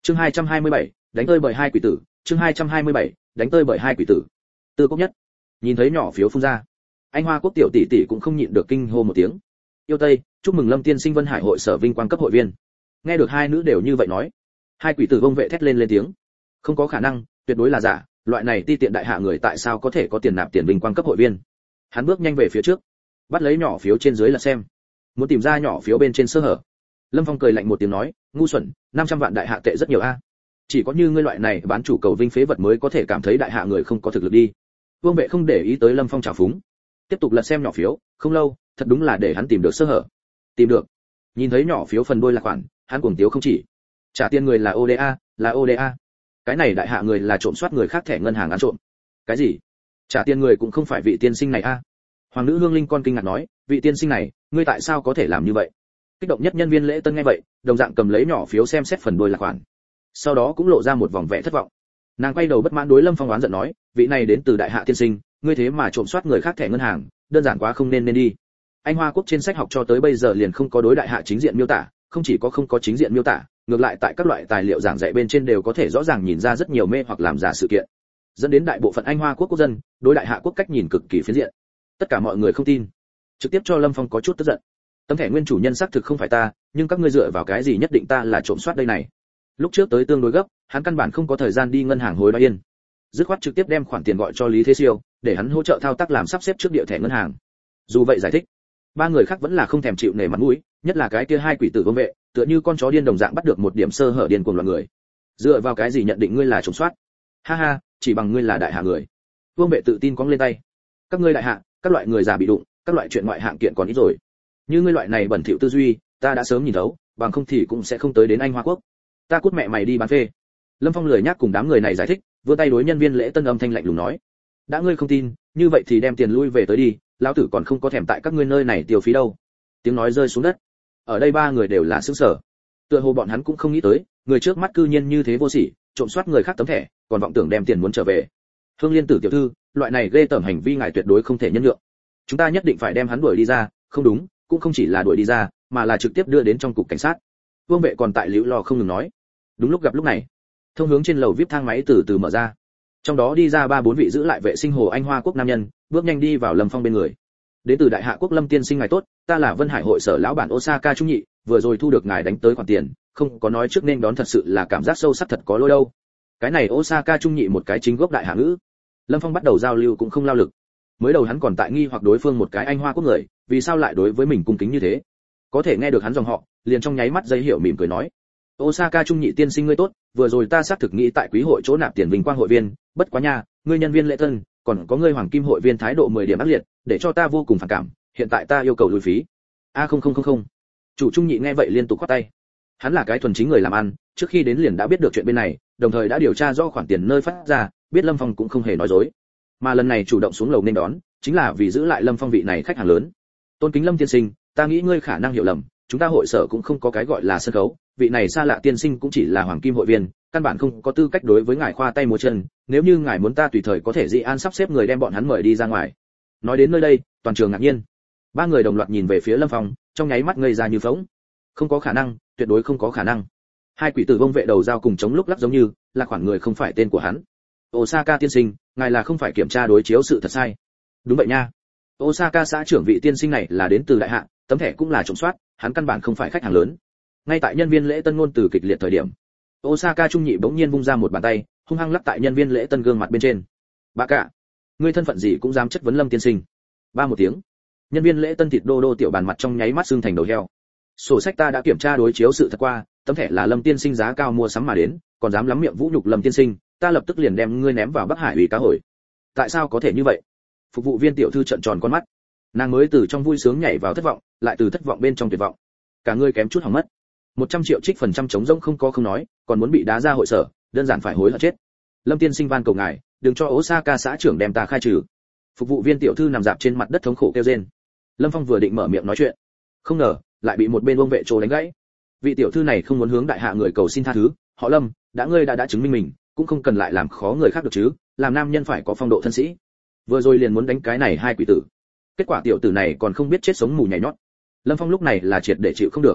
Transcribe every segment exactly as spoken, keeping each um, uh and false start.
Chương hai trăm hai mươi bảy, đánh tơi bởi hai quỷ tử, chương hai trăm hai mươi bảy, đánh tơi bởi hai quỷ tử. Tư Cốc Nhất, nhìn thấy nhỏ phiếu phun ra, anh Hoa Quốc tiểu tỷ tỷ cũng không nhịn được kinh hô một tiếng. Yêu Tây, chúc mừng Lâm Tiên Sinh Vân Hải hội sở vinh quang cấp hội viên. Nghe được hai nữ đều như vậy nói, hai quỷ tử vông vệ thét lên lên tiếng. Không có khả năng, tuyệt đối là giả, loại này ti tiện đại hạ người tại sao có thể có tiền nạp tiền vinh quang cấp hội viên. Hắn bước nhanh về phía trước, bắt lấy nhỏ phiếu trên dưới là xem, muốn tìm ra nhỏ phiếu bên trên sơ hở. Lâm Phong cười lạnh một tiếng nói, ngu xuẩn, năm trăm vạn đại hạ tệ rất nhiều a. Chỉ có như ngươi loại này bán chủ cầu vinh phế vật mới có thể cảm thấy đại hạ người không có thực lực đi. Vương Vệ không để ý tới Lâm Phong trào phúng, tiếp tục lật xem nhỏ phiếu, không lâu, thật đúng là để hắn tìm được sơ hở. Tìm được. Nhìn thấy nhỏ phiếu phần đôi là khoản, hắn cuồng tiếu không chỉ. Trả tiền người là ô đê a, là ô đê a. Cái này đại hạ người là trộm soát người khác thẻ ngân hàng ăn trộm. Cái gì? Trả tiền người cũng không phải vị tiên sinh này a. Hoàng nữ Hương Linh con kinh ngạc nói, vị tiên sinh này, ngươi tại sao có thể làm như vậy? Kích động nhất nhân viên lễ tân nghe vậy, đồng dạng cầm lấy nhỏ phiếu xem xét phần đôi là khoản. Sau đó cũng lộ ra một vòng vẻ thất vọng. Nàng quay đầu bất mãn đối Lâm Phong oán giận nói, vị này đến từ đại hạ tiên sinh, ngươi thế mà trộm soát người khác thẻ ngân hàng, đơn giản quá không nên nên đi. Anh Hoa Quốc trên sách học cho tới bây giờ liền không có đối đại hạ chính diện miêu tả, không chỉ có không có chính diện miêu tả, ngược lại tại các loại tài liệu giảng dạy bên trên đều có thể rõ ràng nhìn ra rất nhiều mê hoặc làm giả sự kiện, dẫn đến đại bộ phận Anh Hoa Quốc quốc dân đối đại hạ quốc cách nhìn cực kỳ phiến diện. Tất cả mọi người không tin, trực tiếp cho Lâm Phong có chút tức giận. Tấm thẻ nguyên chủ nhân xác thực không phải ta, nhưng các ngươi dựa vào cái gì nhất định ta là trộm soát đây này? Lúc trước tới tương đối gấp, hắn căn bản không có thời gian đi ngân hàng hối đoái yên, dứt khoát trực tiếp đem khoản tiền gọi cho Lý Thế Siêu, để hắn hỗ trợ thao tác làm sắp xếp trước địa thẻ ngân hàng. Dù vậy giải thích, ba người khác vẫn là không thèm chịu nể mặt mũi, nhất là cái kia hai quỷ tử Vương Vệ, tựa như con chó điên đồng dạng bắt được một điểm sơ hở điên cuồng loạn người. Dựa vào cái gì nhận định ngươi là trộm soát? Ha ha, chỉ bằng ngươi là đại hạ người. Vương Vệ tự tin cong lên tay. Các ngươi đại hạ, các loại người già bị đụng, các loại chuyện ngoại hạng kiện còn ít rồi. Như ngươi loại này bẩn thỉu tư duy, ta đã sớm nhìn thấu, bằng không thì cũng sẽ không tới đến Anh Hoa Quốc. Ta cút mẹ mày đi bán phê. Lâm Phong lười nhác cùng đám người này giải thích, vươn tay đối nhân viên lễ tân âm thanh lạnh lùng nói, đã ngươi không tin, như vậy thì đem tiền lui về tới đi, lão tử còn không có thèm tại các ngươi nơi này tiêu phí đâu. Tiếng nói rơi xuống đất, ở đây ba người đều là sững sờ, tựa hồ bọn hắn cũng không nghĩ tới, người trước mắt cư nhiên như thế vô sỉ, trộm soát người khác tấm thẻ, còn vọng tưởng đem tiền muốn trở về. Hương Liên Tử tiểu thư, loại này ghê tởm hành vi ngài tuyệt đối không thể nhân nhượng. Chúng ta nhất định phải đem hắn đuổi đi ra, không đúng, cũng không chỉ là đuổi đi ra, mà là trực tiếp đưa đến trong cục cảnh sát. Vương Vệ còn tại liễu lo không ngừng nói. Đúng lúc gặp lúc này, thông hướng trên lầu vê i pê thang máy từ từ mở ra, trong đó đi ra ba bốn vị giữ lại vệ sinh hồ Anh Hoa Quốc nam nhân, bước nhanh đi vào Lâm Phong bên người. Đến từ đại hạ quốc Lâm tiên sinh ngài tốt, ta là Vân Hải hội sở lão bản Osaka Trung Nhị, vừa rồi thu được ngài đánh tới khoản tiền, không có nói trước nên đón thật sự là cảm giác sâu sắc thật có lỗi đâu. Cái này Osaka Trung Nhị một cái chính gốc đại hạ ngữ. Lâm Phong bắt đầu giao lưu cũng không lao lực. Mới đầu hắn còn tại nghi hoặc đối phương một cái Anh Hoa Quốc người, vì sao lại đối với mình cung kính như thế. Có thể nghe được hắn dòng họ, liền trong nháy mắt giấy hiểu mỉm cười nói, Osaka Trung Nhị tiên sinh ngươi tốt, vừa rồi ta xác thực nghĩ tại quý hội chỗ nạp tiền vinh quang hội viên, bất quá nha, ngươi nhân viên lễ tân, còn có ngươi hoàng kim hội viên thái độ mười điểm ác liệt, để cho ta vô cùng phản cảm, hiện tại ta yêu cầu lui phí. A không không không không. Chủ Trung Nhị nghe vậy liên tục khoát tay. Hắn là cái thuần chính người làm ăn, trước khi đến liền đã biết được chuyện bên này, đồng thời đã điều tra rõ khoản tiền nơi phát ra, biết Lâm Phong cũng không hề nói dối. Mà lần này chủ động xuống lầu nên đón, chính là vì giữ lại Lâm Phong vị này khách hàng lớn. Tôn kính Lâm tiên sinh, ta nghĩ ngươi khả năng hiểu lầm, chúng ta hội sở cũng không có cái gọi là sân khấu, vị này xa lạ tiên sinh cũng chỉ là hoàng kim hội viên, căn bản không có tư cách đối với ngài khoa tay múa chân, nếu như ngài muốn ta tùy thời có thể dị an sắp xếp người đem bọn hắn mời đi ra ngoài. Nói đến nơi đây, toàn trường ngạc nhiên. Ba người đồng loạt nhìn về phía Lâm Phong, trong nháy mắt ngây ra như phỗng. Không có khả năng, tuyệt đối không có khả năng. Hai quỷ tử vông vệ đầu dao cùng chống lúc lắc giống như, là khoản người không phải tên của hắn. Osaka tiên sinh, ngài là không phải kiểm tra đối chiếu sự thật sai. Đúng vậy nha. Osaka xã trưởng vị tiên sinh này là đến từ đại hạ, tấm thẻ cũng là trộm soát, hắn căn bản không phải khách hàng lớn. Ngay tại nhân viên lễ tân ngôn từ kịch liệt thời điểm, Osaka Trung Nhị bỗng nhiên vung ra một bàn tay, hung hăng lắc tại nhân viên lễ tân gương mặt bên trên. "Bà cả, ngươi thân phận gì cũng dám chất vấn Lâm tiên sinh?" Ba một tiếng, nhân viên lễ tân thịt đô đô tiểu bàn mặt trong nháy mắt xương thành đầu heo. "Sổ sách ta đã kiểm tra đối chiếu sự thật qua, tấm thẻ là Lâm tiên sinh giá cao mua sắm mà đến, còn dám lắm miệng vũ nhục Lâm tiên sinh, ta lập tức liền đem ngươi ném vào Bắc Hải ủy cá hồi." "Tại sao có thể như vậy?" Phục vụ viên tiểu thư trợn tròn con mắt. Nàng mới từ trong vui sướng nhảy vào thất vọng, lại từ thất vọng bên trong tuyệt vọng. Cả người kém chút hỏng mất. một trăm triệu trích phần trăm chống rỗng không có không nói, còn muốn bị đá ra hội sở, đơn giản phải hối hận chết. Lâm tiên sinh van cầu ngài, đừng cho Osaka xã trưởng đem ta khai trừ. Phục vụ viên tiểu thư nằm dạp trên mặt đất thống khổ kêu rên. Lâm Phong vừa định mở miệng nói chuyện, không ngờ lại bị một bên ông vệ trồ đánh gãy. Vị tiểu thư này không muốn hướng đại hạ người cầu xin tha thứ, họ Lâm, đã ngươi đã đã chứng minh mình, cũng không cần lại làm khó người khác được chứ, làm nam nhân phải có phong độ thân sĩ. Vừa rồi liền muốn đánh cái này hai quỷ tử, kết quả tiểu tử này còn không biết chết sống mù nhảy nhót. Lâm Phong lúc này là triệt để chịu không được.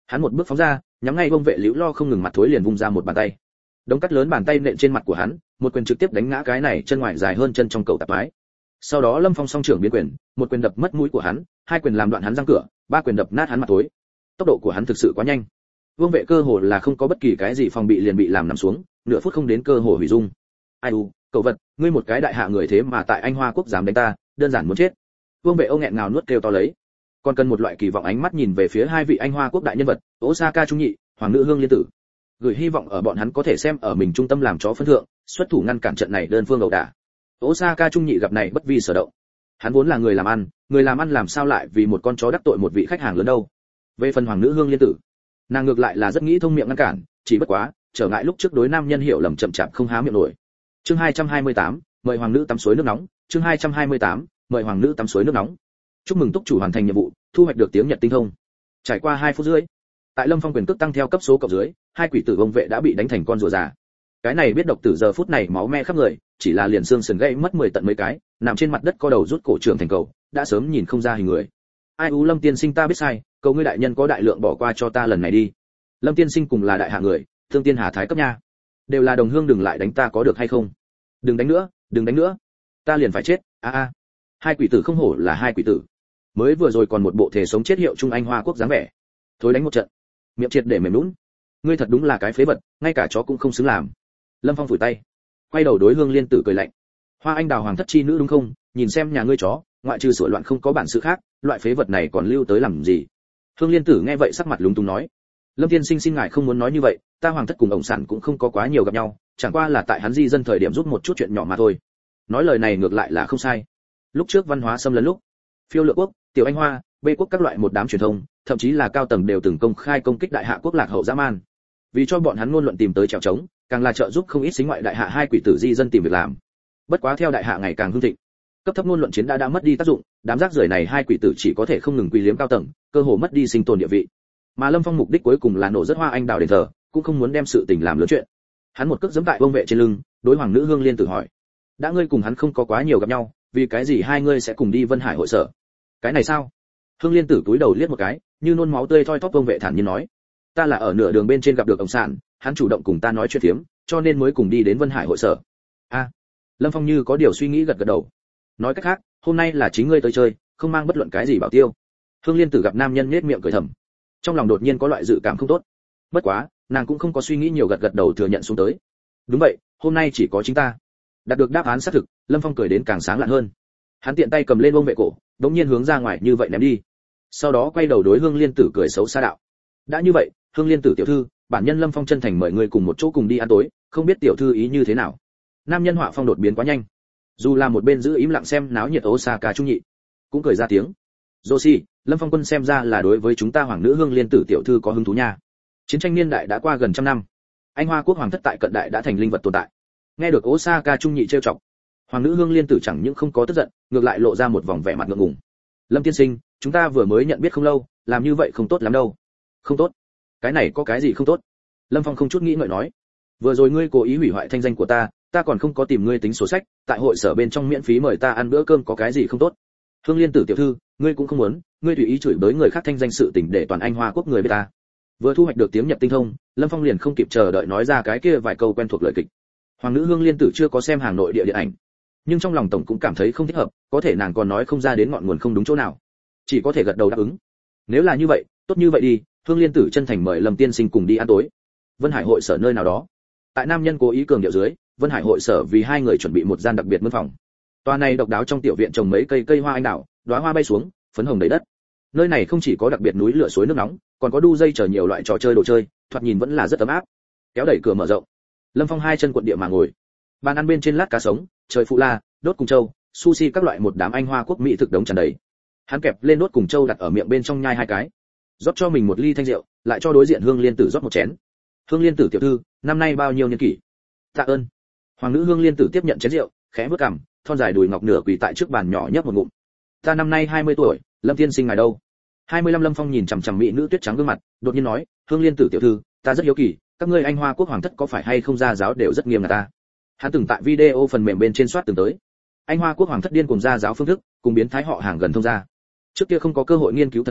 Hắn một bước phóng ra, nhắm ngay Vương Vệ liễu lo không ngừng mặt thối liền vung ra một bàn tay. Đống cắt lớn bàn tay nện trên mặt của hắn, một quyền trực tiếp đánh ngã cái này chân ngoài dài hơn chân trong cậu tạp mái. Sau đó Lâm Phong song trưởng biến quyền, một quyền đập mất mũi của hắn, hai quyền làm đoạn hắn răng cửa, ba quyền đập nát hắn mặt thối. Tốc độ của hắn thực sự quá nhanh. Vương Vệ cơ hồ là không có bất kỳ cái gì phòng bị liền bị làm nằm xuống, nửa phút không đến cơ hồ hủy dung. Ai u, cậu vật, ngươi một cái đại hạ người thế mà tại Anh Hoa quốc dám đánh ta, đơn giản muốn chết. Vương Vệ ô nghẹn ngào nuốt kêu to lấy. Còn cần một loại kỳ vọng ánh mắt nhìn về phía hai vị Anh Hoa quốc đại nhân vật, Osaka Trung Nhị, Hoàng nữ Hương Liên Tử. Gửi hy vọng ở bọn hắn có thể xem ở mình trung tâm làm chó phân thượng, xuất thủ ngăn cản trận này đơn phương ẩu đả. Osaka Trung Nhị gặp này bất vi sở động. Hắn vốn là người làm ăn, người làm ăn làm sao lại vì một con chó đắc tội một vị khách hàng lớn đâu. Về phần Hoàng nữ Hương Liên Tử, nàng ngược lại là rất nghĩ thông miệng ngăn cản, chỉ bất quá, trở ngại lúc trước đối nam nhân hiểu lầm chậm chạp không há miệng nổi. Chương hai trăm hai mươi tám, mời hoàng nữ tắm suối nước nóng, chương hai trăm hai mươi tám, mời hoàng nữ tắm suối nước nóng. Chúc mừng túc chủ hoàn thành nhiệm vụ, thu hoạch được tiếng Nhật tinh thông. Trải qua hai phút rưỡi, tại Lâm Phong quyền cước tăng theo cấp số cộng dưới, hai quỷ tử vong vệ đã bị đánh thành con rùa già. Cái này biết độc tử giờ phút này máu me khắp người, chỉ là liền xương sườn gãy mất mười tận mấy cái, nằm trên mặt đất co đầu rút cổ trưởng thành cầu, đã sớm nhìn không ra hình người. Ai u Lâm tiên sinh ta biết sai, cầu ngươi đại nhân có đại lượng bỏ qua cho ta lần này đi. Lâm tiên sinh cùng là đại hạ người, thương tiên hà thái cấp nha, đều là đồng hương, đừng lại đánh ta có được hay không? Đừng đánh nữa, đừng đánh nữa, ta liền phải chết. A a, hai quỷ tử không hổ là hai quỷ tử, mới vừa rồi còn một bộ thể sống chết hiệu Trung Anh Hoa quốc dáng vẻ, thối đánh một trận, miệng triệt để mềm nhũn. Ngươi thật đúng là cái phế vật, ngay cả chó cũng không xứng làm. Lâm Phong phủi tay, quay đầu đối Hương Liên Tử cười lạnh. Hoa anh đào hoàng thất chi nữ đúng không? Nhìn xem nhà ngươi chó, ngoại trừ sửa loạn không có bản sự khác, loại phế vật này còn lưu tới làm gì? Hương Liên Tử nghe vậy sắc mặt lúng túng nói. Lâm tiên sinh xin ngài không muốn nói như vậy, ta hoàng thất cùng ổng sản cũng không có quá nhiều gặp nhau, chẳng qua là tại hắn di dân thời điểm giúp một chút chuyện nhỏ mà thôi. Nói lời này ngược lại là không sai. Lúc trước văn hóa xâm lấn lúc, Phiêu Lựa quốc, Tiểu Anh Hoa, Bê quốc các loại một đám truyền thông, thậm chí là cao tầng đều từng công khai công kích đại hạ quốc lạc hậu dã man. Vì cho bọn hắn ngôn luận tìm tới trèo trống, càng là trợ giúp không ít xính ngoại đại hạ hai quỷ tử di dân tìm việc làm. Bất quá theo đại hạ ngày càng hưng thịnh, cấp thấp ngôn luận chiến đã đã mất đi tác dụng, đám rác rưởi này hai quỷ tử chỉ có thể không ngừng quỳ liếm cao tầng, cơ hồ mất đi sinh tồn địa vị. Mà Lâm Phong mục đích cuối cùng là nổ rất Hoa anh đào đền thờ, cũng không muốn đem sự tình làm lớn chuyện. Hắn một cước giẫm tại vương vệ trên lưng, đối hoàng nữ Hương Liên Tử hỏi: đã ngươi cùng hắn không có quá nhiều gặp nhau, vì cái gì hai ngươi sẽ cùng đi Vân Hải hội sở? Cái này sao? Hương Liên Tử cúi đầu liếc một cái, như nôn máu tươi thoi thóp vương vệ thản nhiên nói: ta là ở nửa đường bên trên gặp được ông sản, hắn chủ động cùng ta nói chuyện phiếm, cho nên mới cùng đi đến Vân Hải hội sở. A. Lâm Phong như có điều suy nghĩ gật gật đầu. Nói cách khác, hôm nay là chính ngươi tới chơi, không mang bất luận cái gì bảo tiêu. Hương Liên Tử gặp nam nhân nhếch miệng cười thầm, trong lòng đột nhiên có loại dự cảm không tốt. Bất quá, nàng cũng không có suy nghĩ nhiều, gật gật đầu thừa nhận xuống tới. Đúng vậy, hôm nay chỉ có chính ta. Đạt được đáp án xác thực, Lâm Phong cười đến càng sáng lạn hơn. Hắn tiện tay cầm lên bông vệ cổ, đống nhiên hướng ra ngoài như vậy ném đi. Sau đó quay đầu đối Hương Liên Tử cười xấu xa đạo: đã như vậy, Hương Liên Tử tiểu thư, bản nhân Lâm Phong chân thành mời người cùng một chỗ cùng đi ăn tối, không biết tiểu thư ý như thế nào. Nam nhân họa phong đột biến quá nhanh, dù là một bên giữ im lặng xem náo nhiệt Osaka Trung Nhị cũng cười ra tiếng: Joshi, Lâm Phong quân xem ra là đối với chúng ta hoàng nữ Hương Liên Tử tiểu thư có hứng thú nha. Chiến tranh niên đại đã qua gần trăm năm, Anh Hoa quốc hoàng thất tại cận đại đã thành linh vật tồn tại. Nghe được Osaka Trung Nhị trêu chọc, hoàng nữ Hương Liên Tử chẳng những không có tức giận, ngược lại lộ ra một vòng vẻ mặt ngượng ngùng. Lâm tiên sinh, chúng ta vừa mới nhận biết không lâu, làm như vậy không tốt lắm đâu. Không tốt? Cái này có cái gì không tốt? Lâm Phong không chút nghĩ ngợi nói: vừa rồi ngươi cố ý hủy hoại thanh danh của ta, ta còn không có tìm ngươi tính sổ sách, tại hội sở bên trong miễn phí mời ta ăn bữa cơm có cái gì không tốt? Hương Liên Tử tiểu thư, ngươi cũng không muốn, ngươi tùy ý chửi bới người khác thanh danh sự tình để toàn Anh Hoa quốc người biết ta. Vừa thu hoạch được tiếng Nhật tinh thông, Lâm Phong liền không kịp chờ đợi nói ra cái kia vài câu quen thuộc lời kịch. Hoàng nữ Hương Liên Tử chưa có xem hàng nội địa điện ảnh, nhưng trong lòng tổng cũng cảm thấy không thích hợp, có thể nàng còn nói không ra đến ngọn nguồn không đúng chỗ nào, chỉ có thể gật đầu đáp ứng. Nếu là như vậy, tốt như vậy đi, Hương Liên Tử chân thành mời Lâm tiên sinh cùng đi ăn tối. Vân Hải hội sở nơi nào đó. Tại nam nhân cố ý cường điệu dưới, Vân Hải hội sở vì hai người chuẩn bị một gian đặc biệt mướn phòng. Tòa này độc đáo trong tiểu viện trồng mấy cây cây hoa anh đào, đóa hoa bay xuống, phấn hồng đầy đất. Nơi này không chỉ có đặc biệt núi lửa suối nước nóng, còn có đu dây chờ nhiều loại trò chơi đồ chơi, thoạt nhìn vẫn là rất ấm áp. Kéo đẩy cửa mở rộng, Lâm Phong hai chân cuộn địa mà ngồi. Bàn ăn bên trên lát cá sống, trời phụ la, đốt cùng châu, sushi các loại một đám Anh Hoa quốc mỹ thực đống tràn đầy. Hắn kẹp lên đốt cùng châu đặt ở miệng bên trong nhai hai cái, rót cho mình một ly thanh rượu, lại cho đối diện Hương Liên Tử rót một chén. Hương Liên Tử tiểu thư, năm nay bao nhiêu niên kỷ? Tạ ơn. Hoàng nữ Hương Liên Tử tiếp nhận chén rượu, khẽ bước cằm, thon dài đùi ngọc nửa quỳ tại trước bàn nhỏ nhấp một ngụm. Ta năm nay hai mươi tuổi, Lâm tiên sinh ngài đâu? hai mươi lăm. Lâm Phong nhìn chằm chằm mỹ nữ tuyết trắng gương mặt, đột nhiên nói: Hương Liên Tử tiểu thư, ta rất hiếu kỳ, các ngươi Anh Hoa quốc hoàng thất có phải hay không gia giáo đều rất nghiêm ngặt ta? Hắn từng tại video phần mềm bên trên soát từng tới. Anh Hoa quốc hoàng thất điên cùng gia giáo phương thức, cùng biến thái họ hàng gần thông gia. Trước kia không có cơ hội nghiên cứu thật giả,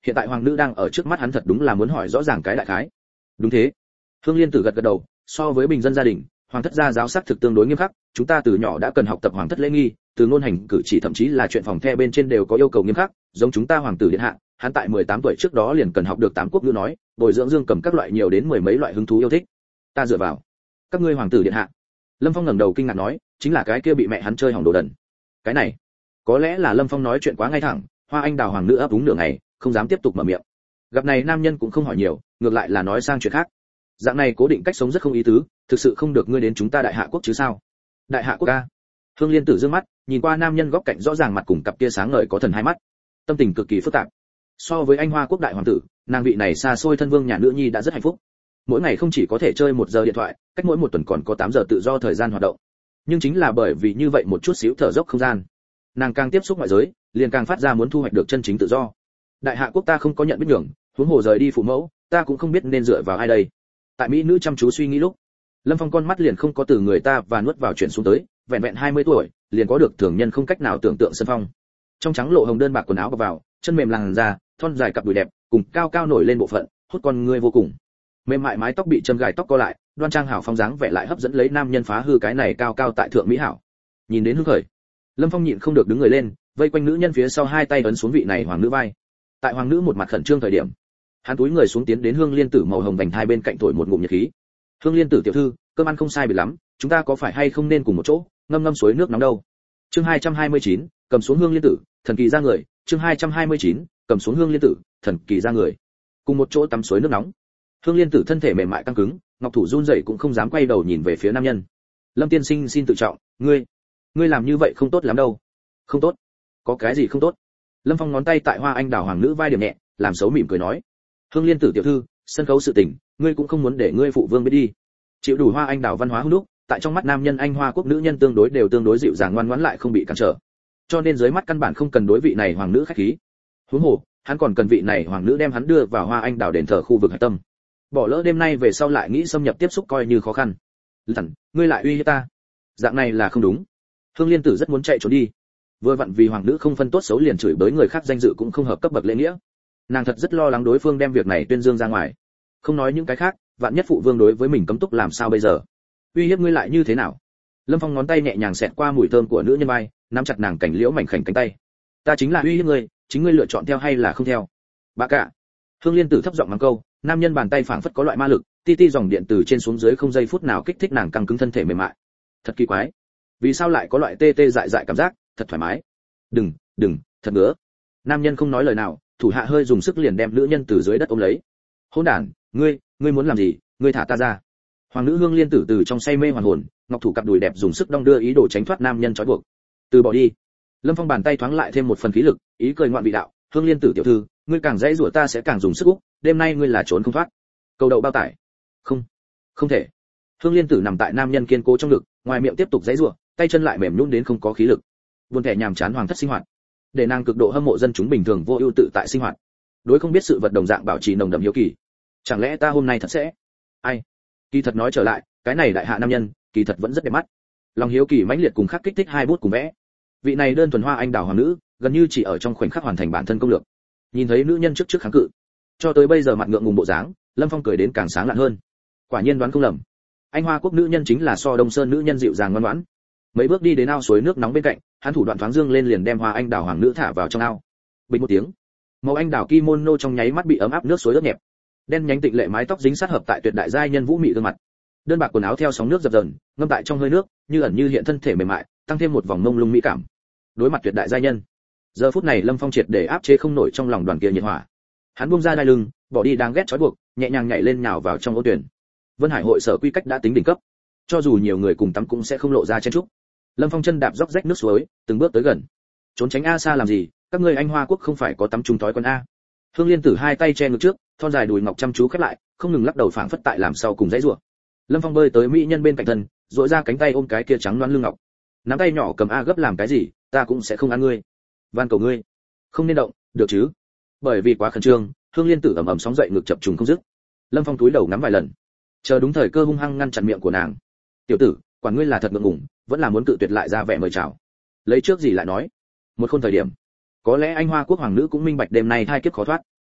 hiện tại hoàng nữ đang ở trước mắt hắn, thật đúng là muốn hỏi rõ ràng cái đại khái. Đúng thế. Hương Liên Tử gật gật đầu, so với bình dân gia đình, hoàng thất gia giáo sắc thực tương đối nghiêm khắc, chúng ta từ nhỏ đã cần học tập hoàng thất lễ nghi, từ ngôn hành cử chỉ thậm chí là chuyện phòng the bên trên đều có yêu cầu nghiêm khắc, giống chúng ta hoàng tử điện hạ, hắn tại mười tám tuổi trước đó liền cần học được tám quốc ngữ nói, bồi dưỡng dương cầm các loại nhiều đến mười mấy loại hứng thú yêu thích. Ta dựa vào. Các ngươi hoàng tử điện hạ. Lâm Phong ngẩng đầu kinh ngạc nói, chính là cái kia bị mẹ hắn chơi hỏng đồ đần. Cái này, có lẽ là Lâm Phong nói chuyện quá ngay thẳng, Hoa Anh Đào hoàng nữ ấp úng nửa ngày, không dám tiếp tục mở miệng. Gặp này nam nhân cũng không hỏi nhiều, ngược lại là nói sang chuyện khác. Dạng này cố định cách sống rất không ý tứ, thực sự không được ngươi đến chúng ta Đại Hạ quốc chứ sao? Đại Hạ quốc ca. Hương Liên Tử dương mắt, nhìn qua nam nhân góc cạnh rõ ràng mặt cùng cặp kia sáng ngời có thần hai mắt, tâm tình cực kỳ phức tạp. So với anh Hoa quốc đại hoàng tử, nàng vị này xa xôi thân vương nhà nữ nhi đã rất hạnh phúc. Mỗi ngày không chỉ có thể chơi một giờ điện thoại, cách mỗi một tuần còn có tám giờ tự do thời gian hoạt động. Nhưng chính là bởi vì như vậy một chút xíu thở dốc không gian, nàng càng tiếp xúc ngoại giới, liền càng phát ra muốn thu hoạch được chân chính tự do. Đại Hạ quốc ta không có nhận biết nhường, huống hồ rời đi phụ mẫu, ta cũng không biết nên dựa vào ai đây. Tại mỹ nữ chăm chú suy nghĩ lúc, Lâm Phong con mắt liền không có từ người ta và nuốt vào chuyển xuống tới, vẹn vẹn hai mươi tuổi, liền có được thường nhân không cách nào tưởng tượng sân phong. Trong trắng lộ hồng đơn bạc quần áo bọc vào, chân mềm làn da, thon dài cặp đùi đẹp, cùng cao cao nổi lên bộ phận, hút con người vô cùng. Mềm mại mái tóc bị châm gài tóc co lại, đoan trang hảo phong dáng vẻ lại hấp dẫn lấy nam nhân phá hư cái này cao cao tại thượng mỹ hảo. Nhìn đến hứng khởi, Lâm Phong nhịn không được đứng người lên, vây quanh nữ nhân phía sau hai tay ấn xuống vị này hoàng nữ vai. Tại hoàng nữ một mặt khẩn trương thời điểm, hắn túi người xuống tiến đến Hương Liên Tử màu hồng vành thai bên cạnh thổi một ngụm nhiệt khí. Hương Liên Tử tiểu thư, cơm ăn không sai biệt lắm, chúng ta có phải hay không nên cùng một chỗ ngâm ngâm suối nước nóng đâu? Chương hai trăm hai mươi chín, cầm xuống Hương Liên Tử, thần kỳ ra người. Chương hai trăm hai mươi chín, cầm xuống Hương Liên Tử, thần kỳ ra người. Cùng một chỗ tắm suối nước nóng. Hương Liên Tử thân thể mềm mại căng cứng, ngọc thủ run rẩy cũng không dám quay đầu nhìn về phía nam nhân. Lâm tiên sinh xin tự trọng, ngươi, ngươi làm như vậy không tốt lắm đâu. Không tốt? Có cái gì không tốt? Lâm Phong ngón tay tại Hoa Anh Đào hoàng nữ vai điểm nhẹ, làm xấu mỉm cười nói. Hương Liên Tử tiểu thư, sân khấu sự tình, ngươi cũng không muốn để ngươi phụ vương biết đi. Chịu đủ Hoa Anh Đào văn hóa hung đúc, tại trong mắt nam nhân Anh Hoa quốc nữ nhân tương đối đều tương đối dịu dàng ngoan ngoãn lại không bị cản trở. Cho nên dưới mắt căn bản không cần đối vị này hoàng nữ khách khí. Huống hồ, hắn còn cần vị này hoàng nữ đem hắn đưa vào Hoa Anh Đào đền thờ khu vực hải tâm. Bỏ lỡ đêm nay về sau lại nghĩ xâm nhập tiếp xúc coi như khó khăn. Lẩn, ngươi lại uy hiếp ta. Dạng này là không đúng. Hương Liên Tử rất muốn chạy trốn đi. Vừa vặn vì hoàng nữ không phân tốt xấu liền chửi bới người khác danh dự cũng không hợp cấp bậc lễ nghĩa. Nàng thật rất lo lắng đối phương đem việc này tuyên dương ra ngoài. Không nói những cái khác, vạn nhất phụ vương đối với mình cấm túc làm sao bây giờ? Uy hiếp ngươi lại như thế nào? Lâm Phong ngón tay nhẹ nhàng xẹt qua mùi thơm của nữ nhân vai, nắm chặt nàng cảnh liễu mảnh khảnh cánh tay. Ta chính là uy hiếp ngươi, chính ngươi lựa chọn theo hay là không theo. Bà cả. Hương Liên Tử thấp giọng mắng câu, nam nhân bàn tay phảng phất có loại ma lực, ti ti dòng điện từ trên xuống dưới không giây phút nào kích thích nàng căng cứng thân thể mềm mại. Thật kỳ quái, vì sao lại có loại tê tê dại dại cảm giác, thật thoải mái. Đừng, đừng, thật ngứa. Nam nhân không nói lời nào, thủ hạ hơi dùng sức liền đem nữ nhân từ dưới đất ôm lấy. Hỗn đản, ngươi, ngươi muốn làm gì? Ngươi thả ta ra. Hoàng nữ Hương Liên Tử từ trong say mê hoàn hồn, ngọc thủ cặp đùi đẹp dùng sức đong đưa ý đồ tránh thoát nam nhân trói buộc. Từ bỏ đi. Lâm Phong bàn tay thoáng lại thêm một phần khí lực, ý cười ngoạn vị đạo, Hương Liên Tử tiểu thư, ngươi càng dãy rủa ta sẽ càng dùng sức úc, đêm nay ngươi là trốn không thoát. Cầu đậu bao tải. Không, không thể. Hương Liên Tử nằm tại nam nhân kiên cố trong ngực, ngoài miệng tiếp tục dãy rủa, tay chân lại mềm nhũn đến không có khí lực. Buồn tẻ nhàm chán hoàng thất sinh hoạt, để nàng cực độ hâm mộ dân chúng bình thường vô ưu tự tại sinh hoạt. Đối không biết sự vật đồng dạng bảo trì nồng đậm hiếu kỳ. Chẳng lẽ ta hôm nay thật sẽ? Ai? Kỳ thật nói trở lại, cái này đại hạ nam nhân, kỳ thật vẫn rất đẹp mắt. Lòng hiếu kỳ mãnh liệt cùng khắc kích thích hai bút cùng vẽ. Vị này đơn thuần Hoa Anh Đào hoàng nữ, gần như chỉ ở trong khoảnh khắc hoàn thành bản thân công lược. Nhìn thấy nữ nhân trước trước kháng cự, cho tới bây giờ mặt ngượng ngùng bộ dáng, Lâm Phong cười đến càng sáng lạn hơn. Quả nhiên đoán không lầm, Anh Hoa quốc nữ nhân chính là so Đông Sơn nữ nhân dịu dàng ngoan ngoãn. Mấy bước đi đến ao suối nước nóng bên cạnh, hắn thủ đoạn thoáng dương lên liền đem Hoa Anh Đào hoàng nữ thả vào trong ao. Bình một tiếng, màu anh đào kimono trong nháy mắt bị ấm áp nước suối ướt nhẹp. Đen nhánh tịnh lệ mái tóc dính sát hợp tại tuyệt đại giai nhân vũ mị gương mặt. Đơn bạc quần áo theo sóng nước dập dờn, ngâm tại trong hơi nước, như ẩn như hiện thân thể mềm mại, tăng thêm một vòng mông lung mỹ cảm. Đối mặt tuyệt đại giai nhân, giờ phút này Lâm Phong triệt để áp chế không nổi trong lòng đoàn kia nhiệt hỏa. Hắn buông ra đai lưng, bỏ đi đáng ghét trói buộc, nhẹ nhàng nhảy lên nhào vào trong ô tuyển. Vân Hải hội sở quy cách đã tính đỉnh cấp, cho dù nhiều người cùng tắm cũng sẽ không lộ ra chen chúc. Lâm Phong chân đạp róc rách nước suối, từng bước tới gần. Trốn tránh a xa làm gì, các ngươi Anh Hoa quốc không phải có tắm chung thói quen a. Hương Liên Tử hai tay che ngực trước, thon dài đùi ngọc chăm chú khép lại, không ngừng lắc đầu phảng phất tại làm sau cùng dãy rủa. Lâm Phong bơi tới mỹ nhân bên cạnh thân, duỗi ra cánh tay ôm cái kia trắng loáng lưng ngọc. Nắm tay nhỏ cầm a gấp làm cái gì, ta cũng sẽ không ăn ngươi. Van cầu ngươi, không nên động, được chứ? Bởi vì quá khẩn trương, Hương Liên Tử ầm ầm sóng dậy ngực chập trùng không dứt. Lâm Phong túi đầu ngắm vài lần, chờ đúng thời cơ hung hăng ngăn chặn miệng của nàng. Tiểu tử, quản ngươi là thật ngượng ngùng, vẫn là muốn cự tuyệt lại ra vẻ mời chào. Lấy trước gì lại nói. Một khôn thời điểm, có lẽ Anh Hoa quốc hoàng nữ cũng minh bạch đêm nay hai kiếp khó thoát.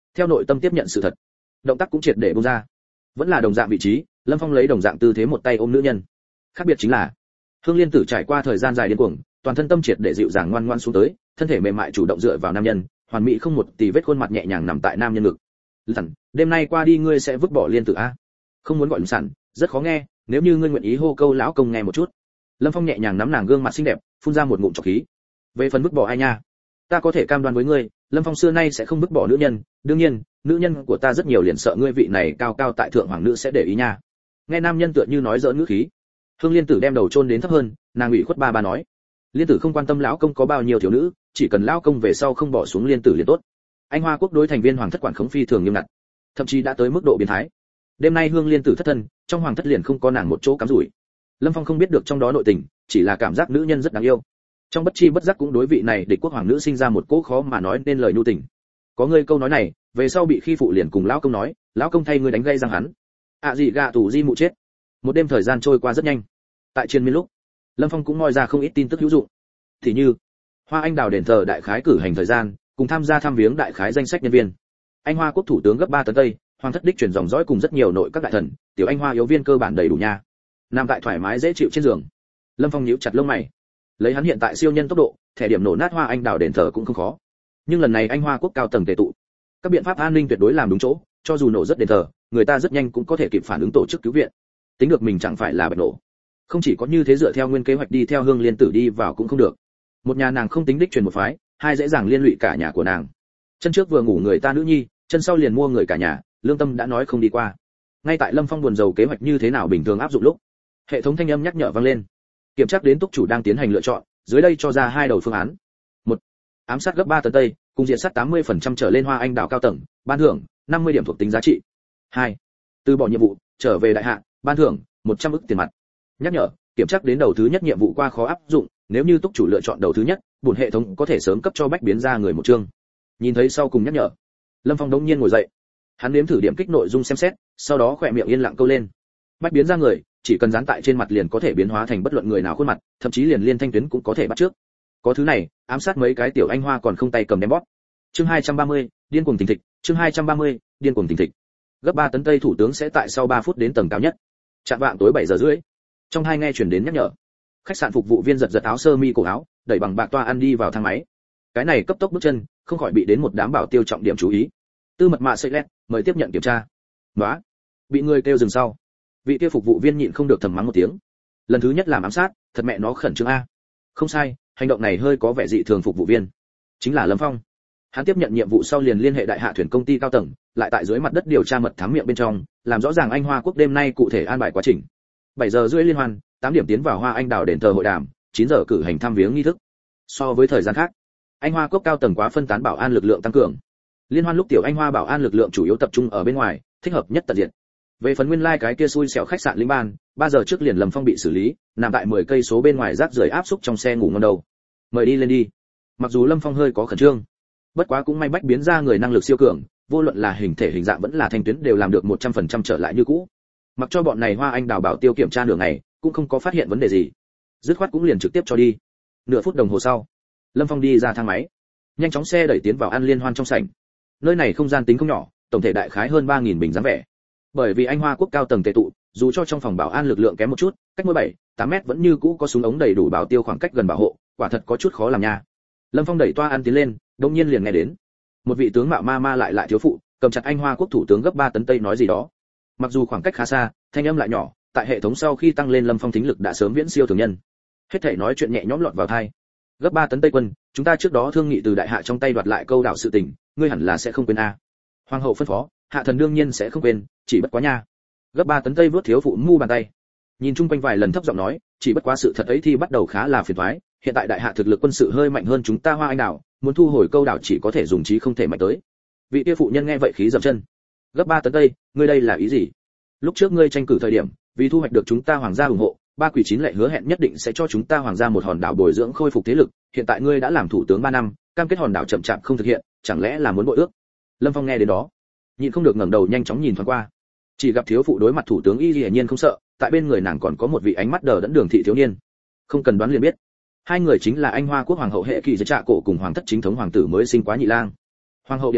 theo nội tâm tiếp nhận sự thật. Động tác cũng triệt để buông ra, vẫn là đồng dạng vị trí, Lâm Phong lấy đồng dạng tư thế một tay ôm nữ nhân. Khác biệt chính là, Hương Liên Tử trải qua thời gian dài điên cuồng, toàn thân tâm triệt để dịu dàng ngoan ngoãn xuống tới, thân thể mềm mại chủ động dựa vào nam nhân, hoàn mỹ không một tì vết khuôn mặt nhẹ nhàng nằm tại nam nhân ngực. "Sẵn, đêm nay qua đi ngươi sẽ vứt bỏ Liên Tử a?" Không muốn gọi Sẵn, rất khó nghe, nếu như ngươi nguyện ý hô câu lão công nghe một chút. Lâm Phong nhẹ nhàng nắm nàng gương mặt xinh đẹp, phun ra một ngụm trọc khí. "Về phần vứt bỏ ai nha, ta có thể cam đoan với ngươi, Lâm Phong xưa nay sẽ không vứt bỏ nữ nhân, đương nhiên, nữ nhân của ta rất nhiều liền sợ ngươi vị này cao cao tại thượng hoàng nữ sẽ để ý nha." Nghe nam nhân tựa như nói giỡn ngữ khí, Hương Liên Tử đem đầu chôn đến thấp hơn, nàng ủy khuất ba ba nói: "Liên Tử không quan tâm lão công có bao nhiêu thiếu nữ, chỉ cần lão công về sau không bỏ xuống Liên Tử liền tốt." Anh Hoa Quốc đối thành viên hoàng thất quản khống phi thường nghiêm ngặt, thậm chí đã tới mức độ biến thái. Đêm nay Hương Liên Tử thất thân, trong hoàng thất liền không có nàng một chỗ cắm rủi. Lâm Phong không biết được trong đó nội tình, chỉ là cảm giác nữ nhân rất đáng yêu. Trong bất chi bất giác cũng đối vị này địch quốc hoàng nữ sinh ra một cỗ khó mà nói nên lời nhu tình. Có ngươi câu nói này, về sau bị khi phụ liền cùng lão công nói, lão công thay ngươi đánh gây răng hắn. À gì gạ tù di mụ chết. Một đêm thời gian trôi qua rất nhanh. Tại triền miên lúc, Lâm Phong cũng moi ra không ít tin tức hữu dụng. Thì như, Hoa Anh Đào đền thờ đại khái cử hành thời gian, cùng tham gia thăm viếng đại khái danh sách nhân viên. Anh Hoa Quốc thủ tướng gấp ba tấn tây, hoàng thất đích truyền dòng dõi cùng rất nhiều nội các đại thần, tiểu Anh Hoa yếu viên cơ bản đầy đủ nha. Nằm tại thoải mái dễ chịu trên giường, Lâm Phong nhíu chặt lông mày. Lấy hắn hiện tại siêu nhân tốc độ, thẻ điểm nổ nát Hoa Anh Đào đền thờ cũng không khó. Nhưng lần này Anh Hoa Quốc cao tầng tề tụ, các biện pháp an ninh tuyệt đối làm đúng chỗ, cho dù nổ rất đền thờ, người ta rất nhanh cũng có thể kịp phản ứng tổ chức cứu viện. Tính được mình chẳng phải là bạch nổ. Không chỉ có như thế, dựa theo nguyên kế hoạch đi theo Hương Liên Tử đi vào cũng không được. Một nhà nàng không tính đích truyền một phái, hai dễ dàng liên lụy cả nhà của nàng. Chân trước vừa ngủ người ta nữ nhi, chân sau liền mua người cả nhà, lương tâm đã nói không đi qua. Ngay tại Lâm Phong buồn rầu kế hoạch như thế nào bình thường áp dụng lúc, hệ thống thanh âm nhắc nhở vang lên. Kiểm tra đến túc chủ đang tiến hành lựa chọn, dưới đây cho ra hai đầu phương án. Một, ám sát gấp ba tấn tây, cùng diện sát tám mươi phần trăm trở lên Hoa Anh Đào cao tầng, ban thưởng năm mươi điểm thuộc tính giá trị. Hai, từ bỏ nhiệm vụ, trở về đại hạ, ban thưởng một trăm ức tiền mặt. Nhắc nhở, kiểm tra đến đầu thứ nhất nhiệm vụ qua khó áp dụng, nếu như túc chủ lựa chọn đầu thứ nhất, bổn hệ thống có thể sớm cấp cho bách biến ra người một chương. Nhìn thấy sau cùng nhắc nhở, Lâm Phong đống nhiên ngồi dậy. Hắn nếm thử điểm kích nội dung xem xét, sau đó khỏe miệng yên lặng câu lên. Bách biến ra người, chỉ cần dán tại trên mặt liền có thể biến hóa thành bất luận người nào khuôn mặt, thậm chí liền liên thanh tuyến cũng có thể bắt trước. Có thứ này, ám sát mấy cái tiểu Anh Hoa còn không tay cầm ném bóp. Chương hai trăm ba mươi, điên cuồng tình thịch, chương hai trăm ba mươi, điên cuồng tình thịch. Gấp ba tấn tây thủ tướng sẽ tại sau ba phút đến tầng cao nhất. Chạm vạng tối bảy giờ rưỡi. Trong hai nghe truyền đến nhắc nhở. Khách sạn phục vụ viên giật giật áo sơ mi cổ áo, đẩy bằng bạc toa ăn đi vào thang máy. Cái này cấp tốc bước chân, không khỏi bị đến một đám bảo tiêu trọng điểm chú ý. Tư mật mạ sợi lẹt, mời tiếp nhận kiểm tra. Nóa, bị người kêu dừng sau. Vị kia phục vụ viên nhịn không được thầm mắng một tiếng. Lần thứ nhất làm ám sát, thật mẹ nó khẩn trương a. Không sai, hành động này hơi có vẻ dị thường. Phục vụ viên chính là Lâm Phong. Hắn tiếp nhận nhiệm vụ sau liền liên hệ đại hạ thuyền công ty cao tầng, lại tại dưới mặt đất điều tra mật thám miệng bên trong, làm rõ ràng Anh Hoa Quốc đêm nay cụ thể an bài quá trình. bảy giờ rưỡi liên hoan, tám điểm tiến vào Hoa Anh Đào đền thờ hội đàm, chín giờ cử hành thăm viếng nghi thức. So với thời gian khác, Anh Hoa Quốc cao tầng quá phân tán, bảo an lực lượng tăng cường. Liên hoan lúc tiểu Anh Hoa bảo an lực lượng chủ yếu tập trung ở bên ngoài, thích hợp nhất tận diện. Về phần nguyên lai like cái kia xui xẻo khách sạn Linh Ban, ba giờ trước liền Lâm Phong bị xử lý, nằm tại mười cây số bên ngoài rác rưởi áp xúc trong xe ngủ ngon đầu. Mời đi lên đi. Mặc dù Lâm Phong hơi có khẩn trương, bất quá cũng may bách biến ra người năng lực siêu cường, vô luận là hình thể hình dạng vẫn là thanh tuyến đều làm được một trăm phần trăm trở lại như cũ. Mặc cho bọn này Hoa Anh Đào bảo tiêu kiểm tra nửa ngày, cũng không có phát hiện vấn đề gì. Dứt khoát cũng liền trực tiếp cho đi. Nửa phút đồng hồ sau, Lâm Phong đi ra thang máy, nhanh chóng xe đẩy tiến vào ăn liên hoan trong sảnh. Nơi này không gian tính không nhỏ, tổng thể đại khái hơn ba nghìn bình dáng vẻ. Bởi vì Anh Hoa Quốc cao tầng tề tụ, dù cho trong phòng bảo an lực lượng kém một chút, cách mỗi bảy, tám mét vẫn như cũ có súng ống đầy đủ bảo tiêu khoảng cách gần bảo hộ, quả thật có chút khó làm nha. Lâm Phong đẩy toa ăn tiến lên, đột nhiên liền nghe đến một vị tướng mạo ma ma lại lại thiếu phụ, cầm chặt Anh Hoa Quốc thủ tướng gấp ba tấn tây nói gì đó. Mặc dù khoảng cách khá xa, thanh âm lại nhỏ, tại hệ thống sau khi tăng lên Lâm Phong thính lực đã sớm viễn siêu thường nhân. Hết thảy nói chuyện nhẹ nhõm lọt vào tai. Gấp ba tấn tây quân, chúng ta trước đó thương nghị từ đại hạ trong tay đoạt lại câu đảo sự tình, ngươi hẳn là sẽ không quên a. Hoàng hậu phân phó, hạ thần đương nhiên sẽ không quên, chỉ bất quá nha. Gấp ba tấn tây vớt thiếu phụ mu bàn tay, nhìn chung quanh vài lần thấp giọng nói, chỉ bất quá sự thật ấy thì bắt đầu khá là phiền toái, hiện tại đại hạ thực lực quân sự hơi mạnh hơn chúng ta Hoa Anh Đào, muốn thu hồi câu đảo chỉ có thể dùng trí không thể mạnh tới. Vị kia phụ nhân nghe vậy khí dậm chân. Gấp ba tấn tây, ngươi đây là ý gì? Lúc trước ngươi tranh cử thời điểm, vì thu hoạch được chúng ta hoàng gia ủng hộ, ba quỷ chín lệ hứa hẹn nhất định sẽ cho chúng ta hoàng gia một hòn đảo bồi dưỡng khôi phục thế lực, hiện tại ngươi đã làm thủ tướng ba năm, cam kết hòn đảo chậm chạp không thực hiện, chẳng lẽ là muốn bội ước? Lâm Phong nghe đến đó, nhịn không được ngẩng đầu nhanh chóng nhìn thoáng qua, chỉ gặp thiếu phụ đối mặt thủ tướng y hiển nhiên không sợ, tại bên người nàng còn có một vị ánh mắt đờ đẫn đường thị thiếu niên. Không cần đoán liền biết, hai người chính là Anh Hoa Quốc hoàng hậu hệ kỳ giới trạ cổ cùng hoàng thất chính thống hoàng tử mới sinh quá nhị lang. Hoàng hậu điện hạ,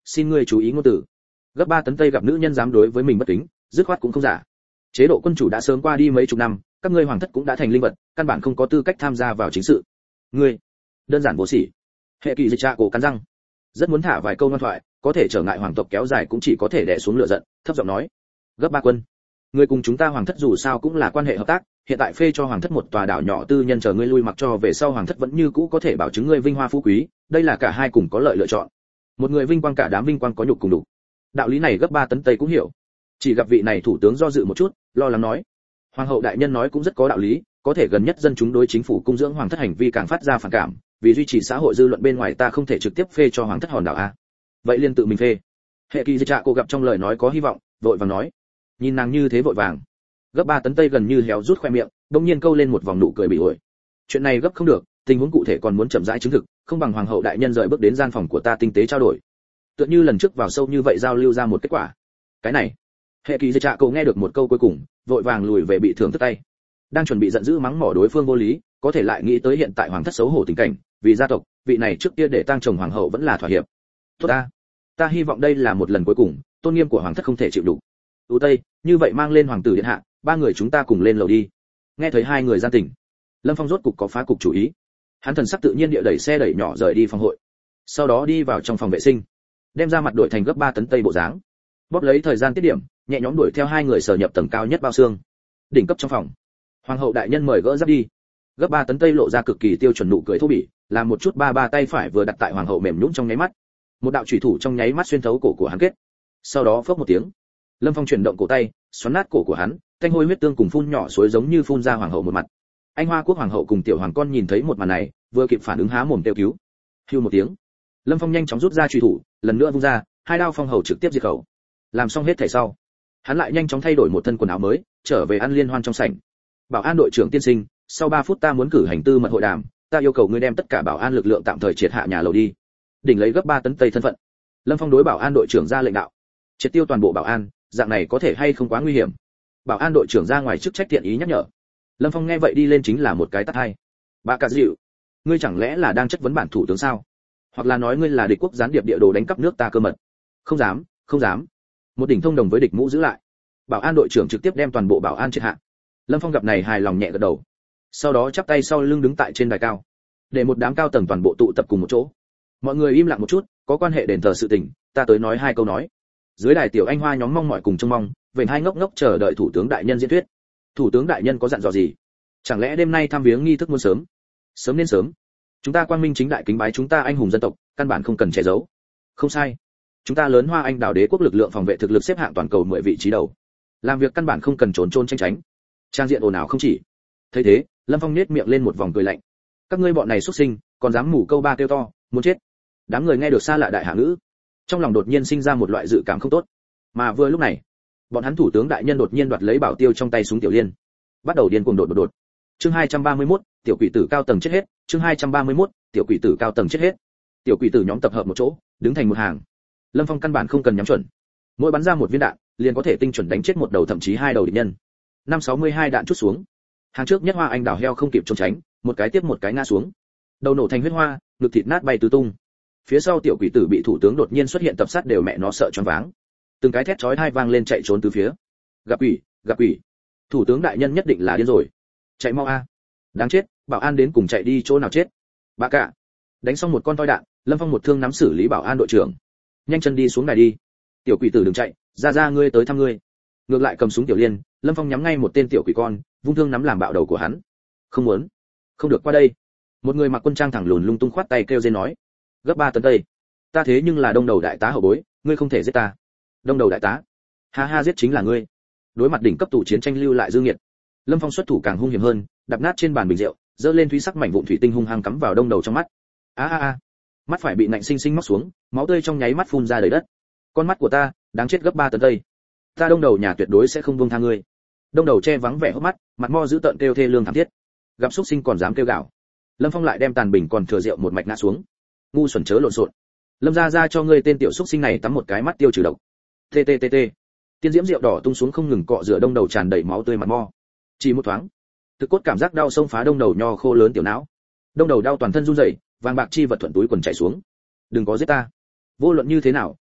xin ngươi chú ý ngôn từ. Gấp ba tấn Tây gặp nữ nhân dám đối với mình bất kính, dứt khoát cũng không giả. Chế độ quân chủ đã sớm qua đi mấy chục năm, các ngươi hoàng thất cũng đã thành linh vật, căn bản không có tư cách tham gia vào chính sự. Ngươi, đơn giản vô sỉ. Hệ Kỳ Dịch Trạ cổ cắn răng, rất muốn thả vài câu ngoan thoại, có thể trở ngại hoàng tộc kéo dài cũng chỉ có thể đè xuống lửa giận, thấp giọng nói: Gấp ba quân, ngươi cùng chúng ta hoàng thất dù sao cũng là quan hệ hợp tác, hiện tại phê cho hoàng thất một tòa đảo nhỏ tư nhân chờ ngươi lui mặc cho về sau hoàng thất vẫn như cũ có thể bảo chứng ngươi vinh hoa phú quý, đây là cả hai cùng có lợi lựa chọn. Một người vinh quang cả đám vinh quang có nhục cùng đủ. Đạo lý này Gấp ba tấn Tây cũng hiểu. Chỉ gặp vị này thủ tướng do dự một chút, lo lắng nói: Hoàng hậu đại nhân nói cũng rất có đạo lý, có thể gần nhất dân chúng đối chính phủ cung dưỡng hoàng thất hành vi càng phát ra phản cảm, vì duy trì xã hội dư luận bên ngoài ta không thể trực tiếp phê cho hoàng thất hòn đảo a. Vậy liên tự mình phê. Hệ Kỳ Dịch Trạ cô gặp trong lời nói có hy vọng, vội vàng nói. Nhìn nàng như thế vội vàng, Gấp ba tấn Tây gần như héo rút khoe miệng, đột nhiên câu lên một vòng nụ cười bị ổi. Chuyện này gấp không được, tình huống cụ thể còn muốn chậm rãi chứng thực, không bằng hoàng hậu đại nhân rời bước đến gian phòng của ta tinh tế trao đổi. Tựa như lần trước vào sâu như vậy giao lưu ra một kết quả. Cái này, Hệ Kỳ Dịch Trạ cô nghe được một câu cuối cùng, vội vàng lùi về bị thưởng thức tay. Đang chuẩn bị giận dữ mắng mỏ đối phương vô lý, có thể lại nghĩ tới hiện tại hoàng thất xấu hổ tình cảnh, vì gia tộc, vị này trước kia để tang chồng hoàng hậu vẫn là thỏa hiệp. Tốt ta, ta hy vọng đây là một lần cuối cùng, tôn nghiêm của hoàng thất không thể chịu đủ. Ú Tây, như vậy mang lên hoàng tử điện hạ, ba người chúng ta cùng lên lầu đi. Nghe thấy hai người gian tình, Lâm Phong rốt cục có phá cục chủ ý. Hắn thần sắc tự nhiên địa đẩy xe đẩy nhỏ rời đi phòng hội, sau đó đi vào trong phòng vệ sinh, đem ra mặt đổi thành Gấp ba tấn Tây bộ dáng, bóp lấy thời gian tiết điểm, nhẹ nhõm đuổi theo hai người sở nhập tầng cao nhất bao xương. Đỉnh cấp trong phòng, hoàng hậu đại nhân mời gỡ giáp đi. Gấp ba tấn Tây lộ ra cực kỳ tiêu chuẩn nụ cười thô bỉ, làm một chút ba ba tay phải vừa đặt tại hoàng hậu mềm nhũn trong nháy mắt, một đạo chủy thủ trong nháy mắt xuyên thấu cổ của hắn kết. Sau đó phốc một tiếng, Lâm Phong chuyển động cổ tay, xoắn nát cổ của hắn, thanh hôi huyết tương cùng phun nhỏ suối giống như phun ra hoàng hậu một mặt. Anh Hoa quốc hoàng hậu cùng tiểu hoàng con nhìn thấy một màn này, vừa kịp phản ứng há mồm kêu cứu. Hưu một tiếng, Lâm Phong nhanh chóng rút ra chủy thủ, lần nữa vung ra, hai đao phong hầu trực tiếp diệt khẩu. Làm xong hết thảy sau, hắn lại nhanh chóng thay đổi một thân quần áo mới, trở về ăn liên hoan trong sảnh. Bảo an đội trưởng tiên sinh, sau ba phút ta muốn cử hành tư mật hội đàm, ta yêu cầu ngươi đem tất cả bảo an lực lượng tạm thời triệt hạ nhà lầu đi. Đỉnh lấy Gấp ba tấn Tây thân phận, Lâm Phong đối bảo an đội trưởng ra lệnh đạo: triệt tiêu toàn bộ bảo an, dạng này có thể hay không quá nguy hiểm. Bảo an đội trưởng ra ngoài chức trách thiện ý nhắc nhở. Lâm Phong nghe vậy đi lên chính là một cái tát hai. Bà cả dịu, ngươi chẳng lẽ là đang chất vấn bản thủ tướng sao? Hoặc là nói ngươi là địch quốc gián điệp địa đồ đánh cắp nước ta cơ mật? Không dám, không dám. Một đỉnh thông đồng với địch mũ giữ lại. Bảo an đội trưởng trực tiếp đem toàn bộ bảo an triệt hạ. Lâm Phong gặp này hài lòng nhẹ gật đầu, sau đó chắp tay sau lưng đứng tại trên đài cao, để một đám cao tầng toàn bộ tụ tập cùng một chỗ. Mọi người im lặng một chút, có quan hệ đền thờ sự tình, ta tới nói hai câu nói. Dưới đài tiểu anh hoa nhóm mong mỏi cùng trông mong, vểnh hai ngốc ngốc chờ đợi thủ tướng đại nhân diễn thuyết. Thủ tướng đại nhân có dặn dò gì? Chẳng lẽ đêm nay thăm viếng nghi thức muốn sớm? Sớm nên sớm. Chúng ta quang minh chính đại kính bái chúng ta anh hùng dân tộc, căn bản không cần che giấu. Không sai. Chúng ta lớn Hoa Anh đảo đế quốc lực lượng phòng vệ thực lực xếp hạng toàn cầu mười vị trí đầu. Làm việc căn bản không cần trốn trôn tranh tránh. Trang diện ồn ào không chỉ. Thấy thế, Lâm Phong nhếch miệng lên một vòng cười lạnh. Các ngươi bọn này xuất sinh, còn dám mù câu ba kêu to, muốn chết. Đám người nghe được xa lạ đại hạ ngữ, trong lòng đột nhiên sinh ra một loại dự cảm không tốt. Mà vừa lúc này, bọn hắn thủ tướng đại nhân đột nhiên đoạt lấy bảo tiêu trong tay súng tiểu liên, bắt đầu điên cuồng đột đột đột. Chương hai trăm ba mươi mốt, tiểu quỷ tử cao tầng chết hết. Chương hai trăm ba mươi mốt, tiểu quỷ tử cao tầng chết hết. Tiểu quỷ tử nhóm tập hợp một chỗ, đứng thành một hàng. Lâm Phong căn bản không cần nhắm chuẩn, mỗi bắn ra một viên đạn, liền có thể tinh chuẩn đánh chết một đầu thậm chí hai đầu địch nhân. Năm sáu mươi hai đạn chút xuống, hàng trước nhất Hoa Anh đảo heo không kịp trốn tránh, một cái tiếp một cái ngã xuống, đầu nổ thành huyết hoa, ngực thịt nát bay tứ tung. Phía sau tiểu quỷ tử bị thủ tướng đột nhiên xuất hiện tập sát đều mẹ nó sợ choáng váng, từng cái thét chói tai vang lên chạy trốn từ phía. Gặp quỷ, gặp quỷ, thủ tướng đại nhân nhất định là điên rồi, chạy mau a, đáng chết, bảo an đến cùng chạy đi chỗ nào chết. Bà cả, đánh xong một con toi đạn, Lâm Phong một thương nắm xử lý bảo an đội trưởng, nhanh chân đi xuống đài đi. Tiểu quỷ tử đừng chạy, ra ra ngươi tới thăm ngươi. Ngược lại cầm súng tiểu liên, Lâm Phong nhắm ngay một tên tiểu quỷ con, vung thương nắm làm bạo đầu của hắn. Không muốn, không được qua đây. Một người mặc quân trang thẳng lùn lung tung khoát tay kêu rên nói: Gấp ba tấn Tây, ta thế nhưng là đông đầu đại tá hậu bối, ngươi không thể giết ta. Đông đầu đại tá, ha ha, giết chính là ngươi. Đối mặt đỉnh cấp tù chiến tranh lưu lại dư nghiệt, Lâm Phong xuất thủ càng hung hiểm hơn, đập nát trên bàn bình rượu, giơ lên thúy sắc mảnh vụn thủy tinh hung hăng cắm vào đông đầu trong mắt. A a a, mắt phải bị nạnh sinh sinh móc xuống, máu tươi trong nháy mắt phun ra đầy đất. Con mắt của ta, đáng chết gấp ba tấn Tây. Ta đông đầu nhà tuyệt đối sẽ không buông tha ngươi. Đông đầu che vắng vẻ hốc mắt, mặt mo giữ tợn kêu thê lương thảm thiết. Gặp xúc sinh còn dám kêu gào. Lâm Phong lại đem tàn bình còn thừa rượu một mạch ngã xuống. Ngu xuẩn chớ lộn xộn. Lâm gia ra cho ngươi tên tiểu xúc sinh này tắm một cái mắt tiêu trừ độc. T t t t. Tiên diễm rượu đỏ tung xuống không ngừng cọ rửa đông đầu tràn đầy máu tươi mặt mo. Chỉ một thoáng, thực cốt cảm giác đau xông phá đông đầu nho khô lớn tiểu não. Đông đầu đau toàn thân run rẩy, vàng bạc chi vật thuận túi quần chảy xuống. Đừng có giết ta. Vô luận như thế nào,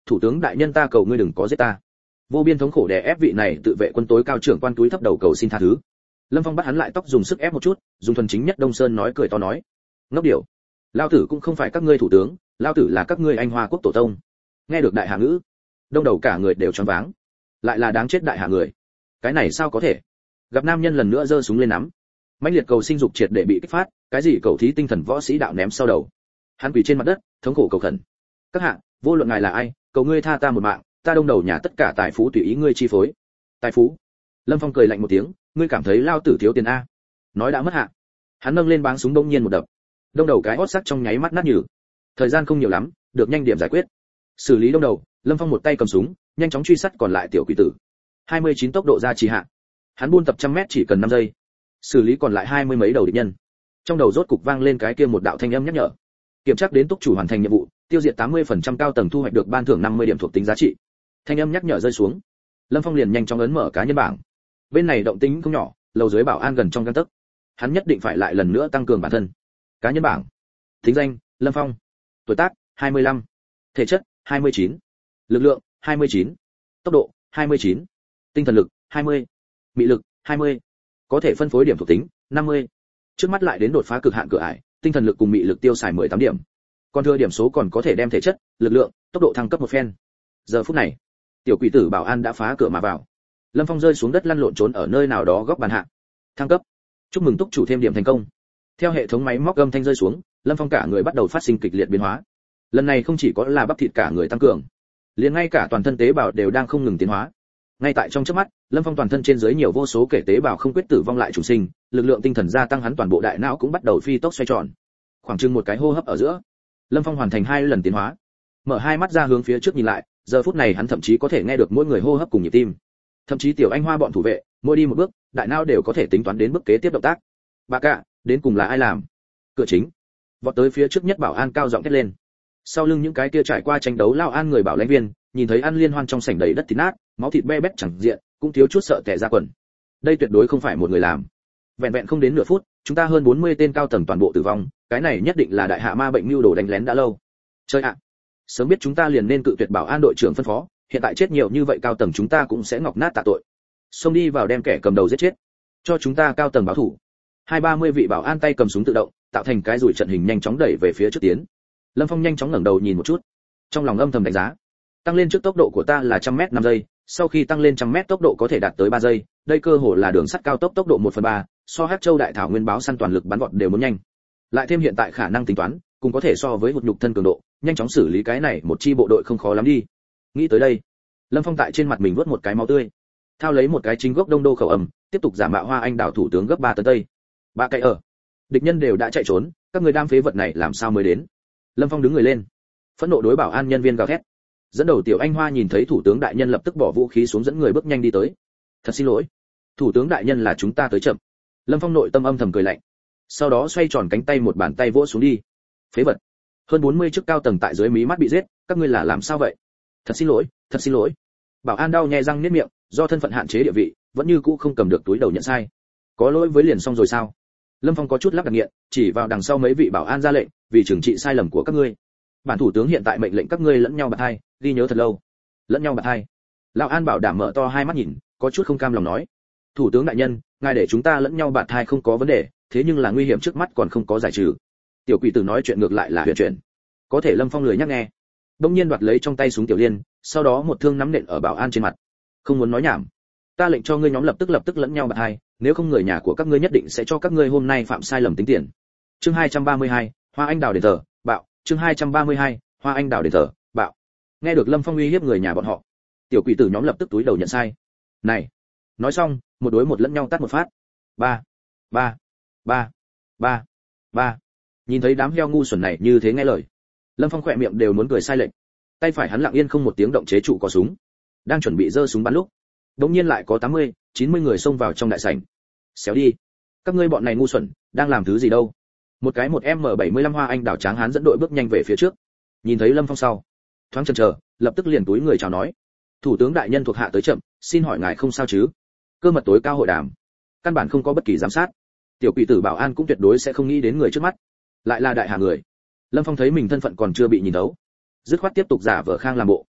thủ tướng đại nhân ta cầu ngươi đừng có giết ta. Vô biên thống khổ đè ép vị này tự vệ quân tối cao trưởng quan túi thấp đầu cầu xin tha thứ. Lâm Phong bắt hắn lại tóc dùng sức ép một chút, dùng thuần chính nhất Đông Sơn nói cười to nói: ngốc điểu, lao tử cũng không phải các ngươi thủ tướng, lao tử là các ngươi Anh Hoa quốc tổ tông. Nghe được đại hạ ngữ, đông đầu cả người đều choáng váng. Lại là đáng chết đại hạ người, cái này sao có thể? Gặp nam nhân lần nữa giơ súng lên nắm, mãnh liệt cầu sinh dục triệt để bị kích phát, cái gì cầu thí tinh thần võ sĩ đạo ném sau đầu. Hắn quỳ trên mặt đất, thống khổ cầu khẩn: các hạ, vô luận ngài là ai, cầu ngươi tha ta một mạng, ta đông đầu nhà tất cả tài phú tùy ý ngươi chi phối. Tài phú? Lâm Phong cười lạnh một tiếng: ngươi cảm thấy lao tử thiếu tiền a? Nói đã mất hạ. Hắn nâng lên báng súng đông nhiên một đập, đông đầu cái hót sắc trong nháy mắt nát nhừ. Thời gian không nhiều lắm, được nhanh điểm giải quyết. Xử lý đông đầu, Lâm Phong một tay cầm súng, nhanh chóng truy sát còn lại tiểu quỷ tử. hai mươi chín tốc độ ra trì hạ. Hắn buôn tập trăm mét chỉ cần năm giây. Xử lý còn lại hai mươi mấy đầu địch nhân. Trong đầu rốt cục vang lên cái kia một đạo thanh âm nhắc nhở. Kiểm tra đến túc chủ hoàn thành nhiệm vụ, tiêu diệt tám mươi phần trăm cao tầng thu hoạch được ban thưởng năm mươi điểm thuộc tính giá trị. Thanh âm nhắc nhở rơi xuống. Lâm Phong liền nhanh chóng ấn mở cá nhân bảng. Bên này động tĩnh không nhỏ, lầu dưới bảo an gần trong gang tấc. Hắn nhất định phải lại lần nữa tăng cường bản thân. Cá nhân bảng. Thính danh: Lâm Phong. Tuổi tác: hai mươi lăm. Thể chất: hai mươi chín. Lực lượng: hai mươi chín. Tốc độ: hai mươi chín. Tinh thần lực: hai mươi. Mị lực: hai mươi. Có thể phân phối điểm thuộc tính: năm mươi. Trước mắt lại đến đột phá cực hạn cửa ải, tinh thần lực cùng mị lực tiêu xài mười tám điểm. Còn thừa điểm số còn có thể đem thể chất, lực lượng, tốc độ thăng cấp một phen. Giờ phút này, tiểu quỷ tử bảo an đã phá cửa mà vào. Lâm Phong rơi xuống đất lăn lộn trốn ở nơi nào đó góc bàn hạ. Thăng cấp. Chúc mừng túc chủ thêm điểm thành công. Theo hệ thống máy móc âm thanh rơi xuống, Lâm Phong cả người bắt đầu phát sinh kịch liệt biến hóa. Lần này không chỉ có là bắp thịt cả người tăng cường, liền ngay cả toàn thân tế bào đều đang không ngừng tiến hóa. Ngay tại trong chớp mắt, Lâm Phong toàn thân trên dưới nhiều vô số kể tế bào không quyết tử vong lại trùng sinh, lực lượng tinh thần gia tăng, hắn toàn bộ đại não cũng bắt đầu phi tốc xoay tròn. Khoảng chừng một cái hô hấp ở giữa, Lâm Phong hoàn thành hai lần tiến hóa. Mở hai mắt ra hướng phía trước nhìn lại, giờ phút này hắn thậm chí có thể nghe được mỗi người hô hấp cùng nhịp tim. Thậm chí tiểu anh hoa bọn thủ vệ, mỗi đi một bước, đại não đều có thể tính toán đến bước kế tiếp động tác. Bà cả, đến cùng là ai làm? Cửa chính. Vọt tới phía trước nhất bảo an cao giọng thét lên. Sau lưng những cái kia trải qua tranh đấu lao an người bảo lãnh viên, nhìn thấy ăn liên hoan trong sảnh đầy đất thịt nát, máu thịt be bét chẳng diện, cũng thiếu chút sợ tè ra quần. Đây tuyệt đối không phải một người làm. Vẹn vẹn không đến nửa phút, chúng ta hơn bốn mươi tên cao tầng toàn bộ tử vong, cái này nhất định là đại hạ ma bệnh mưu đồ đánh lén đã lâu. Chơi ạ. Sớm biết chúng ta liền nên cự tuyệt bảo an đội trưởng phân phó, hiện tại chết nhiều như vậy cao tầng chúng ta cũng sẽ ngọc nát tạ tội. Xông đi vào đem kẻ cầm đầu giết chết, cho chúng ta cao tầng báo thủ. Hai ba mươi vị bảo an tay cầm súng tự động, tạo thành cái rủi trận hình nhanh chóng đẩy về phía trước tiến. Lâm Phong nhanh chóng ngẩng đầu nhìn một chút, trong lòng âm thầm đánh giá, tăng lên trước tốc độ của ta là trăm mét năm giây, sau khi tăng lên trăm mét tốc độ có thể đạt tới ba giây, đây cơ hồ là đường sắt cao tốc tốc độ một phần ba, so Hắc Châu đại thảo nguyên báo săn toàn lực bắn vọt đều muốn nhanh. Lại thêm hiện tại khả năng tính toán, cùng có thể so với một nhục thân cường độ, nhanh chóng xử lý cái này một chi bộ đội không khó lắm đi. Nghĩ tới đây, Lâm Phong tại trên mặt mình vớt một cái máu tươi, thao lấy một cái chính gốc đông đô khẩu ẩm, tiếp tục giả mạo Hoa Anh đảo thủ tướng gấp ba tấn tây. Ba cái ở, địch nhân đều đã chạy trốn, các người đam phế vật này làm sao mới đến? Lâm Phong đứng người lên, phẫn nộ đối bảo an nhân viên gào thét. Dẫn đầu tiểu anh hoa nhìn thấy thủ tướng đại nhân lập tức bỏ vũ khí xuống dẫn người bước nhanh đi tới. Thật xin lỗi, thủ tướng đại nhân là chúng ta tới chậm. Lâm Phong nội tâm âm thầm cười lạnh, sau đó xoay tròn cánh tay một bàn tay vỗ xuống đi. Phế vật, hơn bốn mươi chức cao tầng tại dưới mí mắt bị giết, các ngươi là làm sao vậy? Thật xin lỗi, thật xin lỗi. Bảo an đau nhè răng niết miệng, do thân phận hạn chế địa vị, vẫn như cũ không cầm được túi đầu nhận sai. Có lỗi với liền xong rồi sao? Lâm Phong có chút lắc đặc nghiện, chỉ vào đằng sau mấy vị bảo an ra lệnh, vì trừng trị sai lầm của các ngươi. Bản thủ tướng hiện tại mệnh lệnh các ngươi lẫn nhau bạt hai, ghi nhớ thật lâu. Lẫn nhau bạt hai. Lão An bảo đảm mở to hai mắt nhìn, có chút không cam lòng nói: thủ tướng đại nhân, ngài để chúng ta lẫn nhau bạt hai không có vấn đề, thế nhưng là nguy hiểm trước mắt còn không có giải trừ. Tiểu quỷ tử nói chuyện ngược lại là huyền chuyển. Có thể Lâm Phong lười nhắc nghe, đông nhiên đoạt lấy trong tay súng tiểu liên, sau đó một thương nắm nện ở bảo an trên mặt. Không muốn nói nhảm, ta lệnh cho ngươi nhóm lập tức lập tức lẫn nhau bạt hai, nếu không người nhà của các ngươi nhất định sẽ cho các ngươi hôm nay phạm sai lầm tính tiền. Chương hai trăm ba mươi hai, Hoa Anh đào đền thờ, bạo. Chương hai trăm ba mươi hai, Hoa Anh đào đền thờ, bạo. Nghe được Lâm Phong uy hiếp người nhà bọn họ, tiểu quỷ tử nhóm lập tức túi đầu nhận sai. Này, nói xong, một đối một lẫn nhau tát một phát. Ba, ba, ba, ba, ba. Nhìn thấy đám heo ngu xuẩn này như thế nghe lời, Lâm Phong khỏe miệng đều muốn cười sai lệch. Tay phải hắn lặng yên không một tiếng động chế trụ cò súng, đang chuẩn bị giơ súng bắn lúc, đột nhiên lại có tám mươi, chín mươi người xông vào trong đại sảnh. Xéo đi, các ngươi bọn này ngu xuẩn, đang làm thứ gì đâu? Một cái một em bảy mươi lăm Hoa Anh đảo tráng hán dẫn đội bước nhanh về phía trước. Nhìn thấy Lâm Phong sau, thoáng chần chờ, lập tức liền túi người chào nói: thủ tướng đại nhân thuộc hạ tới chậm, xin hỏi ngài không sao chứ? Cơ mật tối cao hội đàm, căn bản không có bất kỳ giám sát. Tiểu quỷ tử bảo an cũng tuyệt đối sẽ không nghĩ đến người trước mắt, lại là đại hạ người. Lâm Phong thấy mình thân phận còn chưa bị nhìn thấu, dứt khoát tiếp tục giả vờ khang làm bộ.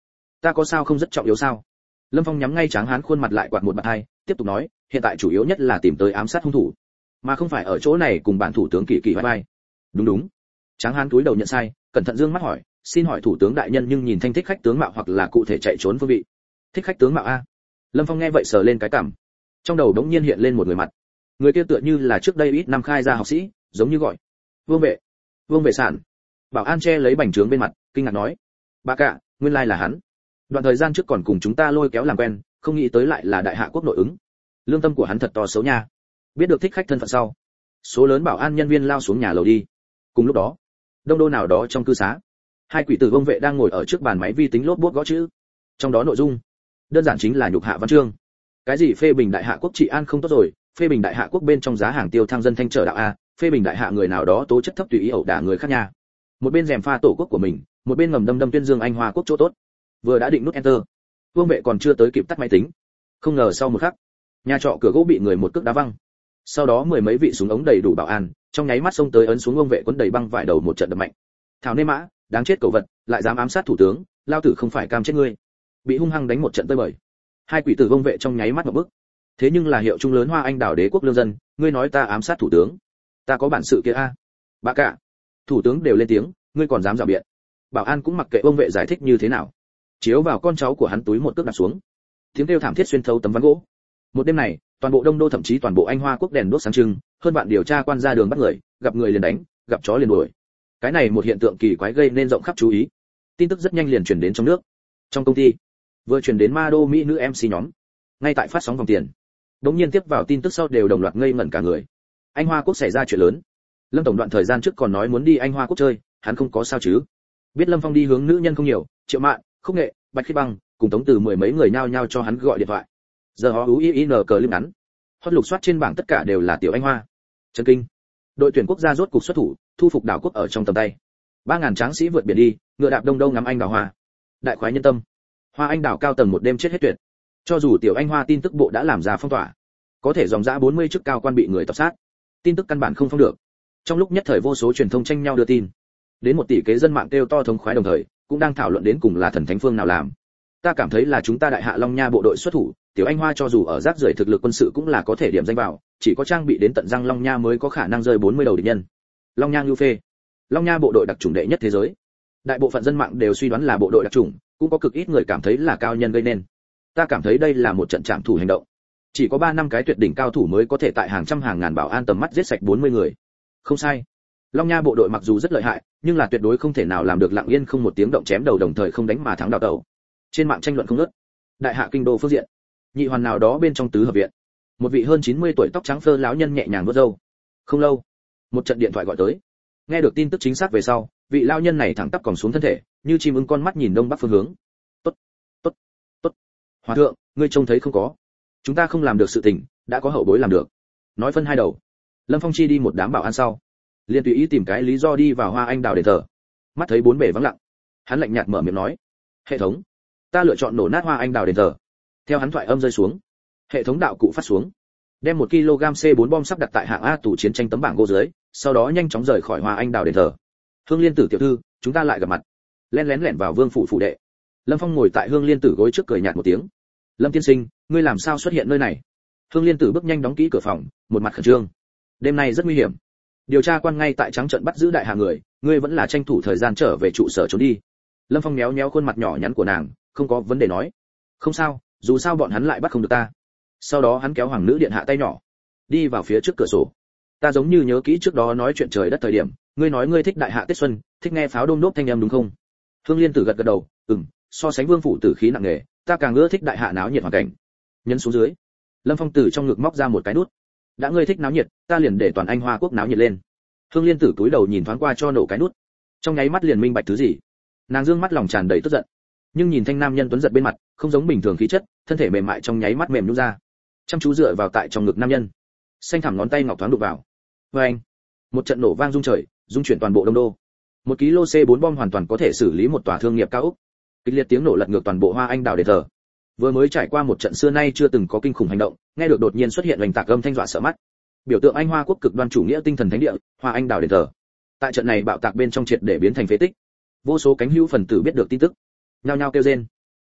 Ta có sao không rất trọng yếu sao? Lâm Phong nhắm ngay Tráng Hán khuôn mặt lại quạt một bạt hai, tiếp tục nói, hiện tại chủ yếu nhất là tìm tới ám sát hung thủ, mà không phải ở chỗ này cùng bản thủ tướng kỳ kỳ vai vai. Đúng đúng. Tráng Hán cúi đầu nhận sai, cẩn thận dương mắt hỏi, xin hỏi thủ tướng đại nhân nhưng nhìn thanh thích khách tướng mạo hoặc là cụ thể chạy trốn phương vị. Thích khách tướng mạo a? Lâm Phong nghe vậy sờ lên cái cằm, trong đầu đống nhiên hiện lên một người mặt. Người kia tựa như là trước đây ít năm khai ra học sĩ, giống như gọi Vương Vệ. Vương Vệ Sản. Bảo an che lấy bành trướng bên mặt, kinh ngạc nói, bà cả, nguyên lai là hắn. Đoạn thời gian trước còn cùng chúng ta lôi kéo làm quen, không nghĩ tới lại là đại hạ quốc nội ứng. Lương tâm của hắn thật to xấu nha. Biết được thích khách thân phận sau, số lớn bảo an nhân viên lao xuống nhà lầu đi. Cùng lúc đó, đông đô nào đó trong cư xá, hai quỷ tử Vương Vệ đang ngồi ở trước bàn máy vi tính lốp bút gõ chữ. Trong đó nội dung đơn giản chính là nhục hạ văn chương. Cái gì phê bình đại hạ quốc trị an không tốt rồi, phê bình đại hạ quốc bên trong giá hàng tiêu thăng dân thanh trở đạo a, phê bình đại hạ người nào đó tố chất thấp tùy ý ẩu đả người khác nha. Một bên rèm pha tổ quốc của mình, một bên ngầm đâm đâm tuyên dương anh hoa quốc chỗ tốt. Vừa đã định nút enter, Vương Vệ còn chưa tới kịp tắt máy tính, không ngờ sau một khắc, nhà trọ cửa gỗ bị người một cước đá văng. Sau đó mười mấy vị súng ống đầy đủ bảo an, trong nháy mắt xông tới ấn xuống Vương Vệ quấn đầy băng vải đầu một trận đập mạnh. Thảo nê mã, đáng chết cẩu vật, lại dám ám sát thủ tướng, lao tử không phải cam chết ngươi. Bị hung hăng đánh một trận tơi bời. Hai quỷ tử Vương Vệ trong nháy mắt một bức. Thế nhưng là hiệu trung lớn Hoa Anh đảo đế quốc lương dân, ngươi nói ta ám sát thủ tướng, ta có bản sự kia a? Bà cả, thủ tướng đều lên tiếng, ngươi còn dám rào biện. Bảo an cũng mặc kệ Vương Vệ giải thích như thế nào, chiếu vào con cháu của hắn túi một cước đạp xuống. Tiếng kêu thảm thiết xuyên thấu tấm ván gỗ. Một đêm này, toàn bộ đông đô thậm chí toàn bộ Anh Hoa quốc đèn đuốc sáng trưng, hơn bạn điều tra quan ra đường bắt người, gặp người liền đánh, gặp chó liền đuổi. Cái này một hiện tượng kỳ quái gây nên rộng khắp chú ý. Tin tức rất nhanh liền truyền đến trong nước. Trong công ty, vừa truyền đến ma đô mỹ nữ em xê nhóm, ngay tại phát sóng vòng tiền. Đống nhiên tiếp vào tin tức sau đều đồng loạt ngây ngẩn cả người. Anh Hoa quốc xảy ra chuyện lớn. Lâm tổng đoạn thời gian trước còn nói muốn đi Anh Hoa quốc chơi, hắn không có sao chứ? Biết Lâm Phong đi hướng nữ nhân không nhiều, Triệu Mạn, Khúc Nghệ, Bạch Khiết Băng, cùng Tống Từ mười mấy người nhao nhao cho hắn gọi điện thoại. Giờ họ ú in cờ clip ngắn. Hot lục soát trên bảng tất cả đều là tiểu Anh Hoa. Chân kinh. Đội tuyển quốc gia rốt cục xuất thủ, thu phục đảo quốc ở trong tầm tay. Ba ngàn tráng sĩ vượt biển đi, ngựa đạp đông đâu ngắm anh đào hoa. Đại khoái nhân tâm. Hoa Anh đảo cao tầng một đêm chết hết tuyệt. Cho dù tiểu Anh Hoa tin tức bộ đã làm ra phong tỏa, có thể dòng dã bốn mươi chức cao quan bị người tập sát. Tin tức căn bản không phong được. Trong lúc nhất thời vô số truyền thông tranh nhau đưa tin. Đến một tỷ kế dân mạng kêu to thống khoái đồng thời, cũng đang thảo luận đến cùng là thần thánh phương nào làm. Ta cảm thấy là chúng ta đại hạ Long Nha bộ đội xuất thủ, tiểu Anh Hoa cho dù ở rác rưởi thực lực quân sự cũng là có thể điểm danh vào, chỉ có trang bị đến tận răng Long Nha mới có khả năng rơi bốn mươi đầu địch nhân. Long Nha Ngưu Phê, Long Nha bộ đội đặc chủng đệ nhất thế giới. Đại bộ phận dân mạng đều suy đoán là bộ đội đặc chủng, cũng có cực ít người cảm thấy là cao nhân gây nên. Ta cảm thấy đây là một trận trảm thủ hành động. Chỉ có ba năm cái tuyệt đỉnh cao thủ mới có thể tại hàng trăm hàng ngàn bảo an tầm mắt giết sạch bốn mươi người. Không sai. Long Nha bộ đội mặc dù rất lợi hại, nhưng là tuyệt đối không thể nào làm được lặng yên không một tiếng động chém đầu đồng thời không đánh mà thắng đào tẩu. Trên mạng tranh luận không ngớt. Đại hạ kinh đô phương diện, nhị hoàn nào đó bên trong tứ hợp viện, một vị hơn chín mươi tuổi tóc trắng phơ lão nhân nhẹ nhàng vuốt râu. Không lâu, một trận điện thoại gọi tới. Nghe được tin tức chính xác về sau, vị lão nhân này thẳng tắp còng xuống thân thể, như chim ưng con mắt nhìn đông bắc phương hướng. Tốt, tốt, tốt. Hòa thượng, ngươi trông thấy không có? Chúng ta không làm được sự tình, đã có hậu bối làm được. Nói phân hai đầu. Lâm Phong chi đi một đám bảo an sau, liền tùy ý tìm cái lý do đi vào Hoa Anh đào đền thờ. Mắt thấy bốn bề vắng lặng, hắn lạnh nhạt mở miệng nói: hệ thống, ta lựa chọn nổ nát Hoa Anh đào đền thờ. Theo hắn thoại âm rơi xuống, hệ thống đạo cụ phát xuống, đem một ki lô gam C bốn bom sắp đặt tại hạng A tủ chiến tranh tấm bảng gỗ dưới, sau đó nhanh chóng rời khỏi Hoa Anh đào đền thờ. Hương Liên Tử tiểu thư, chúng ta lại gặp mặt. Lén lén lẻn vào vương phủ phủ đệ. Lâm Phong ngồi tại Hương Liên Tử gối trước cười nhạt một tiếng. Lâm tiên sinh, ngươi làm sao xuất hiện nơi này? Hương Liên Tử bước nhanh đóng kỹ cửa phòng, một mặt khẩn trương. Đêm nay rất nguy hiểm. Điều tra quan ngay tại trắng trận bắt giữ đại hạ người, ngươi vẫn là tranh thủ thời gian trở về trụ sở trốn đi. Lâm Phong méo méo khuôn mặt nhỏ nhắn của nàng, không có vấn đề nói. Không sao, dù sao bọn hắn lại bắt không được ta. Sau đó hắn kéo hoàng nữ điện hạ tay nhỏ, đi vào phía trước cửa sổ. Ta giống như nhớ kỹ trước đó nói chuyện trời đất thời điểm, ngươi nói ngươi thích đại hạ Tết xuân, thích nghe pháo đôm đốp thanh âm đúng không? Hương Liên Tử gật gật đầu, ừm, so sánh vương phủ tử khí nặng nề, ta càng ưa thích đại hạ náo nhiệt hoàn cảnh. Nhấn xuống dưới, Lâm Phong từ trong ngực móc ra một cái nút. Đã ngươi thích náo nhiệt, ta liền để toàn Anh Hoa quốc náo nhiệt lên. Hương Liên Tử cúi đầu nhìn thoáng qua cho nổ cái nút, trong nháy mắt liền minh bạch thứ gì. Nàng dương mắt lòng tràn đầy tức giận, nhưng nhìn thanh nam nhân tuấn giật bên mặt, không giống bình thường khí chất, thân thể mềm mại trong nháy mắt mềm nhũn ra, chăm chú dựa vào tại trong ngực nam nhân, xanh thẳm ngón tay ngọc thoáng đụng vào. Với anh, một trận nổ vang rung trời, rung chuyển toàn bộ đông đô. Một ký lô C bốn bom hoàn toàn có thể xử lý một tòa thương nghiệp cao ốc. Kịch liệt tiếng nổ lật ngược toàn bộ Hoa Anh đào đền thờ. Vừa mới trải qua một trận xưa nay chưa từng có kinh khủng hành động, nghe được đột nhiên xuất hiện oanh tạc âm thanh dọa sợ mắt. Biểu tượng Anh Hoa quốc cực đoan chủ nghĩa tinh thần thánh địa, Hoa Anh đào đền thờ. Tại trận này bạo tạc bên trong triệt để biến thành phế tích. Vô số cánh hữu phần tử biết được tin tức, nhao nhao kêu rên.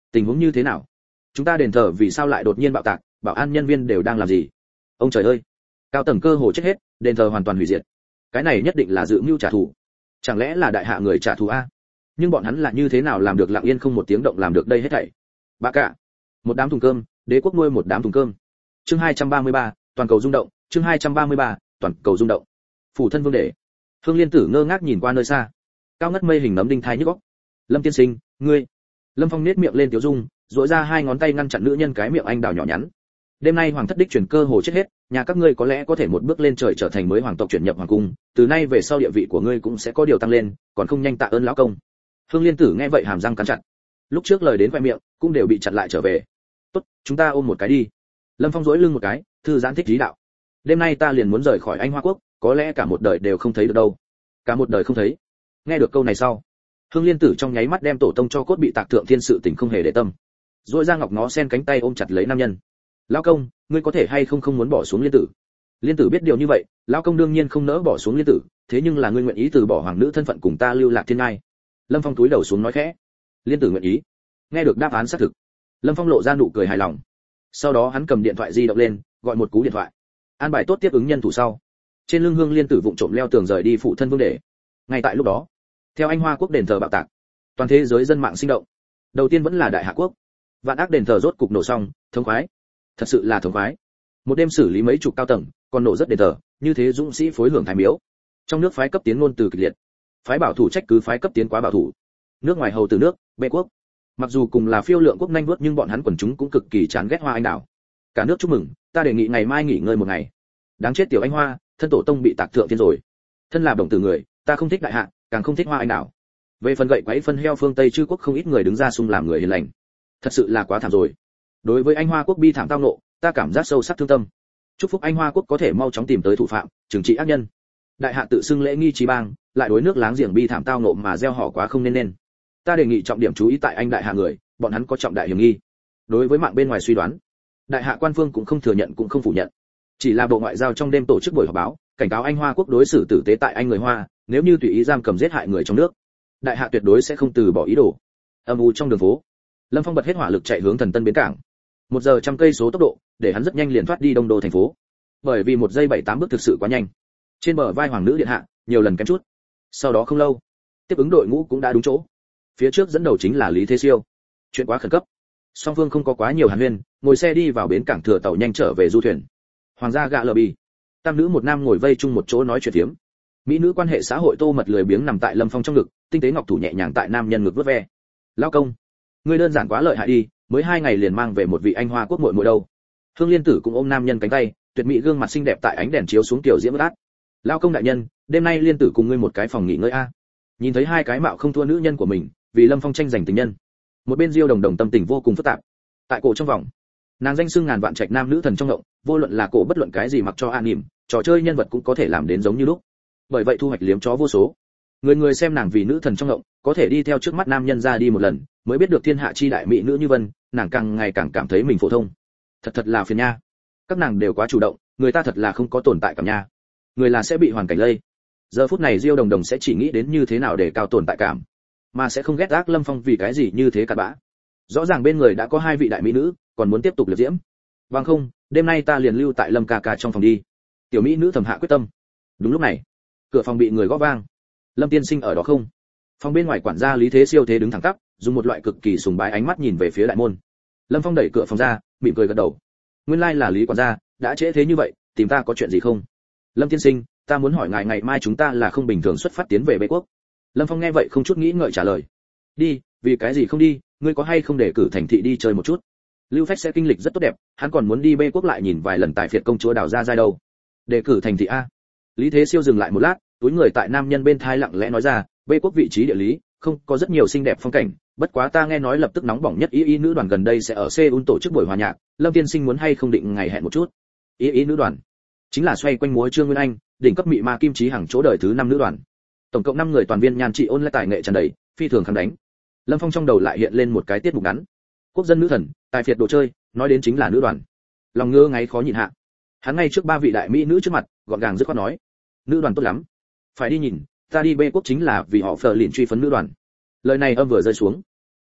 Tình huống như thế nào? Chúng ta đền thờ vì sao lại đột nhiên bạo tạc, bảo an nhân viên đều đang làm gì? Ông trời ơi, cao tầng cơ hồ chết hết, đền thờ hoàn toàn hủy diệt. Cái này nhất định là dự mưu trả thù. Chẳng lẽ là đại hạ người trả thù a? Nhưng bọn hắn là như thế nào làm được lặng yên không một tiếng động làm được đây hết thảy? Bà cả, một đám thùng cơm, đế quốc nuôi một đám thùng cơm. Chương hai trăm ba mươi ba, toàn cầu rung động, chương hai trăm ba mươi ba, toàn cầu rung động. Phủ thân vương đệ. Hương Liên Tử ngơ ngác nhìn qua nơi xa. Cao ngất mây hình nấm đinh thai nhức óc. Lâm tiên sinh, ngươi. Lâm Phong nhếch miệng lên tiểu dung, duỗi ra hai ngón tay ngăn chặn nữ nhân cái miệng anh đào nhỏ nhắn. Đêm nay hoàng thất đích chuyển cơ hồ chết hết, nhà các ngươi có lẽ có thể một bước lên trời trở thành mới hoàng tộc chuyển nhập hoàng cung, từ nay về sau địa vị của ngươi cũng sẽ có điều tăng lên, còn không nhanh tạ ơn lão công. Hương Liên Tử nghe vậy hàm răng cắn chặt. Lúc trước lời đến khoe miệng cũng đều bị chặn lại trở về. Tốt, chúng ta ôm một cái đi. Lâm Phong duỗi lưng một cái, thư giãn thích trí đạo. Đêm nay ta liền muốn rời khỏi Anh Hoa quốc, có lẽ cả một đời đều không thấy được đâu. Cả một đời không thấy. Nghe được câu này sau, Hương Liên Tử trong nháy mắt đem tổ tông cho cốt bị tạc thượng thiên sự tình không hề để tâm. Rồi ra ngọc ngó sen cánh tay ôm chặt lấy nam nhân. Lão công, ngươi có thể hay không không muốn bỏ xuống Liên Tử? Liên Tử biết điều như vậy, lão công đương nhiên không nỡ bỏ xuống Liên Tử, thế nhưng là ngươi nguyện ý từ bỏ hoàng nữ thân phận cùng ta lưu lạc thiên ngai. Lâm Phong túi đầu xuống nói khẽ. Liên Tử nguyện ý. Nghe được đáp án xác thực, Lâm Phong lộ ra nụ cười hài lòng. Sau đó hắn cầm điện thoại di động lên, gọi một cú điện thoại. An bài tốt tiếp ứng nhân thủ sau. Trên lưng Hương Liên Tử vụng trộm leo tường rời đi phụ thân vương đệ. Ngay tại lúc đó, theo Anh Hoa quốc đền thờ bạo tạc, toàn thế giới dân mạng sinh động. Đầu tiên vẫn là Đại Hạ quốc. Vạn ác đền thờ rốt cục nổ xong, thống khoái. Thật sự là thống khoái. Một đêm xử lý mấy chục cao tầng, còn nổ rất đền thờ, như thế dũng sĩ phối hưởng thái miếu. Trong nước phái cấp tiến ngôn từ kịch liệt. Phái bảo thủ trách cứ phái cấp tiến quá bảo thủ. Nước ngoài hầu từ nước, bệ quốc. Mặc dù cùng là phiêu lượng quốc nhanh vuốt nhưng bọn hắn quần chúng cũng cực kỳ chán ghét Hoa Anh đảo. Cả nước chúc mừng, ta đề nghị ngày mai nghỉ ngơi một ngày. Đáng chết tiểu anh Hoa, thân tổ tông bị tạc thượng thiên rồi. Thân là đồng tử người, ta không thích Đại Hạ, càng không thích Hoa Anh đảo. Về phần gậy quấy phân heo phương Tây chư quốc không ít người đứng ra xung làm người hiền lành. Thật sự là quá thảm rồi. Đối với Anh Hoa quốc bi thảm tao nộ, ta cảm giác sâu sắc thương tâm. Chúc phúc Anh Hoa quốc có thể mau chóng tìm tới thủ phạm, trừng trị ác nhân. Đại Hạ tự xưng lễ nghi trí bang, lại đối nước láng giềng bi thảm tao nộ mà gieo họ quá không nên nên. Ta đề nghị trọng điểm chú ý tại Anh Đại Hạ người, bọn hắn có trọng đại hiểm nghi. Đối với mạng bên ngoài suy đoán, Đại Hạ quan phương cũng không thừa nhận cũng không phủ nhận. Chỉ là Bộ Ngoại giao trong đêm tổ chức buổi họp báo, cảnh cáo Anh Hoa quốc đối xử tử tế tại Anh người Hoa, nếu như tùy ý giam cầm giết hại người trong nước, Đại Hạ tuyệt đối sẽ không từ bỏ ý đồ. Âm u trong đường phố, Lâm Phong bật hết hỏa lực chạy hướng Thần Tân bến cảng. Một giờ trăm cây số tốc độ, để hắn rất nhanh liền thoát đi đông đô thành phố. Bởi vì một giây bảy tám bước thực sự quá nhanh. Trên bờ vai hoàng nữ điện hạ, nhiều lần kém chút. Sau đó không lâu, tiếp ứng đội ngũ cũng đã đúng chỗ. Phía trước dẫn đầu chính là Lý Thế Siêu. Chuyện quá khẩn cấp. Song phương không có quá nhiều hàn huyên, ngồi xe đi vào bến cảng thừa tàu nhanh trở về du thuyền. Hoàng gia gạ lờ bì. Tam nữ một nam ngồi vây chung một chỗ nói chuyện phiếm. Mỹ nữ quan hệ xã hội Tô Mật lười biếng nằm tại Lâm Phong trong ngực, tinh tế ngọc thủ nhẹ nhàng tại nam nhân ngực vuốt ve. Lão công, ngươi đơn giản quá lợi hại đi, mới hai ngày liền mang về một vị Anh Hoa quốc muội muội đâu. Hương Liên Tử cũng ôm nam nhân cánh tay, tuyệt mỹ gương mặt xinh đẹp tại ánh đèn chiếu xuống tiểu diễm bất át. Lão công đại nhân, đêm nay Liên Tử cùng ngươi một cái phòng nghỉ ngơi a. Nhìn thấy hai cái mạo không thua nữ nhân của mình, vì Lâm Phong tranh giành tình nhân. Một bên Diêu Đồng Đồng tâm tình vô cùng phức tạp. Tại cổ trong vòng, nàng danh xưng ngàn vạn trạch nam nữ thần trong ngộng, vô luận là cổ bất luận cái gì mặc cho an nỉm, trò chơi nhân vật cũng có thể làm đến giống như lúc. Bởi vậy thu hoạch liếm chó vô số. Người người xem nàng vì nữ thần trong ngộng, có thể đi theo trước mắt nam nhân ra đi một lần, mới biết được thiên hạ chi đại mỹ nữ như vân, nàng càng ngày càng cảm thấy mình phổ thông. Thật thật là phiền nha. Các nàng đều quá chủ động, người ta thật là không có tồn tại cảm nha. Người là sẽ bị hoàn cảnh lây. Giờ phút này Diêu Đồng Đồng sẽ chỉ nghĩ đến như thế nào để cao tồn tại cảm, mà sẽ không ghét gác Lâm Phong vì cái gì như thế cặn bã. Rõ ràng bên người đã có hai vị đại mỹ nữ, còn muốn tiếp tục liệt diễm. Bằng không, đêm nay ta liền lưu tại Lâm ca ca trong phòng đi. Tiểu mỹ nữ thầm hạ quyết tâm. Đúng lúc này, cửa phòng bị người gõ vang. Lâm tiên sinh ở đó không? Phòng bên ngoài quản gia Lý Thế Siêu thế đứng thẳng tắp, dùng một loại cực kỳ sùng bái ánh mắt nhìn về phía đại môn. Lâm Phong đẩy cửa phòng ra, mỉm cười gật đầu. Nguyên lai là Lý quản gia, đã trễ thế như vậy, tìm ta có chuyện gì không? Lâm tiên sinh, ta muốn hỏi ngài ngày mai chúng ta là không bình thường xuất phát tiến về Bệ quốc. Lâm Phong nghe vậy không chút nghĩ ngợi trả lời. Đi, vì cái gì không đi, ngươi có hay không để cử thành thị đi chơi một chút? Lưu Phách sẽ kinh lịch rất tốt đẹp, hắn còn muốn đi Bệ quốc lại nhìn vài lần tài phiệt công chúa đào ra giai đâu. Đề cử thành thị a? Lý Thế Siêu dừng lại một lát, túi người tại nam nhân bên thai lặng lẽ nói ra, Bệ quốc vị trí địa lý, không có rất nhiều xinh đẹp phong cảnh, bất quá ta nghe nói lập tức nóng bỏng nhất y y nữ đoàn gần đây sẽ ở Seoul tổ chức buổi hòa nhạc, Lâm tiên sinh muốn hay không định ngày hẹn một chút? Y y nữ đoàn chính là xoay quanh múa Trương Nguyên Anh, đỉnh cấp mị ma kim chí hàng chỗ đời thứ năm nữ đoàn. Tổng cộng năm người toàn viên nhan trị ôn lại tài nghệ tràn đầy, phi thường kháng đánh. Lâm Phong trong đầu lại hiện lên một cái tiết mục ngắn. Quốc dân nữ thần, tài phiệt đồ chơi, nói đến chính là nữ đoàn. Lòng ngơ ngáy khó nhịn hạ. Hắn ngay trước ba vị đại mỹ nữ trước mặt, gọn gàng dứt khoát nói: "Nữ đoàn tốt lắm, phải đi nhìn, ta đi Bê quốc chính là vì họ phờ lìn truy phấn nữ đoàn." Lời này âm vừa rơi xuống,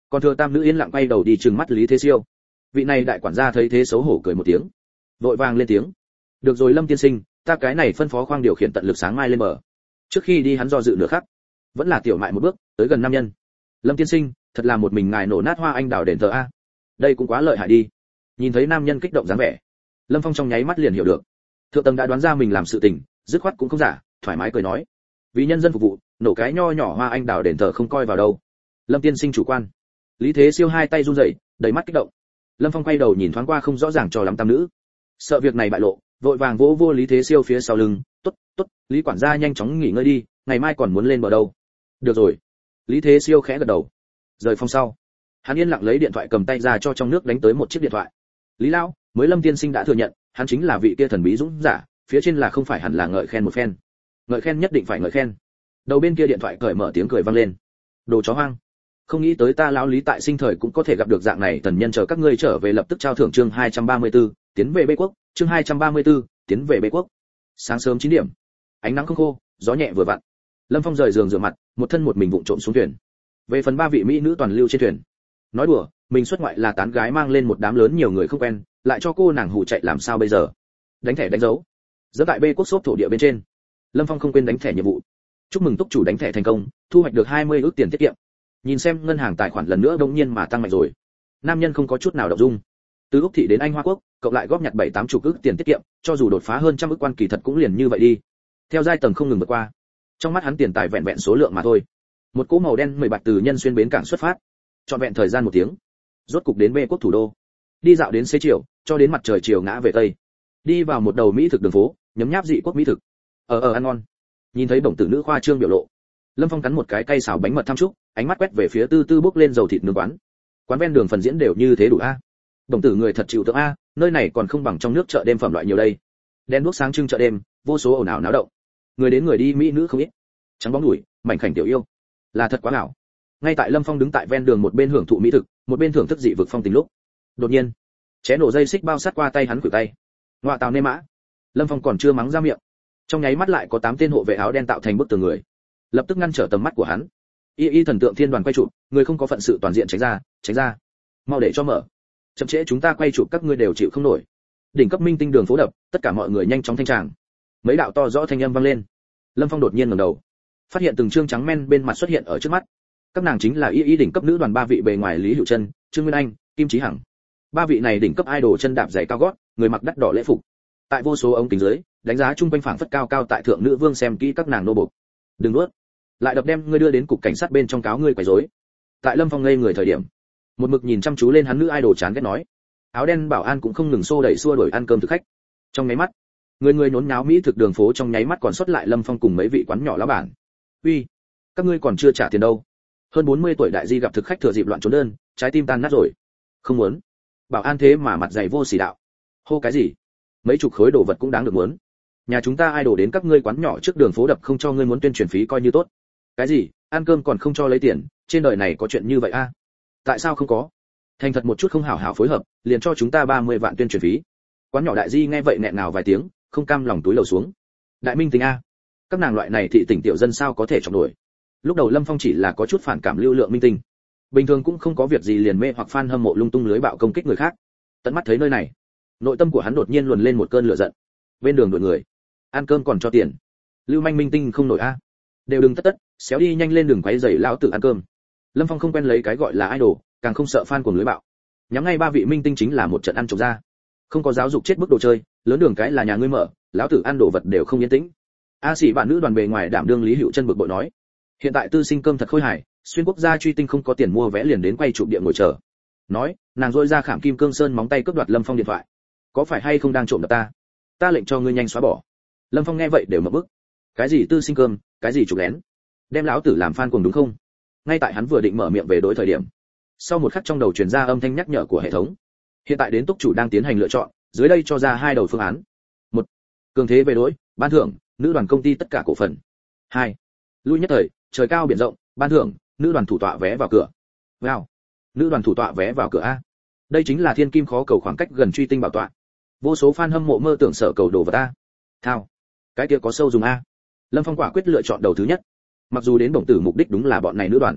Còn thừa tam nữ yên lặng quay đầu đi trừng mắt Lý Thế Siêu. Vị này đại quản gia thấy thế xấu hổ cười một tiếng, vội vàng lên tiếng: được rồi Lâm tiên sinh, ta cái này phân phó khoang điều khiển tận lực sáng mai lên bờ. Trước khi đi hắn do dự nửa khắc, vẫn là tiểu mại một bước tới gần nam nhân. Lâm tiên sinh, thật là một mình ngài nổ nát hoa anh đào đền thờ a, đây cũng quá lợi hại đi. Nhìn thấy nam nhân kích động dáng vẻ, Lâm Phong trong nháy mắt liền hiểu được, thượng tầng đã đoán ra mình làm sự tình, dứt khoát cũng không giả, thoải mái cười nói: vì nhân dân phục vụ, nổ cái nho nhỏ hoa anh đào đền thờ không coi vào đâu. Lâm tiên sinh chủ quan. Lý Thế Siêu hai tay run rẩy, đầy mắt kích động. Lâm Phong quay đầu nhìn thoáng qua không rõ ràng cho lắm tam nữ, sợ việc này bại lộ, vội vàng vỗ vô Lý Thế Siêu phía sau lưng: tốt tốt, Lý quản gia nhanh chóng nghỉ ngơi đi, ngày mai còn muốn lên bờ đâu. Được rồi. Lý Thế Siêu khẽ gật đầu. Rời phòng sau, hắn yên lặng lấy điện thoại cầm tay ra cho trong nước đánh tới một chiếc điện thoại. Lý lão, mới Lâm tiên sinh đã thừa nhận, hắn chính là vị kia thần bí dũng giả, phía trên là không phải hẳn là ngợi khen một phen. Ngợi khen nhất định phải ngợi khen. Đầu bên kia điện thoại cởi mở tiếng cười vang lên. Đồ chó hoang, không nghĩ tới ta lão Lý tại sinh thời cũng có thể gặp được dạng này thần nhân, chờ các ngươi trở về lập tức trao thưởng. Chương hai trăm ba mươi tư, tiến về Bê Quốc. Chương hai trăm ba mươi tư, tiến về Bê Quốc. Sáng sớm chín điểm, ánh nắng không khô, gió nhẹ vừa vặn. Lâm Phong rời giường rửa mặt, một thân một mình vụng trộm xuống thuyền. Về phần ba vị mỹ nữ toàn lưu trên thuyền, nói đùa, mình xuất ngoại là tán gái mang lên một đám lớn nhiều người không quen, lại cho cô nàng hù chạy làm sao bây giờ? Đánh thẻ đánh dấu. Dẫn tại Bê Quốc xốp thổ địa bên trên, Lâm Phong không quên đánh thẻ nhiệm vụ. Chúc mừng túc chủ đánh thẻ thành công, thu hoạch được hai mươi ức tiền tiết kiệm. Nhìn xem ngân hàng tài khoản lần nữa đột nhiên mà tăng mạnh rồi. Nam nhân không có chút nào động dung. Từ Úc thị đến Anh Hoa Quốc, cộng lại góp nhặt bảy tám chục ức tiền tiết kiệm, cho dù đột phá hơn trăm ức quan kỳ thật cũng liền như vậy đi. Theo giai tầng không ngừng vượt qua, trong mắt hắn tiền tài vẹn vẹn số lượng mà thôi. Một cỗ màu đen mười bạc từ Nhân Xuyên bến cảng xuất phát, trọn vẹn thời gian một tiếng, rốt cục đến Bê Quốc thủ đô. Đi dạo đến xế chiều, cho đến mặt trời chiều ngã về tây. Đi vào một đầu mỹ thực đường phố, nhấm nháp dị quốc mỹ thực. Ở ở ăn ngon. Nhìn thấy bổng tử nữ khoa trương biểu lộ, Lâm Phong cắn một cái cây xào bánh mật tham trúc, ánh mắt quét về phía tư tư bốc lên dầu thịt nướng quán. Quán ven đường phần diễn đều như thế đủ a. Bổng tử người thật chịu tượng a, nơi này còn không bằng trong nước chợ đêm phẩm loại nhiều đây. Đèn đuốc sáng trưng chợ đêm, vô số ồn ào náo động. Người đến người đi mỹ nữ không ít. Trắng bóng đùi, mảnh khảnh tiểu yêu, là thật quá ảo. Ngay tại Lâm Phong đứng tại ven đường một bên hưởng thụ mỹ thực, một bên thưởng thức dị vực phong tình lúc, đột nhiên, ché nổ dây xích bao sát qua tay hắn khuỷu tay. Ngoạ tào nê mã. Lâm Phong còn chưa mắng ra miệng, trong nháy mắt lại có tám tên hộ vệ áo đen tạo thành bức tường người, lập tức ngăn trở tầm mắt của hắn. Y y thần tượng thiên đoàn quay chụp, người không có phận sự toàn diện tránh ra, tránh ra. Mau để cho mở. Chậm trễ chúng ta quay chụp các ngươi đều chịu không nổi. Đỉnh cấp minh tinh đường phố đập, tất cả mọi người nhanh chóng thanh tràng. Mấy đạo to rõ thanh âm vang lên. Lâm Phong đột nhiên ngẩng đầu, phát hiện từng trương trắng men bên mặt xuất hiện ở trước mắt. Các nàng chính là y y đỉnh cấp nữ đoàn ba vị bề ngoài Lý Hữu Chân, Trương Nguyên Anh, Kim Chí Hằng. Ba vị này đỉnh cấp idol chân đạp giày cao gót, người mặc đắt đỏ lễ phục. Tại vô số ống kính dưới, đánh giá trung quanh phảng phất cao cao tại thượng nữ vương xem kỹ các nàng nô bộc. Đừng nuốt, lại đập đem ngươi đưa đến cục cảnh sát bên trong cáo ngươi quấy rối. Tại Lâm Phong ngây người thời điểm, một mực nhìn chăm chú lên hắn nữ idol chán ghét nói. Áo đen bảo an cũng không ngừng xô đẩy xua đuổi ăn cơm thực khách. Trong nháy mắt, người người nhốn nháo mỹ thực đường phố trong nháy mắt còn xuất lại Lâm Phong cùng mấy vị quán nhỏ lão bản. Uy, các ngươi còn chưa trả tiền đâu. Hơn bốn mươi tuổi đại di gặp thực khách thừa dịp loạn trốn đơn, trái tim tan nát rồi. Không muốn. Bảo an thế mà mặt dày vô sỉ đạo. Hô cái gì? Mấy chục khối đồ vật cũng đáng được muốn. Nhà chúng ta idol đến các ngươi quán nhỏ trước đường phố đập không cho ngươi muốn tuyên truyền phí coi như tốt. Cái gì? Ăn cơm còn không cho lấy tiền, trên đời này có chuyện như vậy a? À? Tại sao không có? Thành thật một chút không hảo hảo phối hợp, liền cho chúng ta ba mươi vạn tuyên truyền phí. Quán nhỏ đại di nghe vậy nghẹn ngào vài tiếng, không cam lòng túi lầu xuống. Đại minh tính a, các nàng loại này thị tỉnh tiểu dân sao có thể chống nổi. Lúc đầu Lâm Phong chỉ là có chút phản cảm lưu lượng minh tinh, bình thường cũng không có việc gì liền mê hoặc fan hâm mộ lung tung lưới bạo công kích người khác. Tận mắt thấy nơi này, nội tâm của hắn đột nhiên luồn lên một cơn lửa giận. Bên đường đuổi người, ăn cơm còn cho tiền, lưu manh minh tinh không nổi a. Đều đừng tất tất, xéo đi nhanh lên đường quấy rầy lão tử ăn cơm. Lâm Phong không quen lấy cái gọi là idol, càng không sợ fan của lưới bạo. Nhắm ngay ba vị minh tinh chính là một trận ăn trộm ra. Không có giáo dục chết bức đồ chơi, lớn đường cái là nhà ngươi mở, lão tử ăn đồ vật đều không yên tĩnh. A sĩ bạn nữ đoàn bề ngoài đảm đương Lý Hữu Chân bực bội nói. Hiện tại tư sinh cơm thật khôi hài, xuyên quốc gia truy tinh không có tiền mua vé liền đến quay chụp địa ngồi chờ. Nói, nàng rôi ra khảm kim cương sơn móng tay cướp đoạt Lâm Phong điện thoại. Có phải hay không đang trộm đập ta? Ta lệnh cho ngươi nhanh xóa bỏ. Lâm Phong nghe vậy đều mở bức. Cái gì tư sinh cơm, cái gì chụp lén? Đem lão tử làm fan cuồng đúng không? Ngay tại hắn vừa định mở miệng về đối thời điểm, sau một khắc trong đầu truyền ra âm thanh nhắc nhở của hệ thống. Hiện tại đến túc chủ đang tiến hành lựa chọn, dưới đây cho ra hai đầu phương án. Một, cường thế về đối, ban thưởng, nữ đoàn công ty tất cả cổ phần. Hai, lui nhất thời, trời cao biển rộng, ban thưởng, nữ đoàn thủ tọa vé vào cửa. Wow, nữ đoàn thủ tọa vé vào cửa a. Đây chính là thiên kim khó cầu khoảng cách gần truy tinh bảo tọa. Vô số fan hâm mộ mơ tưởng sở cầu đồ vật a. Thao, cái kia có sâu dùng a. Lâm Phong quả quyết lựa chọn đầu thứ nhất. Mặc dù đến bổng tử mục đích đúng là bọn này nữ đoàn,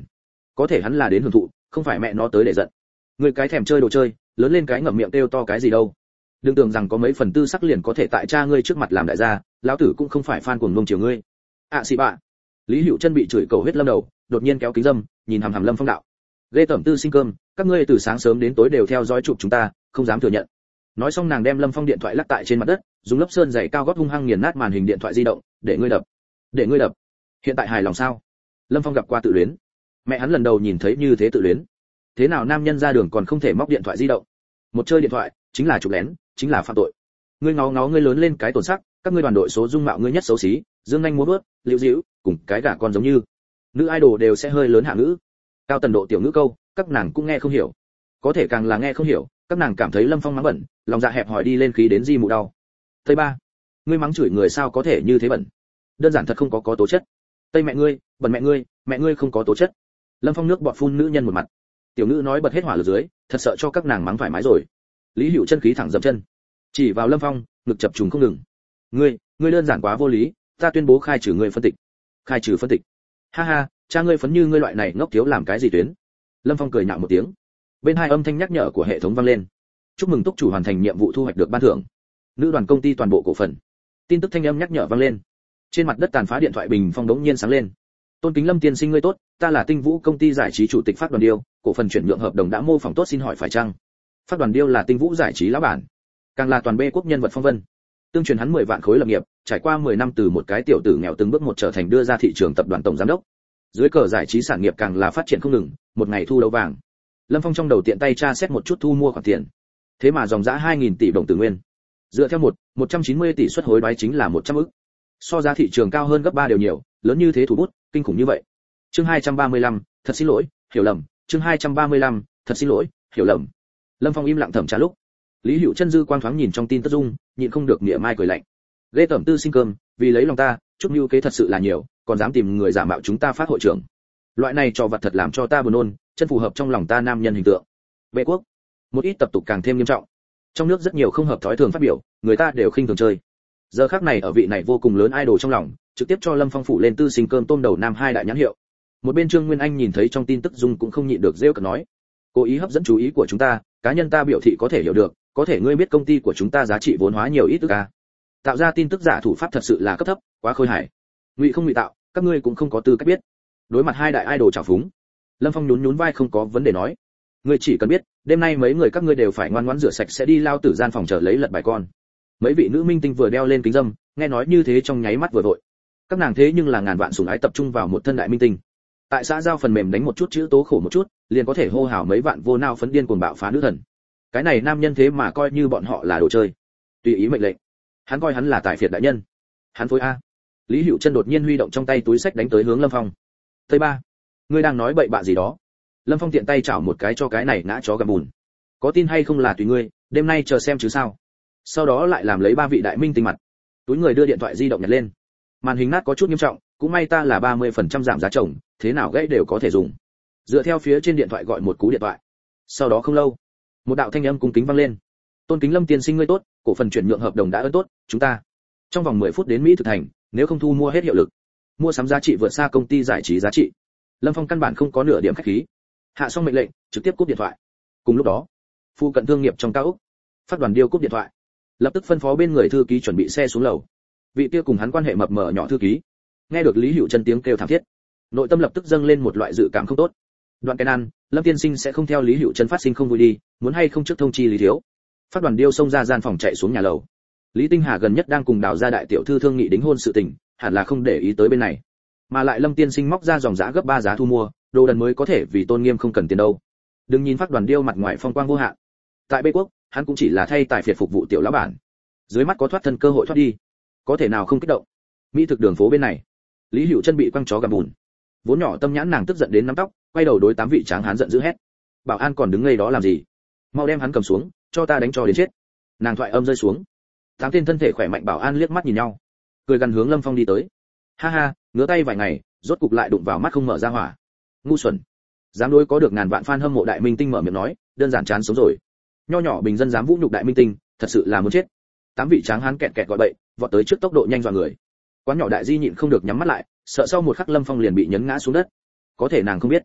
có thể hắn là đến hưởng thụ, không phải mẹ nó tới để giận. Người cái thèm chơi đồ chơi, lớn lên cái ngậm miệng kêu to cái gì đâu. Đừng tưởng rằng có mấy phần tư sắc liền có thể tại cha ngươi trước mặt làm đại gia, lão tử cũng không phải fan cuồng nông chiều ngươi. ạ xì bạ. Lý Hữu Chân bị chửi cầu hết lâm đầu, đột nhiên kéo kính dâm, nhìn hằm hằm Lâm Phong đạo. Lê Tẩm Tư sinh cơm, các ngươi từ sáng sớm đến tối đều theo dõi chụp chúng ta, không dám thừa nhận. Nói xong nàng đem Lâm Phong điện thoại lắc tại trên mặt đất, dùng lớp sơn dày cao gót hung hăng nghiền nát màn hình điện thoại di động, để ngươi đập, để ngươi đập. Hiện tại hài lòng sao? Lâm Phong gặp qua tự luyến, mẹ hắn lần đầu nhìn thấy như thế tự luyến. Thế nào nam nhân ra đường còn không thể móc điện thoại di động? Một chơi điện thoại, chính là chụp lén, chính là phạm tội. Ngươi ngó ngó ngươi lớn lên cái tổn sắc, các ngươi đoàn đội số dung mạo ngươi nhất xấu xí, dương nhanh múa vớt, liễu diễu, cùng cái gà con giống như. Nữ idol đều sẽ hơi lớn hạ ngữ. Cao tần độ tiểu ngữ câu, các nàng cũng nghe không hiểu. Có thể càng là nghe không hiểu, các nàng cảm thấy Lâm Phong mắng bẩn, lòng dạ hẹp hòi đi lên khí đến di mụ đau. Tây ba, ngươi mắng chửi người sao có thể như thế bẩn? Đơn giản thật không có có tố chất. Tây mẹ ngươi, bẩn mẹ ngươi, mẹ ngươi không có tố chất. Lâm Phong nước bọt phun nữ nhân một mặt. Tiểu ngữ nói bật hết hỏa lực dưới, thật sợ cho các nàng mắng thoải mái rồi. Lý Hữu Chân khí thẳng dậm chân, chỉ vào Lâm Phong, ngực chập trùng không ngừng. Ngươi, ngươi đơn giản quá vô lý, ta tuyên bố khai trừ ngươi phân tịch. Khai trừ phân tịch. Ha ha, cha ngươi phấn như ngươi loại này ngốc thiếu làm cái gì tuyến? Lâm Phong cười nhạo một tiếng. Bên hai âm thanh nhắc nhở của hệ thống vang lên. Chúc mừng túc chủ hoàn thành nhiệm vụ thu hoạch được ban thưởng. Nữ đoàn công ty toàn bộ cổ phần. Tin tức thanh âm nhắc nhở vang lên. Trên mặt đất tàn phá điện thoại bình phong đống nhiên sáng lên. Tôn Kính Lâm tiên sinh ngươi tốt, ta là Tinh Vũ công ty giải trí chủ tịch Phát Đoàn Điêu, cổ phần chuyển nhượng hợp đồng đã mô phỏng tốt xin hỏi phải chăng? Phát Đoàn Điêu là Tinh Vũ giải trí lão bản, càng là toàn bê quốc nhân vật phong vân. Tương truyền hắn mười vạn khối lập nghiệp, trải qua mười năm từ một cái tiểu tử nghèo từng bước một trở thành đưa ra thị trường tập đoàn tổng giám đốc. Dưới cờ giải trí sản nghiệp càng là phát triển không ngừng, một ngày thu đấu vàng. Lâm Phong trong đầu tiện tay tra xét một chút thu mua khoản tiền. Thế mà dòng giá hai nghìn tỷ đồng tử nguyên. Dựa theo một, một trăm chín mươi tỷ suất hối đoái chính là một trăm ức. So giá thị trường cao hơn gấp ba đều nhiều, lớn như thế thủ bút, kinh khủng như vậy. Chương hai trăm ba mươi lăm, thật xin lỗi, hiểu lầm. Chương hai trăm ba mươi lăm, thật xin lỗi, hiểu lầm. Lâm Phong im lặng thẩm tra lúc. Lý Hữu Chân dư quan thoáng nhìn trong tin tức dung, nhịn không được mỉa mai cười lạnh. Lê Tẩm Tư sinh cơm, vì lấy lòng ta, chút mưu kế thật sự là nhiều, còn dám tìm người giả mạo chúng ta phát hội trưởng. Loại này trò vặt thật làm cho ta buồn nôn, chân phù hợp trong lòng ta nam nhân hình tượng. Vệ quốc, một ít tập tục càng thêm nghiêm trọng. Trong nước rất nhiều không hợp thói thường phát biểu, người ta đều khinh thường chơi. Giờ khắc này ở vị này vô cùng lớn idol trong lòng, trực tiếp cho Lâm Phong phủ lên tư sinh cơm tôm đầu nam hai đại nhãn hiệu. Một bên Trương Nguyên Anh nhìn thấy trong tin tức dung cũng không nhịn được rêu cợt nói, cố ý hấp dẫn chú ý của chúng ta, cá nhân ta biểu thị có thể hiểu được, có thể ngươi biết công ty của chúng ta giá trị vốn hóa nhiều ít ức à? Tạo ra tin tức giả thủ pháp thật sự là cấp thấp, quá khôi hài. Ngụy không ngụy tạo, các ngươi cũng không có tư cách biết. Đối mặt hai đại idol trào phúng, Lâm Phong nhún nhún vai không có vấn đề nói, ngươi chỉ cần biết, đêm nay mấy người các ngươi đều phải ngoan ngoãn rửa sạch sẽ đi lao tử gian phòng chờ lấy lật bài con. Mấy vị nữ minh tinh vừa đeo lên kính dâm, nghe nói như thế trong nháy mắt vừa vội. Các nàng thế nhưng là ngàn vạn sủng ái tập trung vào một thân đại minh tinh. Tại xã giao phần mềm đánh một chút chữ tố khổ một chút, liền có thể hô hào mấy vạn vô nao phấn điên cuồng bạo phá nữ thần. Cái này nam nhân thế mà coi như bọn họ là đồ chơi, tùy ý mệnh lệnh. Hắn coi hắn là tài phiệt đại nhân. Hắn phối a. Lý Hữu Chân đột nhiên huy động trong tay túi sách đánh tới hướng Lâm Phong. Tây ba, ngươi đang nói bậy bạ gì đó? Lâm Phong tiện tay chảo một cái cho cái này ngã chó gặm bùn. Có tin hay không là tùy ngươi, đêm nay chờ xem chứ sao. Sau đó lại làm lấy ba vị đại minh tinh mặt. Túi người đưa điện thoại di động nhặt lên. Màn hình nát có chút nghiêm trọng, cũng may ta là ba mươi phần trăm giảm giá chồng, thế nào gãy đều có thể dùng. Dựa theo phía trên điện thoại gọi một cú điện thoại. Sau đó không lâu, một đạo thanh âm cung kính vang lên. Tôn Kính Lâm tiên sinh ngươi tốt, cổ phần chuyển nhượng hợp đồng đã ấn tốt, chúng ta trong vòng mười phút đến Mỹ thực thành, nếu không thu mua hết hiệu lực. Mua sắm giá trị vượt xa công ty giải trí giá trị. Lâm Phong căn bản không có nửa điểm khách khí. Hạ xong mệnh lệnh, trực tiếp cúp điện thoại. Cùng lúc đó, phu cận thương nghiệp trong cao ốc, Phát Đoàn Điêu cúp điện thoại, lập tức phân phó bên người thư ký chuẩn bị xe xuống lầu. Vị kia cùng hắn quan hệ mập mờ nhỏ thư ký, nghe được Lý Hữu Chân tiếng kêu thảm thiết, nội tâm lập tức dâng lên một loại dự cảm không tốt. Đoạn cái nan, Lâm tiên sinh sẽ không theo Lý Hữu Chân phát sinh không vui đi, muốn hay không trước thông chi Lý thiếu. Phát Đoàn Điêu xông ra gian phòng chạy xuống nhà lầu. Lý Tinh Hà gần nhất đang cùng Đào gia đại tiểu thư thương nghị đính hôn sự tình, hẳn là không để ý tới bên này. Mà lại Lâm tiên sinh móc ra dòng giá gấp ba giá thu mua, đồ đần mới có thể vì tôn nghiêm không cần tiền đâu. Đừng nhìn Phát Đoàn Điêu mặt ngoài phong quang vô hạn, tại Bê Quốc, hắn cũng chỉ là thay tài phiệt phục vụ tiểu lão bản. Dưới mắt có thoát thân cơ hội thoát đi, có thể nào không kích động. Mỹ thực đường phố bên này, Lý Hữu Chân bị quăng chó gặm bùn. Vốn nhỏ tâm nhãn nàng tức giận đến nắm tóc, quay đầu đối tám vị tráng hán giận dữ hét: "Bảo an còn đứng ngây đó làm gì? Mau đem hắn cầm xuống, cho ta đánh cho đến chết." Nàng thoại âm rơi xuống, tám tên thân thể khỏe mạnh bảo an liếc mắt nhìn nhau, cười gần hướng Lâm Phong đi tới. Ha ha, ngứa tay vài ngày, rốt cục lại đụng vào mắt không mở ra hỏa. Ngu xuẩn. Dám đối có được ngàn vạn fan hâm mộ đại minh tinh mở miệng nói, đơn giản chán sống rồi. Nho nhỏ bình dân dám vũ nhục đại minh tinh, thật sự là muốn chết. Tám vị tráng hán kẹt kẹt gọi bậy, vọt tới trước tốc độ nhanh dọa người. Quán nhỏ đại di nhịn không được nhắm mắt lại, sợ sau một khắc Lâm Phong liền bị nhấn ngã xuống đất. Có thể nàng không biết,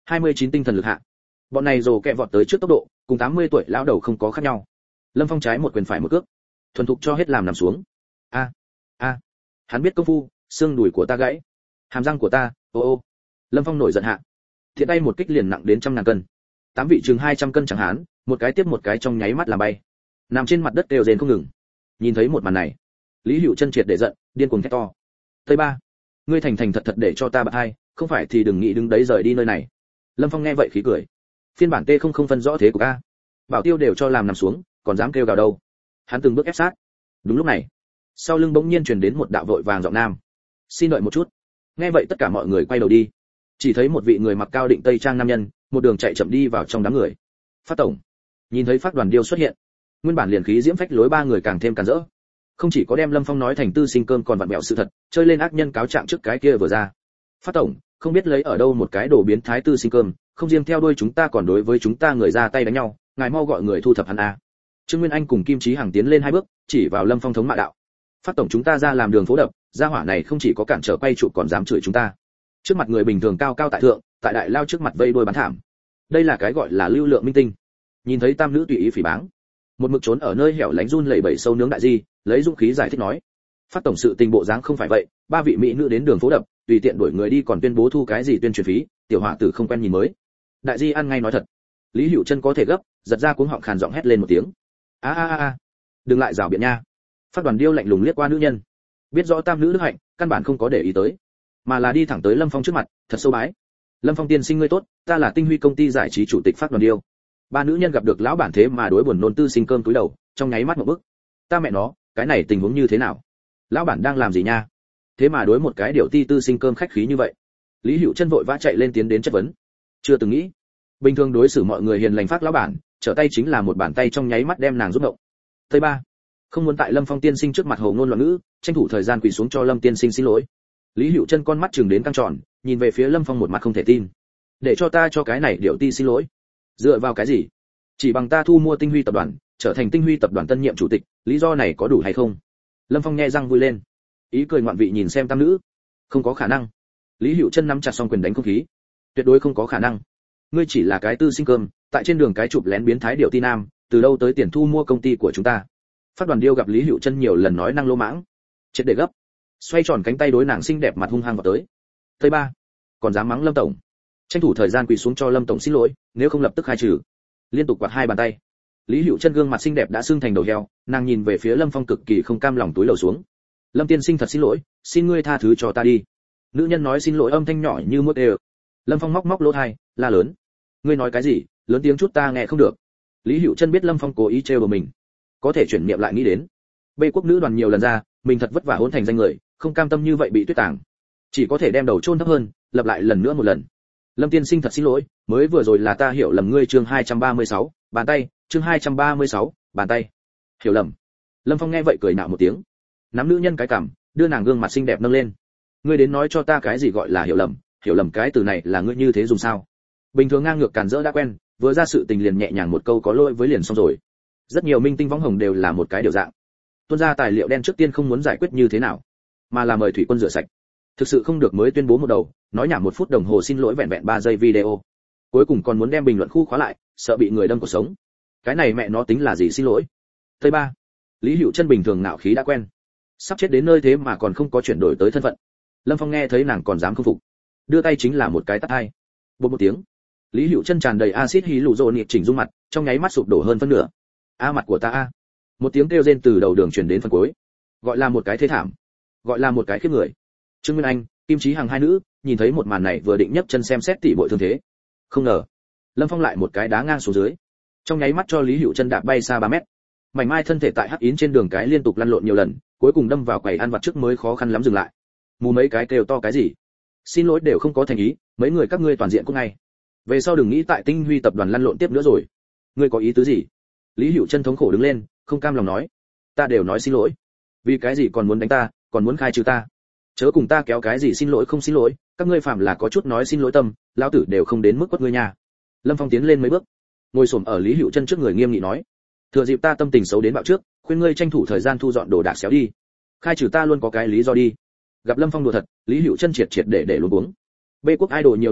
hai mươi chín tinh thần lực hạ. Bọn này rồ kẹ vọt tới trước tốc độ, cùng tám mươi tuổi lão đầu không có khác nhau. Lâm Phong trái một quyền phải một cước, thuần thục cho hết làm nằm xuống. A, a, hắn biết công phu, xương đùi của ta gãy, hàm răng của ta, ô ô. Lâm Phong nổi giận hạ, thiện tay một kích liền nặng đến trăm ngàn cân. Tám vị chừng hai trăm cân chẳng hán, một cái tiếp một cái trong nháy mắt làm bay. Nằm trên mặt đất đều rên không ngừng. Nhìn thấy một màn này, Lý Hữu Chân triệt để giận, điên cuồng thét to. Tây ba, ngươi thành thành thật thật để cho ta bạc hai, không phải thì đừng nghĩ đứng đấy rời đi nơi này. Lâm Phong nghe vậy khí cười. Phiên bản T không không phân rõ thế của a. Bảo Tiêu đều cho làm nằm xuống, còn dám kêu gào đâu. Hắn từng bước ép sát. Đúng lúc này, sau lưng bỗng nhiên truyền đến một đạo vội vàng giọng nam. Xin đợi một chút. Nghe vậy tất cả mọi người quay đầu đi. Chỉ thấy một vị người mặc cao định tây trang nam nhân, một đường chạy chậm đi vào trong đám người. Phát tổng. Nhìn thấy Phát Đoàn Điêu xuất hiện, nguyên bản liền khí diễm phách lối ba người càng thêm càn rỡ. Không chỉ có đem Lâm Phong nói thành tư sinh cơm còn vặn vẹo sự thật, chơi lên ác nhân cáo trạng trước cái kia vừa ra. Phát tổng, không biết lấy ở đâu một cái đồ biến thái tư sinh cơm, không riêng theo đuôi chúng ta còn đối với chúng ta người ra tay đánh nhau, ngài mau gọi người thu thập hắn a. Trương Nguyên Anh cùng Kim Chí Hằng tiến lên hai bước, chỉ vào Lâm Phong thống mạ đạo. Phát tổng chúng ta ra làm đường phố đập, gia hỏa này không chỉ có cản trở quay trụ còn dám chửi chúng ta. Trước mặt người bình thường cao cao tại thượng, tại đại lao trước mặt vây đuôi bán thảm. Đây là cái gọi là lưu lượng minh tinh. Nhìn thấy tam nữ tùy ý phỉ báng, một mực trốn ở nơi hẻo lánh run lẩy bẩy sâu nướng đại di, lấy dũng khí giải thích nói. Phát tổng sự tình bộ dáng không phải vậy, ba vị mỹ nữ đến đường phố đập, tùy tiện đuổi người đi còn tuyên bố thu cái gì tuyên truyền phí, tiểu hỏa tử không quen nhìn mới. Đại di ăn ngay nói thật. Lý Hữu Chân có thể gấp, giật ra cuống họng khàn giọng hét lên một tiếng. A a a a, đừng lại rào biện nha. Phát Đoàn Điêu lạnh lùng liếc qua nữ nhân, biết rõ tam nữ đức hạnh, căn bản không có để ý tới, mà là đi thẳng tới Lâm Phong trước mặt, thật sâu bái. Lâm Phong tiên sinh ngươi tốt, ta là Tinh Huy công ty giải trí chủ tịch Phát Đoàn Điêu. Ba nữ nhân gặp được lão bản thế mà đối buồn nôn tư sinh cơm túi đầu, trong nháy mắt một bức. Ta mẹ nó, cái này tình huống như thế nào? Lão bản đang làm gì nha? Thế mà đối một cái điệu ti tư sinh cơm khách khí như vậy. Lý Hữu Chân vội vã chạy lên tiến đến chất vấn. Chưa từng nghĩ, bình thường đối xử mọi người hiền lành Phát lão bản, trở tay chính là một bàn tay trong nháy mắt đem nàng giúp động. Thứ ba, không muốn tại Lâm Phong tiên sinh trước mặt hồ ngôn loạn ngữ, tranh thủ thời gian quỳ xuống cho Lâm tiên sinh xin lỗi. Lý Hữu Chân con mắt trừng đến căng tròn, nhìn về phía Lâm Phong một mặt không thể tin. Để cho ta cho cái này điệu ti xin lỗi? Dựa vào cái gì? Chỉ bằng ta thu mua Tinh Huy tập đoàn, trở thành Tinh Huy tập đoàn tân nhiệm chủ tịch, lý do này có đủ hay không? Lâm Phong nghe răng vui lên, ý cười ngoạn vị nhìn xem tam nữ. Không có khả năng. Lý Hữu Chân nắm chặt song quyền đánh không khí. Tuyệt đối không có khả năng. Ngươi chỉ là cái tư sinh cơm, tại trên đường cái chụp lén biến thái điệu ti nam, từ đâu tới tiền thu mua công ty của chúng ta? Phát Đoàn Điêu gặp Lý Hữu Chân nhiều lần nói năng lô mãng, chết để gấp, xoay tròn cánh tay đối nàng xinh đẹp mặt hung hăng vào tới. Thứ ba, còn dám mắng Lâm tổng? Tranh thủ thời gian quỳ xuống cho Lâm tổng xin lỗi, nếu không lập tức khai trừ. Liên tục quạt hai bàn tay. Lý Hữu Chân gương mặt xinh đẹp đã sưng thành đầu heo, nàng nhìn về phía Lâm Phong cực kỳ không cam lòng túi lầu xuống. Lâm tiên sinh thật xin lỗi, xin ngươi tha thứ cho ta đi. Nữ nhân nói xin lỗi âm thanh nhỏ như muốt đều. Lâm Phong móc móc lỗ tai, la lớn. Ngươi nói cái gì? Lớn tiếng chút ta nghe không được. Lý Hữu Chân biết Lâm Phong cố ý trêu đùa mình, có thể chuyển niệm lại nghĩ đến. Bê quốc nữ đoàn nhiều lần ra, mình thật vất vả hôn thành danh người, không cam tâm như vậy bị tuyết tàng, chỉ có thể đem đầu chôn thấp hơn, lặp lại lần nữa một lần. Lâm tiên sinh thật xin lỗi, mới vừa rồi là ta hiểu lầm ngươi. Chương hai trăm ba mươi sáu, bàn tay. Chương hai trăm ba mươi sáu, bàn tay. Hiểu lầm. Lâm Phong nghe vậy cười nạo một tiếng, nắm nữ nhân cái cằm, đưa nàng gương mặt xinh đẹp nâng lên. Ngươi đến nói cho ta cái gì gọi là hiểu lầm? Hiểu lầm cái từ này là ngươi như thế dùng sao? Bình thường ngang ngược càn rỡ đã quen, vừa ra sự tình liền nhẹ nhàng một câu có lỗi với liền xong rồi. Rất nhiều minh tinh võng hồng đều là một cái điều dạng. Tuân ra tài liệu đen trước tiên không muốn giải quyết như thế nào, mà là mời thủy quân rửa sạch. Thực sự không được mới tuyên bố một đầu, nói nhảm một phút đồng hồ xin lỗi vẹn vẹn ba giây video. Cuối cùng còn muốn đem bình luận khu khóa lại, sợ bị người đâm cuộc sống. Cái này mẹ nó tính là gì xin lỗi? Thứ ba, Lý Hữu Chân bình thường nạo khí đã quen, sắp chết đến nơi thế mà còn không có chuyển đổi tới thân phận. Lâm Phong nghe thấy nàng còn dám không phục, đưa tay chính là một cái tát hai. Bột một tiếng, Lý Hữu Chân tràn đầy axit hyaluronic chỉnh dung mặt, trong nháy mắt sụp đổ hơn phân nửa. A mặt của ta a. Một tiếng kêu rên từ đầu đường truyền đến phần cuối, gọi là một cái thế thảm, gọi là một cái khiếp người. Trương Nguyên Anh, Kim Chí Hằng hai nữ nhìn thấy một màn này vừa định nhấc chân xem xét tỉ bội thương thế, không ngờ Lâm Phong lại một cái đá ngang xuống dưới, trong nháy mắt cho Lý Hữu Chân đạp bay xa ba mét. Mảnh mai thân thể tại hắc yến trên đường cái liên tục lăn lộn nhiều lần, cuối cùng đâm vào quầy ăn vặt trước mới khó khăn lắm dừng lại. Mù mấy cái kêu to cái gì? Xin lỗi đều không có thành ý, mấy người các ngươi toàn diện cũng ngay. Về sau đừng nghĩ tại Tinh Huy tập đoàn lăn lộn tiếp nữa rồi. Ngươi có ý tứ gì? Lý Hữu Chân thống khổ đứng lên, không cam lòng nói. Ta đều nói xin lỗi, vì cái gì còn muốn đánh ta, còn muốn khai trừ ta? Chớ cùng ta kéo cái gì xin lỗi không xin lỗi, các ngươi phạm là có chút nói xin lỗi tâm, lão tử đều không đến mức quất ngươi nha. Lâm Phong tiến lên mấy bước, ngồi xổm ở Lý Hữu Chân trước người nghiêm nghị nói. Thừa dịp ta tâm tình xấu đến bạo trước, khuyên ngươi tranh thủ thời gian thu dọn đồ đạc xéo đi. Khai trừ ta luôn có cái lý do đi. Gặp Lâm Phong đùa thật, Lý Hữu Chân triệt triệt để để luống cuống. Bê quốc idol nhiều như vậy,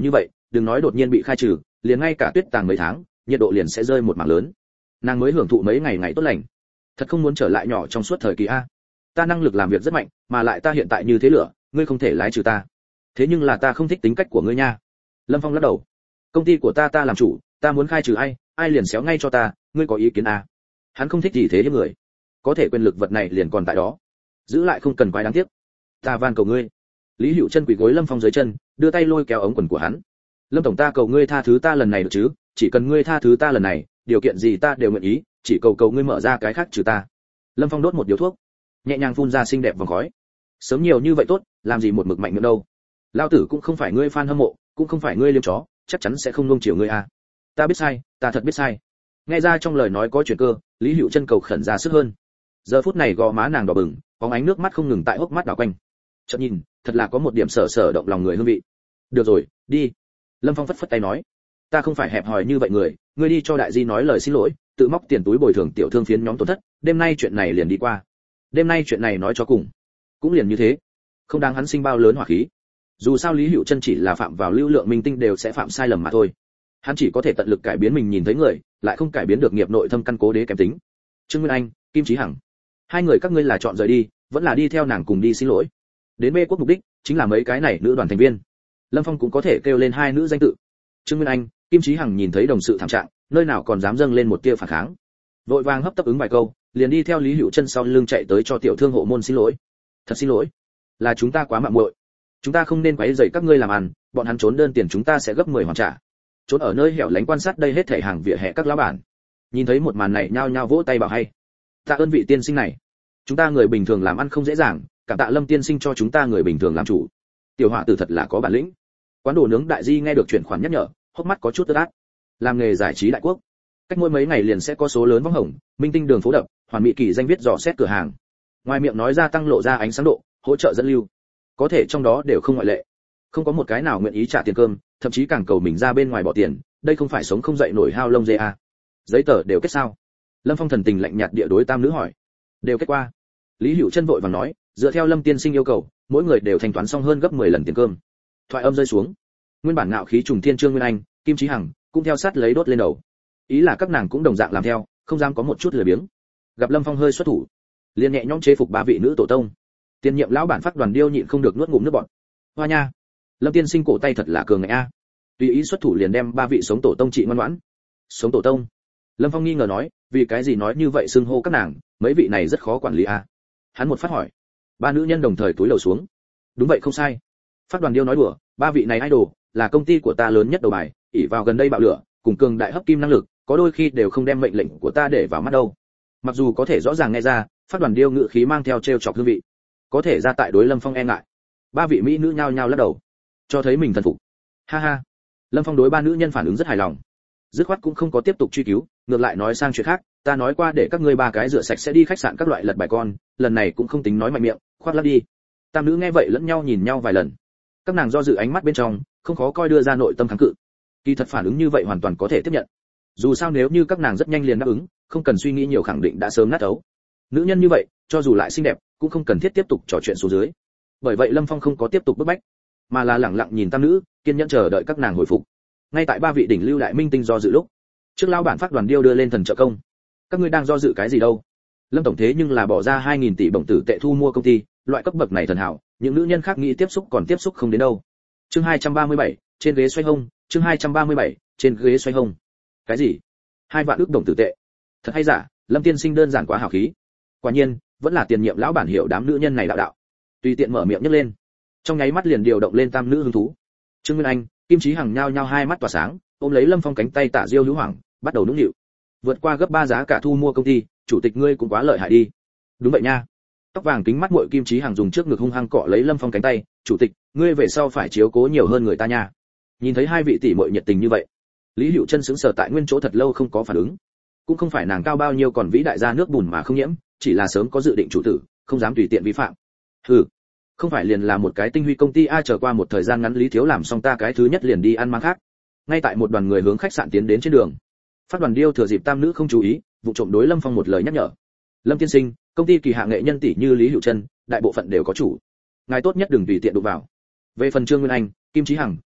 đừng nói đột nhiên bị khai trừ, liền ngay cả tuyết tàng mấy tháng, nhiệt độ liền sẽ rơi một mảng lớn. Nàng mới hưởng thụ mấy ngày ngày tốt lành, thật không muốn trở lại nhỏ trong suốt thời kỳ a. Ta năng lực làm việc rất mạnh, mà lại ta hiện tại như thế lửa, ngươi không thể lái trừ ta. Thế nhưng là ta không thích tính cách của ngươi nha. Lâm Phong lắc đầu. Công ty của ta ta làm chủ, ta muốn khai trừ ai, ai liền xéo ngay cho ta, ngươi có ý kiến à? Hắn không thích gì thế hiếp người, có thể quyền lực vật này liền còn tại đó, giữ lại không cần quái đáng tiếc. Ta van cầu ngươi. Lý Hữu Chân quỳ gối Lâm Phong dưới chân, đưa tay lôi kéo ống quần của hắn. Lâm tổng, ta cầu ngươi tha thứ ta lần này được chứ, chỉ cần ngươi tha thứ ta lần này, điều kiện gì ta đều nguyện ý, chỉ cầu cầu ngươi mở ra cái khác trừ ta. Lâm Phong đốt một điếu thuốc, nhẹ nhàng phun ra xinh đẹp vòng khói. Sớm nhiều như vậy tốt, làm gì một mực mạnh miệng đâu. Lão tử cũng không phải ngươi fan hâm mộ, cũng không phải ngươi liêm chó, chắc chắn sẽ không nuông chiều ngươi à. Ta biết sai, ta thật biết sai. Nghe ra trong lời nói có chuyện cơ, Lý Hữu Chân cầu khẩn ra sức hơn. Giờ phút này gò má nàng đỏ bừng, bóng ánh nước mắt không ngừng tại hốc mắt đảo quanh. Chợt nhìn, thật là có một điểm sở sở động lòng người hương vị. Được rồi, đi. Lâm Phong phất phất tay nói, ta không phải hẹp hòi như vậy người, ngươi đi cho đại di nói lời xin lỗi, tự móc tiền túi bồi thường tiểu thương phiến nhóm tổn thất, đêm nay chuyện này liền đi qua. Đêm nay chuyện này nói cho cùng, cũng liền như thế, không đáng hắn sinh bao lớn hỏa khí. Dù sao Lý Hữu Chân chỉ là phạm vào lưu lượng minh tinh đều sẽ phạm sai lầm mà thôi. Hắn chỉ có thể tận lực cải biến mình nhìn thấy người, lại không cải biến được nghiệp nội thâm căn cố đế kém tính. Trương Nguyên Anh, Kim Chí Hằng, hai người các ngươi là chọn rời đi, vẫn là đi theo nàng cùng đi xin lỗi? Đến Mê Quốc mục đích chính là mấy cái này nữ đoàn thành viên. Lâm Phong cũng có thể kêu lên hai nữ danh tự. Trương Nguyên Anh, Kim Chí Hằng nhìn thấy đồng sự thảm trạng, nơi nào còn dám dâng lên một tia phản kháng. Vội vàng hấp tấp ứng vài câu, liền đi theo Lý Hữu Chân sau lưng chạy tới cho tiểu thương hộ môn xin lỗi. Thật xin lỗi, là chúng ta quá mạo muội. Chúng ta không nên quấy rầy các ngươi làm ăn, bọn hắn trốn đơn tiền chúng ta sẽ gấp mười hoàn trả. Trốn ở nơi hẻo lánh quan sát đây hết thảy hàng vỉa hè các lão bản. Nhìn thấy một màn này nhao nhao vỗ tay bảo hay. Tạ ơn vị tiên sinh này. Chúng ta người bình thường làm ăn không dễ dàng, cảm tạ Lâm tiên sinh cho chúng ta người bình thường làm chủ. Tiểu hỏa tử thật là có bản lĩnh. Quán đồ nướng đại di nghe được chuyển khoản nhắc nhở, hốc mắt có chút tơ át. Làm nghề giải trí đại quốc, cách mỗi mấy ngày liền sẽ có số lớn võng hồng, minh tinh đường phố đập, hoàn mỹ kỳ danh viết dò xét cửa hàng. Ngoài miệng nói ra tăng lộ ra ánh sáng độ, hỗ trợ dẫn lưu, có thể trong đó đều không ngoại lệ. Không có một cái nào nguyện ý trả tiền cơm, thậm chí càng cầu mình ra bên ngoài bỏ tiền, đây không phải sống không dậy nổi hao lông dê à. Giấy tờ đều kết sao? Lâm Phong thần tình lạnh nhạt địa đối tam nữ hỏi. Đều kết qua. Lý Hữu Chân vội vàng nói, dựa theo Lâm tiên sinh yêu cầu, mỗi người đều thanh toán xong hơn gấp mười lần tiền cơm. Thoại âm rơi xuống, nguyên bản ngạo khí trùng thiên Trương Nguyên Anh, Kim Chí Hằng cũng theo sát lấy đốt lên đầu. Ý là các nàng cũng đồng dạng làm theo, không dám có một chút lười biếng. Gặp Lâm Phong hơi xuất thủ, liền nhẹ nhõm chế phục ba vị nữ tổ tông. Tiền nhiệm lão bản phát đoàn điêu nhịn không được nuốt ngụm nước bọt. Hoa nha, Lâm tiên sinh cổ tay thật là cường ngạnh a. Tùy ý xuất thủ liền đem ba vị sống tổ tông trị ngoan ngoãn. Sống tổ tông? Lâm Phong nghi ngờ nói, vì cái gì nói như vậy xưng hô các nàng, mấy vị này rất khó quản lý a. Hắn một phát hỏi. Ba nữ nhân đồng thời cúi đầu xuống. Đúng vậy không sai. Phát đoàn điêu nói đùa, ba vị này idol là công ty của ta lớn nhất đầu bài, ỷ vào gần đây bạo lửa, cùng cường đại hấp kim năng lực, có đôi khi đều không đem mệnh lệnh của ta để vào mắt đâu. Mặc dù có thể rõ ràng nghe ra, phát đoàn điêu ngữ khí mang theo trêu chọc hương vị, có thể ra tại đối Lâm Phong e ngại. Ba vị mỹ nữ nhao nhao lắc đầu, cho thấy mình thần phục. Ha ha. Lâm Phong đối ba nữ nhân phản ứng rất hài lòng, dứt khoát cũng không có tiếp tục truy cứu, ngược lại nói sang chuyện khác, ta nói qua để các ngươi ba cái rửa sạch sẽ đi khách sạn các loại lật bài con, lần này cũng không tính nói mạnh miệng, khoác lác đi. Tam nữ nghe vậy lẫn nhau nhìn nhau vài lần, các nàng do dự ánh mắt bên trong, không khó coi đưa ra nội tâm kháng cự. Kỳ thật phản ứng như vậy hoàn toàn có thể tiếp nhận. Dù sao nếu như các nàng rất nhanh liền đáp ứng, không cần suy nghĩ nhiều khẳng định đã sớm nát ấu. Nữ nhân như vậy, cho dù lại xinh đẹp, cũng không cần thiết tiếp tục trò chuyện xuống dưới. Bởi vậy Lâm Phong không có tiếp tục bức bách, mà là lẳng lặng nhìn tam nữ, kiên nhẫn chờ đợi các nàng hồi phục. Ngay tại ba vị đỉnh lưu đại minh tinh do dự lúc, trước lão bản phát đoàn điêu đưa lên thần trợ công. Các ngươi đang do dự cái gì đâu? Lâm tổng thế nhưng là bỏ ra hai nghìn tỷ bổng tử tệ thu mua công ty, loại cấp bậc này thần hảo, những nữ nhân khác nghĩ tiếp xúc còn tiếp xúc không đến đâu. Chương hai trăm ba mươi bảy, trên ghế xoay hông, chương hai trăm ba mươi bảy, trên ghế xoay hông. Cái gì? Hai vạn ức đồng tử tệ? Thật hay giả? Lâm tiên sinh đơn giản quá hào khí. Quả nhiên, vẫn là tiền nhiệm lão bản hiểu đám nữ nhân này đạo đạo. Tùy tiện mở miệng nhấc lên, trong nháy mắt liền điều động lên tam nữ hứng thú. Trương Nguyên Anh, Kim Chí Hằng nhao nhao hai mắt tỏa sáng, ôm lấy Lâm Phong cánh tay tạ diêu hữu hoảng, bắt đầu nũng nịu. Vượt qua gấp ba giá cả thu mua công ty, chủ tịch ngươi cũng quá lợi hại đi. Đúng vậy nha. Tóc vàng kính mắt muội Kim Chí Hằng dùng trước ngực hung hăng cọ lấy Lâm Phong cánh tay, chủ tịch, ngươi về sau phải chiếu cố nhiều hơn người ta nha. Nhìn thấy hai vị tỷ muội nhiệt tình như vậy, Lý Hữu Chân sững sờ tại nguyên chỗ thật lâu không có phản ứng. Cũng không phải nàng cao bao nhiêu còn vĩ đại gia nước bùn mà không nhiễm, chỉ là sớm có dự định chủ tử, không dám tùy tiện vi phạm. Hừ, không phải liền là một cái tinh huy công ty a, chờ qua một thời gian ngắn Lý thiếu làm xong ta cái thứ nhất liền đi ăn mang khác. Ngay tại một đoàn người hướng khách sạn tiến đến trên đường, phát đoàn điêu thừa dịp tam nữ không chú ý, vụ trộm đối Lâm Phong một lời nhắc nhở. Lâm tiên sinh, công ty kỳ hạ nghệ nhân tỷ như Lý Hữu Chân, đại bộ phận đều có chủ, ngài tốt nhất đừng tùy tiện đụng vào. Về phần Trương Nguyên Anh, Kim Chí Hằng,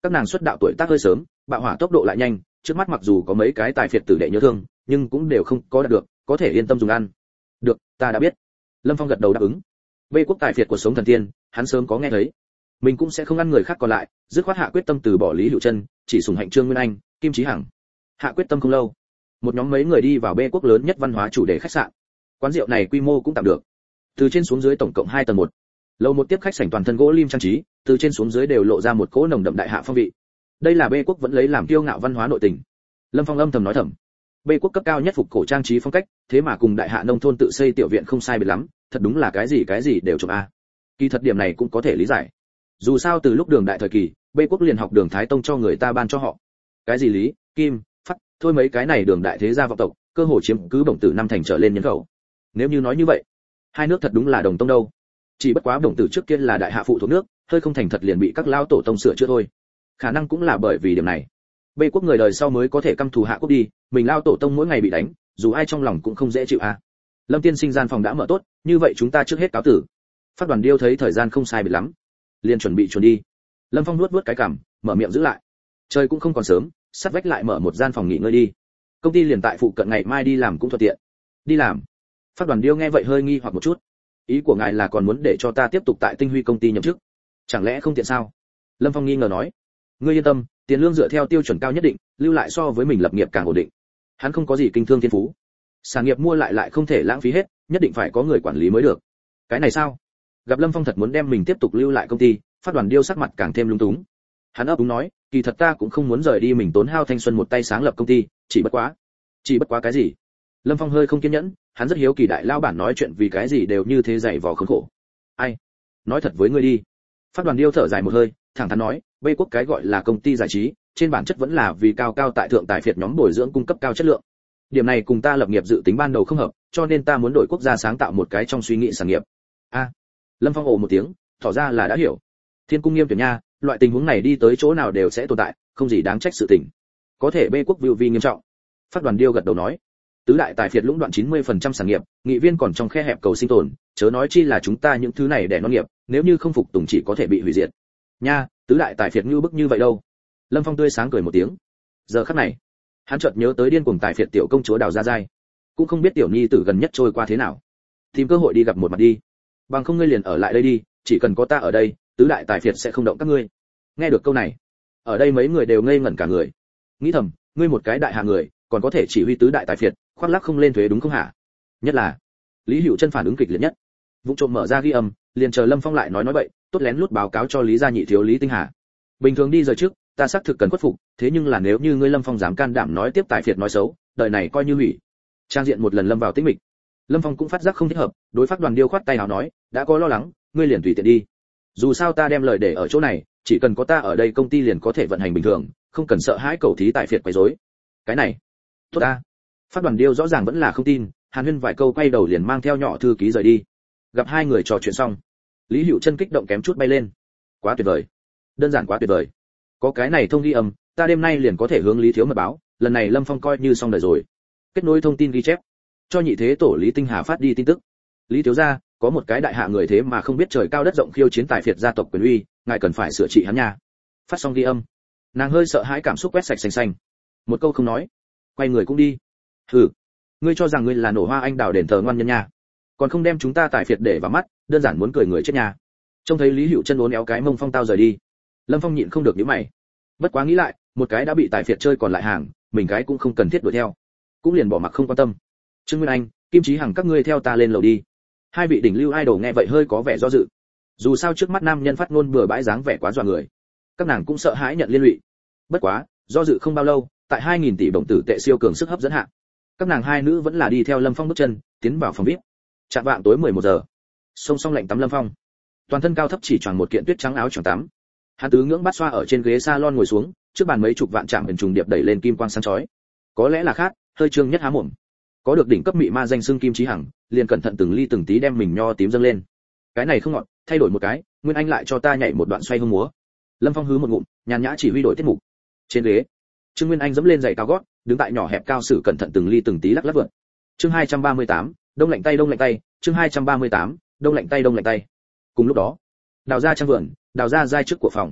các nàng xuất đạo tuổi tác hơi sớm, bạo hỏa tốc độ lại nhanh, trước mắt mặc dù có mấy cái tài phiệt tử đệ nhớ thương, nhưng cũng đều không có đạt được, có thể yên tâm dùng ăn. Được, ta đã biết. Lâm Phong gật đầu đáp ứng. Bê quốc tài phiệt của sống thần tiên, hắn sớm có nghe thấy. Mình cũng sẽ không ăn người khác còn lại, dứt khoát hạ quyết tâm từ bỏ Lý Hữu Chân, chỉ sủng hạnh Trương Nguyên Anh, Kim Chí Hằng. Hạ quyết tâm không lâu, một nhóm mấy người đi vào Bê quốc lớn nhất văn hóa chủ đề khách sạn. Quán rượu này quy mô cũng tạm được. Từ trên xuống dưới tổng cộng hai tầng một. Lầu một tiếp khách sảnh toàn thân gỗ lim trang trí, từ trên xuống dưới đều lộ ra một cỗ nồng đậm đại hạ phong vị. Đây là Bê quốc vẫn lấy làm kiêu ngạo văn hóa nội tình. Lâm Phong âm thầm nói thầm. Bê quốc cấp cao nhất phục cổ trang trí phong cách, thế mà cùng đại hạ nông thôn tự xây tiểu viện không sai biệt lắm, thật đúng là cái gì cái gì đều chụp a. Kỳ thật điểm này cũng có thể lý giải. Dù sao từ lúc Đường đại thời kỳ, Bê quốc liền học Đường Thái Tông cho người ta ban cho họ. Cái gì Lý, Kim, Phát, thôi mấy cái này Đường đại thế gia vọng tộc, cơ hội chiếm cứ bổng tử năm thành trở lên nhân khẩu. Nếu như nói như vậy, hai nước thật đúng là đồng tông đâu. Chỉ bất quá bổng tử trước kia là đại hạ phụ thuộc nước, hơi không thành thật liền bị các lao tổ tông sửa chữa thôi. Khả năng cũng là bởi vì điểm này. Bê quốc người đời sau mới có thể căm thù hạ quốc đi, mình lao tổ tông mỗi ngày bị đánh, dù ai trong lòng cũng không dễ chịu a. À. Lâm tiên sinh gian phòng đã mở tốt, như vậy chúng ta trước hết cáo tử. Phát Đoàn Điêu thấy thời gian không sai biệt lắm, liền chuẩn bị chuẩn đi. Lâm Phong nuốt nuốt cái cằm, mở miệng giữ lại. Trời cũng không còn sớm, sát vách lại mở một gian phòng nghỉ ngơi đi. Công ty liền tại phụ cận, ngày mai đi làm cũng thuận tiện. Đi làm? Phát Đoàn Điêu nghe vậy hơi nghi hoặc một chút. Ý của ngài là còn muốn để cho ta tiếp tục tại Tinh Huy công ty nhậm chức? Chẳng lẽ không tiện sao? Lâm Phong nghi ngờ nói. Ngươi yên tâm, tiền lương dựa theo tiêu chuẩn cao nhất định, lưu lại so với mình lập nghiệp càng ổn định. Hắn không có gì kinh thương thiên phú, sản nghiệp mua lại lại không thể lãng phí hết, nhất định phải có người quản lý mới được. Cái này sao? Gặp Lâm Phong thật muốn đem mình tiếp tục lưu lại công ty, Phát Đoàn Điêu sắc mặt càng thêm lung túng. Hắn ấp úng nói, kỳ thật ta cũng không muốn rời đi mình tốn hao thanh xuân một tay sáng lập công ty, chỉ bất quá. Chỉ bất quá cái gì? Lâm Phong hơi không kiên nhẫn, hắn rất hiếu kỳ đại lao bản nói chuyện vì cái gì đều như thế dày vò khốn khổ. Ai? Nói thật với ngươi đi. Phát Đoàn Điêu thở dài một hơi, thẳng thắn nói, Bê quốc cái gọi là công ty giải trí, trên bản chất vẫn là vì cao cao tại thượng tài phiệt nhóm bồi dưỡng cung cấp cao chất lượng. Điểm này cùng ta lập nghiệp dự tính ban đầu không hợp, cho nên ta muốn đổi quốc gia sáng tạo một cái trong suy nghĩ sản nghiệp. A. À, Lâm Phong ồ một tiếng, tỏ ra là đã hiểu. Thiên cung nghiêm tuyển nha, loại tình huống này đi tới chỗ nào đều sẽ tồn tại, không gì đáng trách sự tình. Có thể Bê quốc view vi nghiêm trọng. Phát Đoàn Điêu gật đầu nói, tứ đại tài phiệt lũng đoạn chín mươi phần trăm sản nghiệp, nghị viên còn trong khe hẹp cầu sinh tồn, chớ nói chi là chúng ta những thứ này để non nghiệp, nếu như không phục tùng chỉ có thể bị hủy diệt. Nha, tứ đại tài phiệt như bức như vậy đâu? Lâm Phong tươi sáng cười một tiếng. Giờ khắc này, hắn chợt nhớ tới điên cuồng tài phiệt tiểu công chúa Đào Gia Giai, cũng không biết tiểu nhi tử gần nhất trôi qua thế nào. Tìm cơ hội đi gặp một mặt đi. Bằng không ngươi liền ở lại đây đi, chỉ cần có ta ở đây, tứ đại tài phiệt sẽ không động các ngươi. Nghe được câu này, ở đây mấy người đều ngây ngẩn cả người. Nghĩ thầm, ngươi một cái đại hạ người, còn có thể chỉ huy tứ đại tài phiệt, khoác lác không lên thuế đúng không hả? Nhất là Lý Hữu Chân phản ứng kịch liệt nhất. Vụng trộm mở ra ghi âm, liền chờ Lâm Phong lại nói nói bậy, tốt lén lút báo cáo cho Lý gia nhị thiếu Lý Tinh Hà. Bình thường đi giờ trước, ta xác thực cần khuất phục, thế nhưng là nếu như ngươi Lâm Phong dám can đảm nói tiếp tài phiệt nói xấu, đời này coi như hủy. Trang diện một lần lâm vào tĩnh mịch. Lâm Phong cũng phát giác không thích hợp, đối Phát Đoàn Điêu khoát tay áo nói, đã có lo lắng, ngươi liền tùy tiện đi. Dù sao ta đem lời để ở chỗ này, chỉ cần có ta ở đây công ty liền có thể vận hành bình thường, không cần sợ hãi cầu thí tài phiệt quấy rối. Cái này, tốt ta. Phát Đoàn Điêu rõ ràng vẫn là không tin, Hàn Huyên vài câu quay đầu liền mang theo nhỏ thư ký rời đi. Gặp hai người trò chuyện xong, Lý Hữu Chân kích động kém chút bay lên. Quá tuyệt vời, đơn giản quá tuyệt vời. Có cái này thông ghi âm, ta đêm nay liền có thể hướng Lý thiếu mật báo, lần này Lâm Phong coi như xong đời rồi. Kết nối thông tin ghi chép, cho nhị thế tổ Lý Tinh Hà phát đi tin tức. Lý thiếu gia, có một cái đại hạ người thế mà không biết trời cao đất rộng khiêu chiến tài phiệt gia tộc quyền uy, ngài cần phải sửa trị hắn nha. Phát xong ghi âm, nàng hơi sợ hãi cảm xúc quét sạch xanh xanh, một câu không nói, quay người cũng đi. Hừ, ngươi cho rằng ngươi là nổ hoa anh đào đền thờ ngoan nhân nha, còn không đem chúng ta tài phiệt để vào mắt, đơn giản muốn cười người chết nha. Trông thấy Lý Hữu Chân uốn éo cái mông phong tao rời đi, Lâm Phong nhịn không được nhíu mày. Bất quá nghĩ lại, một cái đã bị tài phiệt chơi còn lại hàng, mình cái cũng không cần thiết đuổi theo, cũng liền bỏ mặc không quan tâm. Trương Nguyên Anh, Kim Chí Hằng các ngươi theo ta lên lầu đi. Hai vị đỉnh lưu idol nghe vậy hơi có vẻ do dự. Dù sao trước mắt nam nhân phát ngôn bừa bãi dáng vẻ quá dọa người, các nàng cũng sợ hãi nhận liên lụy. Bất quá, do dự không bao lâu, tại hai nghìn tỷ đồng tử tệ siêu cường sức hấp dẫn hạ, các nàng hai nữ vẫn là đi theo Lâm Phong bước chân, tiến vào phòng vê i pê. Chạm vạng tối mười một giờ, song song lạnh tắm Lâm Phong, toàn thân cao thấp chỉ choàng một kiện tuyết trắng áo choàng tắm. Hắn tứ ngưỡng bát xoa ở trên ghế salon ngồi xuống, trước bàn mấy chục vạn trạm hình trùng điệp đẩy lên kim quang sáng chói. Có lẽ là khát, hơi trương nhất há mồm. Có được đỉnh cấp mị ma danh xưng Kim Chí Hằng, liền cẩn thận từng ly từng tí đem mình nho tím dâng lên. Cái này không ngọt, thay đổi một cái, Nguyên Anh lại cho ta nhảy một đoạn xoay hương múa. Lâm Phong hứ một ngụm, nhàn nhã chỉ huy đổi tiết mục. Trên ghế, Trương Nguyên Anh dẫm lên giày cao gót, đứng tại nhỏ hẹp cao sử cẩn thận từng ly từng tí lắc lắc vượt. Chương hai trăm ba mươi tám, đông lạnh tay đông lạnh tay, chương hai trăm ba mươi tám, đông lạnh tay đông lạnh tay. Cùng lúc đó, Đào gia trang vườn, Đào gia giai trước của phòng.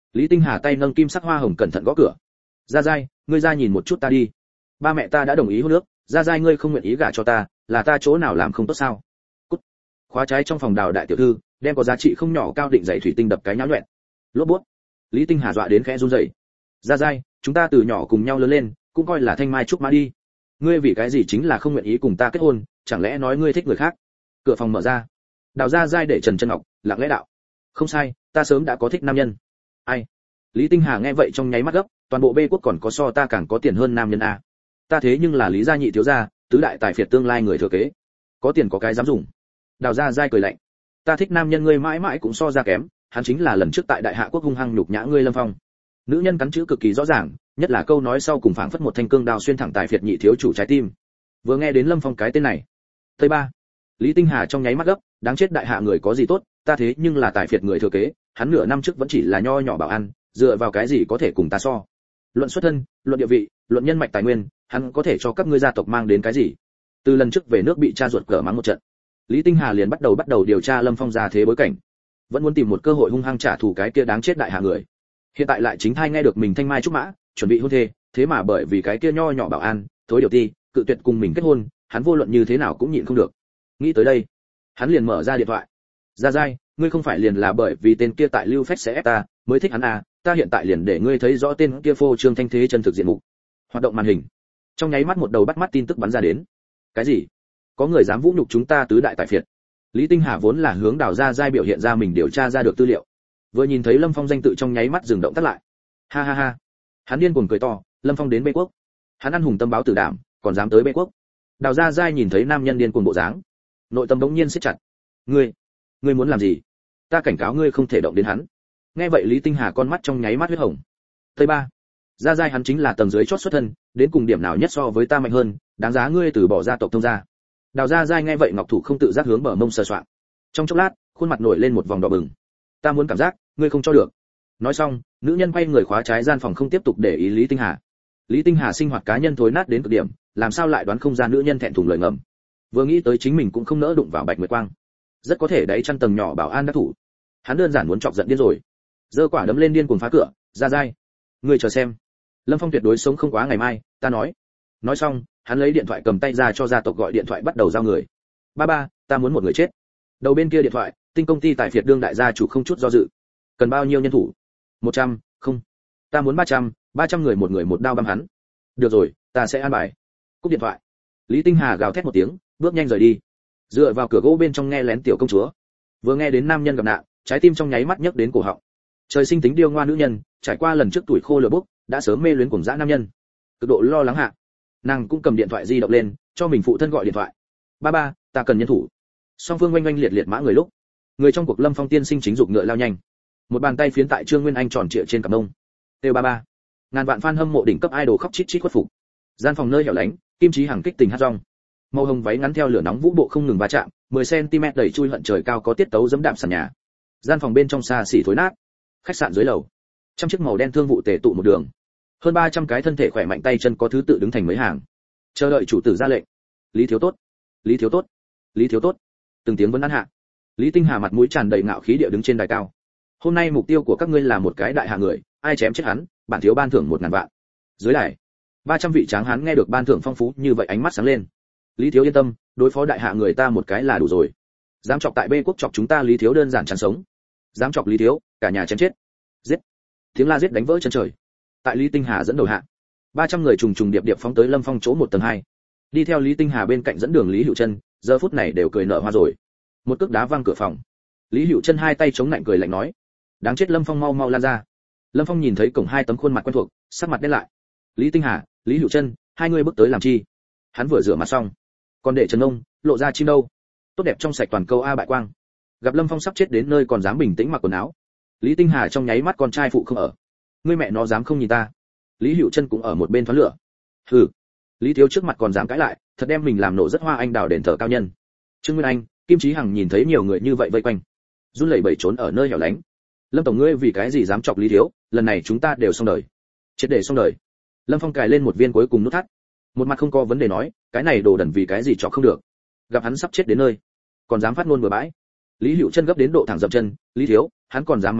Lý Tinh Hà tay nâng kim sắc hoa hồng cẩn thận gõ cửa. Gia Giai, ngươi ra nhìn một chút ta đi. Ba mẹ ta đã đồng ý hôn nước, Gia Giai ngươi không nguyện ý gả cho ta, là ta chỗ nào làm không tốt sao? Cút. Khóa trái trong phòng đào đại tiểu thư, đem có giá trị không nhỏ cao định dày thủy tinh đập cái nhão nhọẹn. Lốp bút. Lý Tinh Hà dọa đến khẽ run rẩy. Gia Giai, chúng ta từ nhỏ cùng nhau lớn lên, cũng coi là thanh mai trúc mã đi. Ngươi vì cái gì chính là không nguyện ý cùng ta kết hôn, chẳng lẽ nói ngươi thích người khác? Cửa phòng mở ra. Đào Gia Giai để Trần Chân Ngọc, lặng lẽ đạo: "Không sai, ta sớm đã có thích nam nhân." Ai? Lý Tinh Hà nghe vậy trong nháy mắt gấp, toàn bộ Bê quốc còn có so ta càng có tiền hơn nam nhân a. Ta thế nhưng là Lý gia nhị thiếu gia, tứ đại tài phiệt tương lai người thừa kế. Có tiền có cái dám dùng. Đào Gia Giai cười lạnh. Ta thích nam nhân ngươi mãi mãi cũng so ra kém, hắn chính là lần trước tại Đại Hạ quốc hung hăng nhục nhã ngươi Lâm Phong. Nữ nhân cắn chữ cực kỳ rõ ràng, nhất là câu nói sau cùng phảng phất một thanh cương đao xuyên thẳng tài phiệt nhị thiếu chủ trái tim. Vừa nghe đến Lâm Phong cái tên này, Tây ba. Lý Tinh Hà trong nháy mắt gấp, đáng chết Đại Hạ người có gì tốt, ta thế nhưng là tài phiệt người thừa kế, hắn nửa năm trước vẫn chỉ là nho nhỏ bảo an, dựa vào cái gì có thể cùng ta so? Luận xuất thân, luận địa vị, luận nhân mạch tài nguyên, hắn có thể cho các ngươi gia tộc mang đến cái gì? Từ lần trước về nước bị cha ruột cờ mắng một trận, Lý Tinh Hà liền bắt đầu bắt đầu điều tra Lâm Phong gia thế bối cảnh, vẫn muốn tìm một cơ hội hung hăng trả thù cái kia đáng chết Đại Hạ người. Hiện tại lại chính thai nghe được mình thanh mai trúc mã, chuẩn bị hôn thê, thế mà bởi vì cái kia nho nhỏ bảo an, thối điều ti, cự tuyệt cùng mình kết hôn, hắn vô luận như thế nào cũng nhịn không được. Nghĩ tới đây, hắn liền mở ra điện thoại. Gia Giai, ngươi không phải liền là bởi vì tên kia tại Lưu Phách sẽ ép ta, mới thích hắn à, ta hiện tại liền để ngươi thấy rõ tên kia phô trương thanh thế chân thực diện mục. Hoạt động màn hình. Trong nháy mắt một đầu bắt mắt tin tức bắn ra đến. Cái gì? Có người dám vũ nhục chúng ta tứ đại tài phiệt. Lý Tinh Hà vốn là hướng Đào Gia Giai biểu hiện ra mình điều tra ra được tư liệu. Vừa nhìn thấy Lâm Phong danh tự trong nháy mắt dừng động tắt lại. Ha ha ha. Hắn điên cuồng cười to, Lâm Phong đến Bê quốc. Hắn ăn hùng tâm báo tử đảm, còn dám tới Bê quốc. Đào Gia Giai nhìn thấy nam nhân điên cuồng bộ dáng, nội tâm bỗng nhiên siết chặt. Ngươi, ngươi muốn làm gì? Ta cảnh cáo ngươi không thể động đến hắn. Nghe vậy Lý Tinh Hà con mắt trong nháy mắt huyết hồng. Tây ba. Gia Giai hắn chính là tầng dưới chót xuất thân, đến cùng điểm nào nhất so với ta mạnh hơn, đáng giá ngươi từ bỏ gia tộc thông gia. Đào Gia Giai nghe vậy ngọc thủ không tự giác hướng bờ mông sờ soạng. Trong chốc lát, khuôn mặt nổi lên một vòng đỏ bừng. Ta muốn cảm giác, ngươi không cho được. Nói xong, nữ nhân quay người khóa trái gian phòng không tiếp tục để ý Lý Tinh Hà. Lý Tinh Hà sinh hoạt cá nhân thối nát đến cực điểm, làm sao lại đoán không ra nữ nhân thẹn thùng lời ngầm. Vừa nghĩ tới chính mình cũng không nỡ đụng vào Bạch Nguyệt Quang, rất có thể đáy chăn tầng nhỏ bảo an đắc thủ. Hắn đơn giản muốn chọc giận điên rồi. Giơ quả đấm lên điên cuồng phá cửa, Gia Giai, ngươi chờ xem. Lâm Phong tuyệt đối sống không quá ngày mai, ta nói. Nói xong, hắn lấy điện thoại cầm tay ra cho gia tộc gọi điện thoại bắt đầu giao người. Ba ba, ta muốn một người chết. Đầu bên kia điện thoại, Tinh công ty tài phiệt đương đại gia chủ không chút do dự. Cần bao nhiêu nhân thủ? Một trăm, không. Ta muốn ba trăm, ba trăm người một người một đao băm hắn. Được rồi, ta sẽ an bài. Cúp điện thoại. Lý Tinh Hà gào thét một tiếng, bước nhanh rời đi. Dựa vào cửa gỗ bên trong nghe lén tiểu công chúa. Vừa nghe đến nam nhân gặp nạn, trái tim trong nháy mắt nhấc đến cổ họng. Trời sinh tính điêu ngoa nữ nhân, trải qua lần trước tuổi khô lửa bốc, đã sớm mê luyến cuồng dã nam nhân. Cực độ lo lắng hạ, nàng cũng cầm điện thoại di động lên, cho mình phụ thân gọi điện thoại. Ba ba, ta cần nhân thủ. Song phương oanh oanh liệt liệt mã người lúc, người trong cuộc Lâm Phong tiên sinh chính dục ngựa lao nhanh. Một bàn tay phiến tại Trương Nguyên Anh tròn trịa trên cằm ông. Têu ba ba. Ngàn vạn fan hâm mộ đỉnh cấp idol khóc chít chít khuất phục. Gian phòng nơi hẻo lánh, Kim Chí Hằng kích tình hát rong. Màu hồng váy ngắn theo lửa nóng vũ bộ không ngừng va chạm, mười xăng-ti-mét đẩy chui hận trời cao có tiết tấu giẫm đạp sàn nhà. Gian phòng bên trong xa xỉ thối nát. Khách sạn dưới lầu, trăm chiếc màu đen thương vụ tề tụ một đường. Hơn ba trăm cái thân thể khỏe mạnh tay chân có thứ tự đứng thành mấy hàng, chờ đợi chủ tử ra lệnh. Lý thiếu tốt, Lý thiếu tốt, Lý thiếu tốt. Từng tiếng vấn an hạ. Lý Tinh Hà mặt mũi tràn đầy ngạo khí địa đứng trên đài cao. Hôm nay mục tiêu của các ngươi là một cái đại hạ người, ai chém chết hắn, bản thiếu ban thưởng một ngàn vạn. Dưới đài, ba trăm vị tráng hán nghe được ban thưởng phong phú như vậy ánh mắt sáng lên. Lý thiếu yên tâm, đối phó đại hạ người ta một cái là đủ rồi. Dám chọc tại Bê quốc chọc chúng ta Lý thiếu đơn giản chán sống. Dám chọc Lý thiếu, cả nhà chém chết. Giết. Tiếng la giết đánh vỡ chân trời. Tại Lý Tinh Hà dẫn đầu hạ, ba trăm người trùng trùng điệp điệp phóng tới Lâm Phong chỗ một tầng hai. Đi theo Lý Tinh Hà bên cạnh dẫn đường Lý Hữu Chân, giờ phút này đều cười nở hoa rồi. Một cước đá văng cửa phòng. Lý Hữu Chân hai tay chống lạnh cười lạnh nói: đáng chết Lâm Phong, mau mau lan ra. Lâm Phong nhìn thấy cổng hai tấm khuôn mặt quen thuộc, sắc mặt đen lại. Lý Tinh Hà, Lý Hữu Chân, hai người bước tới làm chi? Hắn vừa rửa mặt xong, còn để Trần ông lộ ra chim đâu? Tốt đẹp trong sạch toàn câu a bại quang. Gặp Lâm Phong sắp chết đến nơi còn dám bình tĩnh mặc quần áo. Lý Tinh Hà trong nháy mắt con trai phụ không ở. Ngươi mẹ nó dám không nhìn ta? Lý Hữu Chân cũng ở một bên thoáng lửa. Hừ. Lý thiếu trước mặt còn dám cãi lại, thật đem mình làm nổ rất hoa anh đào đền thờ cao nhân. Trương Nguyên Anh, Kim Chí Hằng nhìn thấy nhiều người như vậy vây quanh, run lẩy bẩy trốn ở nơi hẻo lánh. Lâm tổng ngươi vì cái gì dám chọc Lý thiếu, lần này chúng ta đều xong đời. Chết để xong đời. Lâm Phong cài lên một viên cuối cùng nút thắt, một mặt không có vấn đề nói, cái này đồ đần vì cái gì chọc không được. Gặp hắn sắp chết đến nơi, còn dám phát ngôn bừa bãi. Lý Hữu Chân gấp đến độ thẳng dậm chân, Lý thiếu, hắn còn dám mắng ngươi,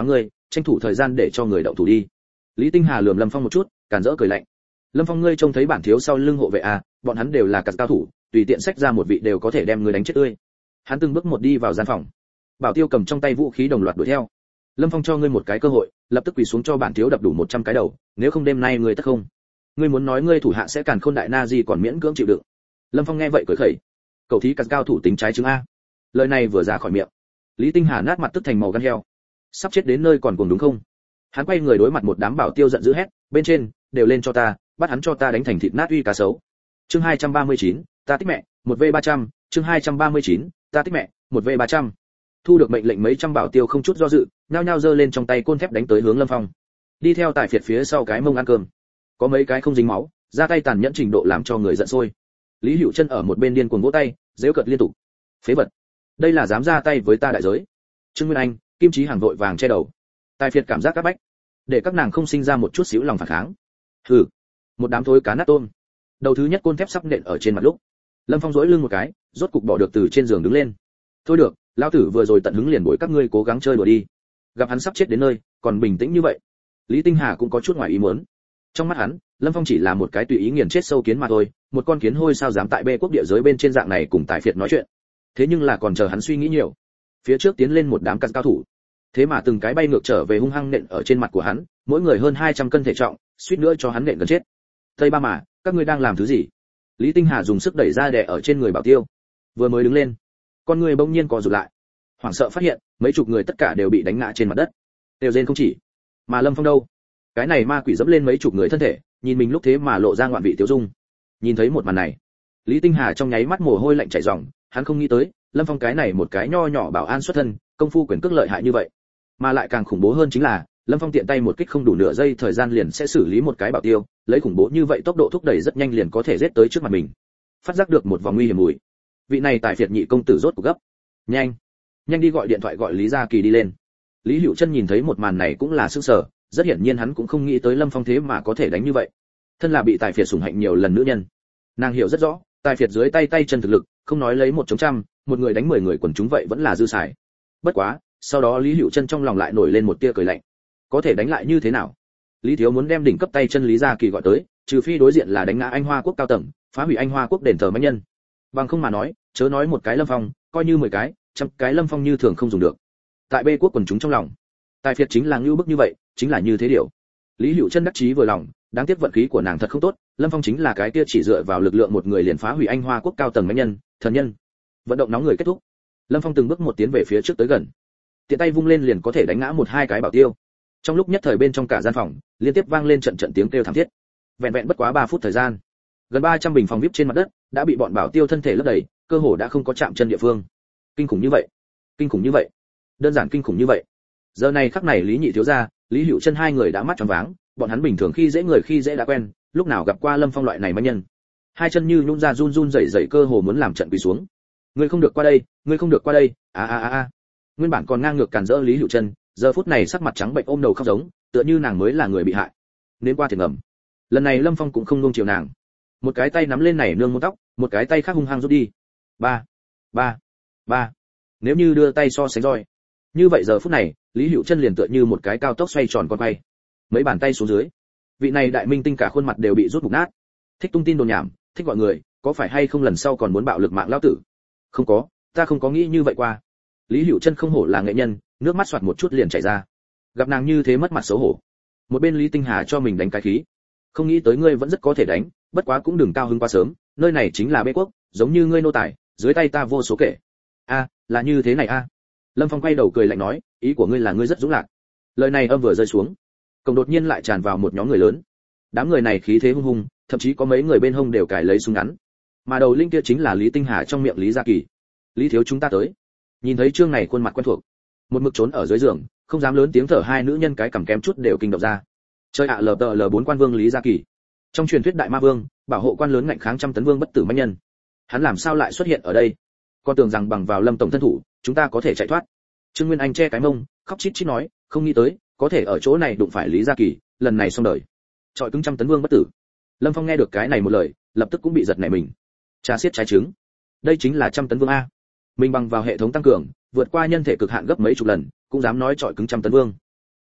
tranh thủ thời gian để cho người động thủ đi. Lý Tinh Hà lườm Lâm Phong một chút, càn rỡ cười lạnh. Lâm Phong, ngươi trông thấy bản thiếu sau lưng hộ vệ à, bọn hắn đều là cát cao thủ, tùy tiện xách ra một vị đều có thể đem ngươi đánh chết tươi. Hắn từng bước một đi vào gian phòng. Bảo Tiêu cầm trong tay vũ khí đồng loạt đuổi theo. Lâm Phong, cho ngươi một cái cơ hội, lập tức quỳ xuống cho bản thiếu đập đủ một trăm cái đầu, nếu không đêm nay ngươi tất không. Ngươi muốn nói ngươi thủ hạ sẽ càn khôn đại na gì còn miễn cưỡng chịu đựng. Lâm Phong nghe vậy cười khẩy. Cậu thí cát cao thủ tính trái chứng a. Lời này vừa ra khỏi miệng, Lý Tinh Hà nát mặt tức thành màu gan heo. Sắp chết đến nơi còn cuồng đúng không? Hắn quay người đối mặt một đám bảo tiêu giận dữ hét, bên trên, đều lên cho ta, bắt hắn cho ta đánh thành thịt nát uy cá sấu. Chương hai trăm ba mươi chín, ta tích mẹ, một v ba trăm, chương hai trăm ba mươi chín, ta tích mẹ, một v ba trăm. Thu được mệnh lệnh mấy trăm bảo tiêu không chút do dự, nhao nhao giơ lên trong tay côn thép đánh tới hướng Lâm Phong. Đi theo tại phiệt phía sau cái mông ăn cơm. Có mấy cái không dính máu, ra tay tàn nhẫn trình độ làm cho người giận sôi. Lý Hữu Chân ở một bên điên cuồng vỗ tay, giễu cợt liên tục. Phế vật, đây là dám ra tay với ta đại giới. Trương Nguyên Anh, Kim Chí Hàng vội vàng che đầu. Tài phiệt cảm giác các bách, để các nàng không sinh ra một chút xíu lòng phản kháng. Hừ, một đám thối cá nát tôm. Đầu thứ nhất côn thép sắp nện ở trên mặt lúc, Lâm Phong duỗi lưng một cái, rốt cục bỏ được từ trên giường đứng lên. Thôi được, lão tử vừa rồi tận hứng liền bồi các ngươi cố gắng chơi đùa đi. Gặp hắn sắp chết đến nơi, còn bình tĩnh như vậy. Lý Tinh Hà cũng có chút ngoài ý muốn. Trong mắt hắn, Lâm Phong chỉ là một cái tùy ý nghiền chết sâu kiến mà thôi, một con kiến hôi sao dám tại bê quốc địa giới bên trên dạng này cùng tài phiệt nói chuyện. Thế nhưng là còn chờ hắn suy nghĩ nhiều. Phía trước tiến lên một đám cát cao thủ, thế mà từng cái bay ngược trở về hung hăng nện ở trên mặt của hắn, mỗi người hơn hai trăm cân thể trọng, suýt nữa cho hắn nện gần chết. Tây Ba mà, các ngươi đang làm thứ gì? Lý Tinh Hà dùng sức đẩy ra đè ở trên người Bảo Tiêu. Vừa mới đứng lên, con người bỗng nhiên co rụt lại, hoảng sợ phát hiện mấy chục người tất cả đều bị đánh ngã trên mặt đất, đều rên không chỉ. Mà Lâm Phong đâu? Cái này ma quỷ dẫm lên mấy chục người thân thể, nhìn mình lúc thế mà lộ ra ngoạn vị tiêu dung. Nhìn thấy một màn này, Lý Tinh Hà trong nháy mắt mồ hôi lạnh chảy ròng, hắn không nghĩ tới, Lâm Phong cái này một cái nho nhỏ bảo an xuất thân, công phu quyền cước lợi hại như vậy. Mà lại càng khủng bố hơn chính là, Lâm Phong tiện tay một kích không đủ nửa giây thời gian liền sẽ xử lý một cái Bảo Tiêu, lấy khủng bố như vậy tốc độ thúc đẩy rất nhanh liền có thể giết tới trước mặt mình. Phát giác được một vòng nguy hiểm mùi. Vị này tài phiệt nhị công tử rốt cuộc gấp. Nhanh, nhanh đi gọi điện thoại gọi Lý Gia Kỳ đi lên. Lý Hữu Chân nhìn thấy một màn này cũng là sửng sở, rất hiển nhiên hắn cũng không nghĩ tới Lâm Phong thế mà có thể đánh như vậy. Thân là bị tài phiệt sủng hạnh nhiều lần nữ nhân, nàng hiểu rất rõ, tài phiệt dưới tay tay chân thực lực, không nói lấy một chống trăm, một người đánh mười người quần chúng vậy vẫn là dư xài. Bất quá, sau đó Lý Hữu Chân trong lòng lại nổi lên một tia cười lạnh. Có thể đánh lại như thế nào? Lý Thiếu muốn đem đỉnh cấp tay chân Lý Gia Kỳ gọi tới, trừ phi đối diện là đánh ngã Anh Hoa quốc cao tầng, phá hủy Anh Hoa quốc đền thờ mãnh nhân. Bằng không mà nói, chớ nói một cái Lâm Phong, coi như mười cái, trăm cái Lâm Phong như thường không dùng được. Tại bê quốc quần chúng trong lòng, tài phiệt chính là ngưu bức như vậy, chính là như thế điều. Lý Hữu Chân đắc chí vừa lòng, đáng tiếc vận khí của nàng thật không tốt, Lâm Phong chính là cái kia chỉ dựa vào lực lượng một người liền phá hủy Anh Hoa quốc cao tầng mãnh nhân, thần nhân. Vận động nóng người kết thúc, Lâm Phong từng bước một tiến về phía trước tới gần, tiện tay vung lên liền có thể đánh ngã một hai cái Bảo Tiêu. Trong lúc nhất thời bên trong cả gian phòng liên tiếp vang lên trận trận tiếng kêu thảm thiết. Vẹn vẹn bất quá ba phút thời gian, gần ba trăm bình phòng vip trên mặt đất đã bị bọn Bảo Tiêu thân thể lấp đầy, cơ hồ đã không có chạm chân địa phương. Kinh khủng như vậy, kinh khủng như vậy, đơn giản kinh khủng như vậy. Giờ này khắc này Lý Nhị thiếu gia, Lý Hữu Chân hai người đã mắt tròn váng, bọn hắn bình thường khi dễ người khi dễ đã quen, lúc nào gặp qua Lâm Phong loại này mãnh nhân. Hai chân như nhũn ra run run rẩy rẩy cơ hồ muốn làm trận quỳ xuống. Ngươi không được qua đây, ngươi không được qua đây, a a a a. Nguyên bản còn ngang ngược cản rỡ Lý Hữu Chân, giờ phút này sắc mặt trắng bệnh ôm đầu khóc giống, tựa như nàng mới là người bị hại. Nên qua thiệt ngầm. Lần này Lâm Phong cũng không nuông chiều nàng. Một cái tay nắm lên này nương môn tóc, một cái tay khác hung hăng rút đi. Ba, ba, ba. Nếu như đưa tay so sánh roi, như vậy giờ phút này, Lý Hữu Chân liền tựa như một cái cao tốc xoay tròn con quay. Mấy bàn tay xuống dưới, vị này đại minh tinh cả khuôn mặt đều bị rút mục nát. Thích tung tin đồn nhảm, thích gọi người, có phải hay không lần sau còn muốn bạo lực mạng lão tử? Không có, ta không có nghĩ như vậy qua. Lý Hữu Chân không hổ là nghệ nhân, nước mắt xoạt một chút liền chảy ra. Gặp nàng như thế mất mặt xấu hổ. Một bên Lý Tinh Hà cho mình đánh cái khí. Không nghĩ tới ngươi vẫn rất có thể đánh, bất quá cũng đừng cao hứng quá sớm, nơi này chính là bê quốc, giống như ngươi nô tài, dưới tay ta vô số kể. A, là như thế này a. Lâm Phong quay đầu cười lạnh nói, ý của ngươi là ngươi rất dũng lạc. Lời này âm vừa rơi xuống, cổng đột nhiên lại tràn vào một nhóm người lớn. Đám người này khí thế hung hùng, thậm chí có mấy người bên hông đều cài lấy súng ngắn. Mà đầu linh kia chính là Lý Tinh Hà trong miệng Lý Gia Kỳ. Lý thiếu chúng ta tới. Nhìn thấy trương này khuôn mặt quen thuộc, một mực trốn ở dưới giường, không dám lớn tiếng thở hai nữ nhân cái cằm kém chút đều kinh động ra. Chơi ạ lờ tờ lờ bốn quan vương Lý Gia Kỳ. Trong truyền thuyết đại ma vương, bảo hộ quan lớn ngạnh kháng trăm tấn vương bất tử mãnh nhân. Hắn làm sao lại xuất hiện ở đây? Con tưởng rằng bằng vào Lâm tổng thân thủ, chúng ta có thể chạy thoát. Trương Nguyên Anh che cái mông, khóc chít chít nói, không nghĩ tới, có thể ở chỗ này đụng phải Lý Gia Kỳ, lần này xong đời. Trọi cứng trăm tấn vương bất tử. Lâm Phong nghe được cái này một lời, lập tức cũng bị giật nảy mình. Trà xiết trái trứng. Đây chính là trăm tấn vương a. Mình bằng vào hệ thống tăng cường, vượt qua nhân thể cực hạn gấp mấy chục lần, cũng dám nói trọi cứng trăm tấn vương.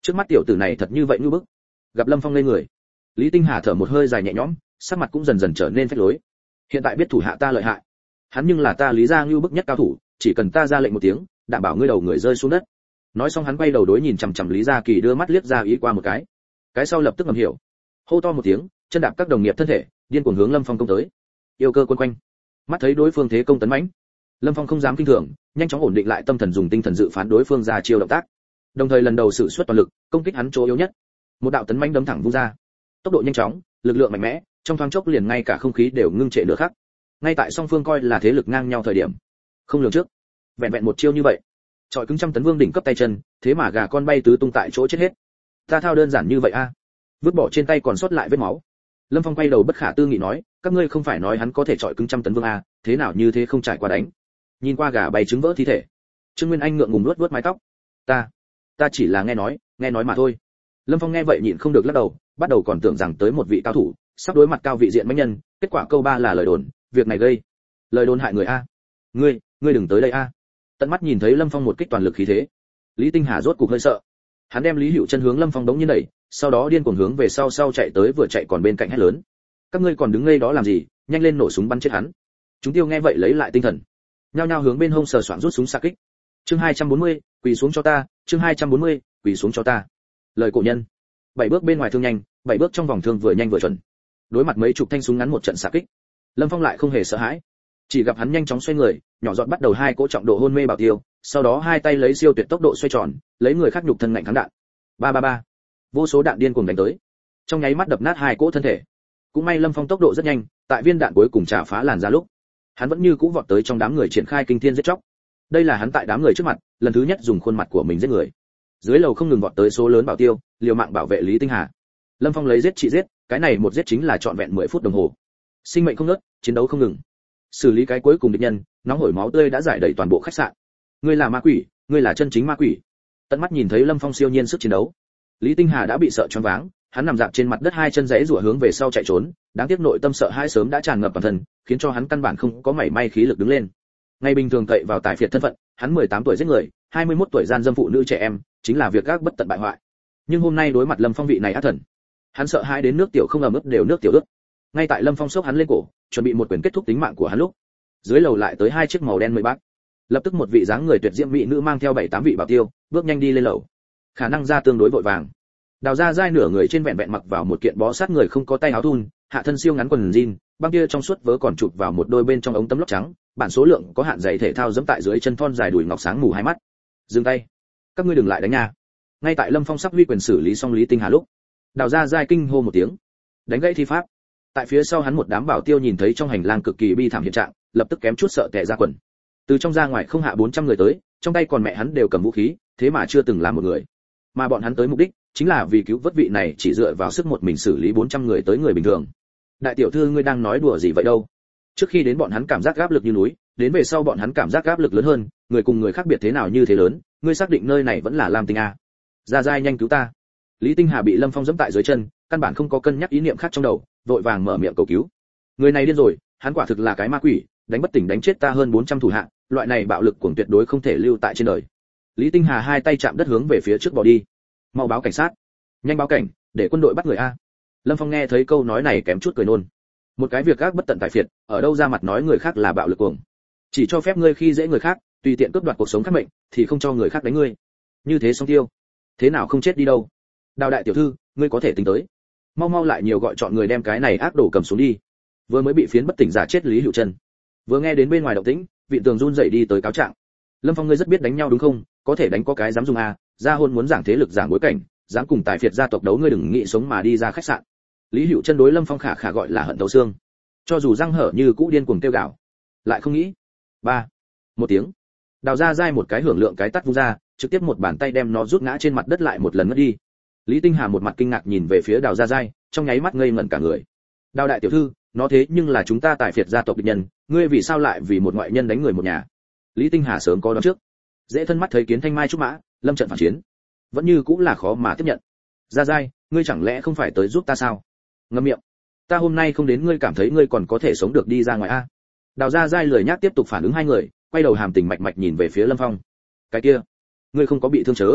Trước mắt tiểu tử này thật như vậy ngu bức. Gặp Lâm Phong lên người, Lý Tinh Hà thở một hơi dài nhẹ nhõm, sắc mặt cũng dần dần trở nên phách lối. Hiện tại biết thủ hạ ta lợi hại, hắn nhưng là ta Lý gia ngu bức nhất cao thủ, chỉ cần ta ra lệnh một tiếng, đảm bảo ngươi đầu người rơi xuống đất. Nói xong hắn quay đầu đối nhìn chằm chằm Lý Gia Kỳ đưa mắt liếc ra ý qua một cái. Cái sau lập tức ngầm hiểu, hô to một tiếng, chân đạp các đồng nghiệp thân thể, điên cuồng hướng Lâm Phong công tới. Yêu cơ quân quanh, mắt thấy đối phương thế công tấn mãnh, Lâm Phong không dám kinh thường, nhanh chóng ổn định lại tâm thần, dùng tinh thần dự phán đối phương ra chiêu động tác, đồng thời lần đầu sử xuất toàn lực công kích hắn chỗ yếu nhất. Một đạo tấn mãnh đấm thẳng vung ra, tốc độ nhanh chóng, lực lượng mạnh mẽ, trong thoáng chốc liền ngay cả không khí đều ngưng trệ nửa khắc. Ngay tại song phương coi là thế lực ngang nhau thời điểm, không lường trước, vẹn vẹn một chiêu như vậy, trọi cứng trăm tấn vương đỉnh cấp tay chân, thế mà gà con bay tứ tung tại chỗ chết hết. Ta thao đơn giản như vậy a? À? Vứt bỏ trên tay còn sót lại vết máu. Lâm Phong quay đầu bất khả tư nghị nói, các ngươi không phải nói hắn có thể trọi cứng trăm tấn vương a, à? Thế nào như thế không trải qua đánh? Nhìn qua gà bay trứng vỡ thi thể, Trương Nguyên Anh ngượng ngùng nuốt nuốt mái tóc. Ta, ta chỉ là nghe nói, nghe nói mà thôi. Lâm Phong nghe vậy nhịn không được lắc đầu, bắt đầu còn tưởng rằng tới một vị cao thủ, sắp đối mặt cao vị diện mãnh nhân, kết quả câu ba là lời đồn, việc này gây lời đồn hại người a. Ngươi, ngươi đừng tới đây a. Tận mắt nhìn thấy Lâm Phong một kích toàn lực khí thế, Lý Tinh Hà rốt cục hơi sợ. Hắn đem Lý Hữu Chân hướng Lâm Phong đống như đẩy, sau đó điên cuồng hướng về sau sau chạy tới, vừa chạy còn bên cạnh hét lớn: các ngươi còn đứng ngây đó làm gì, nhanh lên nổ súng bắn chết hắn. Chúng tiêu nghe vậy lấy lại tinh thần, nhao nhao hướng bên hông sờ soạng rút súng xạ kích. Chương hai trăm bốn mươi, quỳ xuống cho ta, chương hai trăm bốn mươi, quỳ xuống cho ta. Lời cổ nhân, bảy bước bên ngoài thương nhanh, bảy bước trong vòng thương vừa nhanh vừa chuẩn. Đối mặt mấy chục thanh súng ngắn một trận xạ kích, Lâm Phong lại không hề sợ hãi, chỉ gặp hắn nhanh chóng xoay người, nhỏ giọt bắt đầu hai cỗ trọng độ hôn mê bảo tiêu, sau đó hai tay lấy siêu tuyệt tốc độ xoay tròn, lấy người khác nhục thân ngạnh kháng đạn. Ba ba ba, vô số đạn điên cuồng đánh tới, trong nháy mắt đập nát hai cỗ thân thể. Cũng may Lâm Phong tốc độ rất nhanh, tại viên đạn cuối cùng trả phá làn ra lúc, hắn vẫn như cũ vọt tới trong đám người triển khai kinh thiên giết chóc. Đây là hắn tại đám người trước mặt, lần thứ nhất dùng khuôn mặt của mình giết người. Dưới lầu không ngừng vọt tới số lớn bảo tiêu, liều mạng bảo vệ Lý Tinh Hà. Lâm Phong lấy giết trị giết, cái này một giết chính là trọn vẹn mười phút đồng hồ. Sinh mệnh không ngớt, chiến đấu không ngừng. Xử lý cái cuối cùng địch nhân, nóng hổi máu tươi đã rải đầy toàn bộ khách sạn. Ngươi là ma quỷ, ngươi là chân chính ma quỷ. Tận mắt nhìn thấy Lâm Phong siêu nhiên sức chiến đấu, Lý Tinh Hà đã bị sợ choáng váng, hắn nằm dạp trên mặt đất hai chân giãy giụa hướng về sau chạy trốn, đáng tiếc nội tâm sợ hãi sớm đã tràn ngập toàn thân, khiến cho hắn căn bản không có mảy may khí lực đứng lên. Ngày bình thường cậy vào tài phiệt thân phận, hắn mười tám tuổi giết người, hai mươi mốt tuổi gian dâm phụ nữ trẻ em, chính là việc gác bất tận bại hoại. Nhưng hôm nay đối mặt Lâm Phong vị này ác thần, hắn sợ hãi đến nước tiểu không ẩm ướt đều nước tiểu ướt. Ngay tại Lâm Phong sốc hắn lên cổ, chuẩn bị một quyền kết thúc tính mạng của hắn lúc, dưới lầu lại tới hai chiếc màu đen mười bác. Lập tức một vị dáng người tuyệt diễm mỹ nữ mang theo bảy tám vị bảo tiêu, bước nhanh đi lên lầu. Khả năng ra tương đối vội vàng. Đào ra dai nửa người trên vẹn vẹn mặc vào một kiện bó sát người không có tay áo thun, hạ thân siêu ngắn quần jean, băng kia trong suốt vớ còn chụp vào một đôi bên trong ống tấm lót trắng, bản số lượng có hạn giày thể thao giẫm tại dưới chân thon dài đùi ngọc sáng mù hai mắt. Dừng tay, các ngươi đừng lại đánh nha. Ngay tại Lâm Phong sắp huy quyền xử lý xong Lý Tinh Hà lúc, Đào ra dai kinh hô một tiếng, đánh gãy thi pháp. Tại phía sau hắn một đám bảo tiêu nhìn thấy trong hành lang cực kỳ bi thảm hiện trạng, lập tức kém chút sợ tè ra quần. Từ trong ra ngoài không hạ bốn trăm người tới, trong tay còn mẹ hắn đều cầm vũ khí, thế mà chưa từng làm một người. Mà bọn hắn tới mục đích chính là vì cứu vớt vị này chỉ dựa vào sức một mình xử lý bốn trăm người tới người bình thường. Đại tiểu thư ngươi đang nói đùa gì vậy đâu? Trước khi đến bọn hắn cảm giác áp lực như núi, đến về sau bọn hắn cảm giác áp lực lớn hơn, người cùng người khác biệt thế nào như thế lớn, ngươi xác định nơi này vẫn là Lam Tinh a? Ra dai nhanh cứu ta. Lý Tinh Hà bị Lâm Phong giẫm tại dưới chân, căn bản không có cân nhắc ý niệm khác trong đầu, vội vàng mở miệng cầu cứu. Người này điên rồi, hắn quả thực là cái ma quỷ, đánh bất tỉnh đánh chết ta hơn bốn trăm thủ hạ, loại này bạo lực cuồng tuyệt đối không thể lưu tại trên đời. Lý Tinh Hà hai tay chạm đất hướng về phía trước bỏ đi. Mau báo cảnh sát, nhanh báo cảnh, để quân đội bắt người a. Lâm Phong nghe thấy câu nói này kém chút cười nôn. Một cái việc gác bất tận tài phiệt, ở đâu ra mặt nói người khác là bạo lực cuồng, chỉ cho phép ngươi khi dễ người khác, tùy tiện cướp đoạt cuộc sống khác mệnh, thì không cho người khác đánh ngươi. Như thế xong tiêu, thế nào không chết đi đâu? Đào đại tiểu thư, ngươi có thể tính tới, mau mau lại nhiều gọi chọn người đem cái này ác đổ cầm xuống đi. Vừa mới bị phiến bất tỉnh giả chết Lý Hữu Chân, vừa nghe đến bên ngoài động tĩnh, vị tường run dậy đi tới cáo trạng. Lâm Phong ngươi rất biết đánh nhau đúng không? Có thể đánh có cái dám dùng a, ra hôn muốn giảng thế lực giảng bối cảnh, dám cùng tài phiệt gia tộc đấu ngươi đừng nghĩ sống mà đi ra khách sạn. Lý Hữu Chân đối Lâm Phong khả khả gọi là hận thấu xương, cho dù răng hở như cũ điên cuồng kêu gào, lại không nghĩ. Ba, một tiếng, đào ra dai một cái hưởng lượng cái tát vung ra, trực tiếp một bàn tay đem nó rút ngã trên mặt đất lại một lần ngất đi. Lý Tinh Hà một mặt kinh ngạc nhìn về phía đào ra dai, trong nháy mắt ngây ngẩn cả người. Đào đại tiểu thư, nó thế nhưng là chúng ta tài phiệt gia tộc địch nhân, ngươi vì sao lại vì một ngoại nhân đánh người một nhà? Lý Tinh Hà sớm có đoán trước, dễ thân mắt thấy kiến thanh mai trúc mã, lâm trận phản chiến, vẫn như cũng là khó mà tiếp nhận. Ra dai, ngươi chẳng lẽ không phải tới giúp ta sao? Ngậm miệng, ta hôm nay không đến ngươi cảm thấy ngươi còn có thể sống được đi ra ngoài a? Đào ra dai lười nhác tiếp tục phản ứng hai người, quay đầu hàm tình mạch mạch nhìn về phía Lâm Phong. Cái kia, ngươi không có bị thương chớ?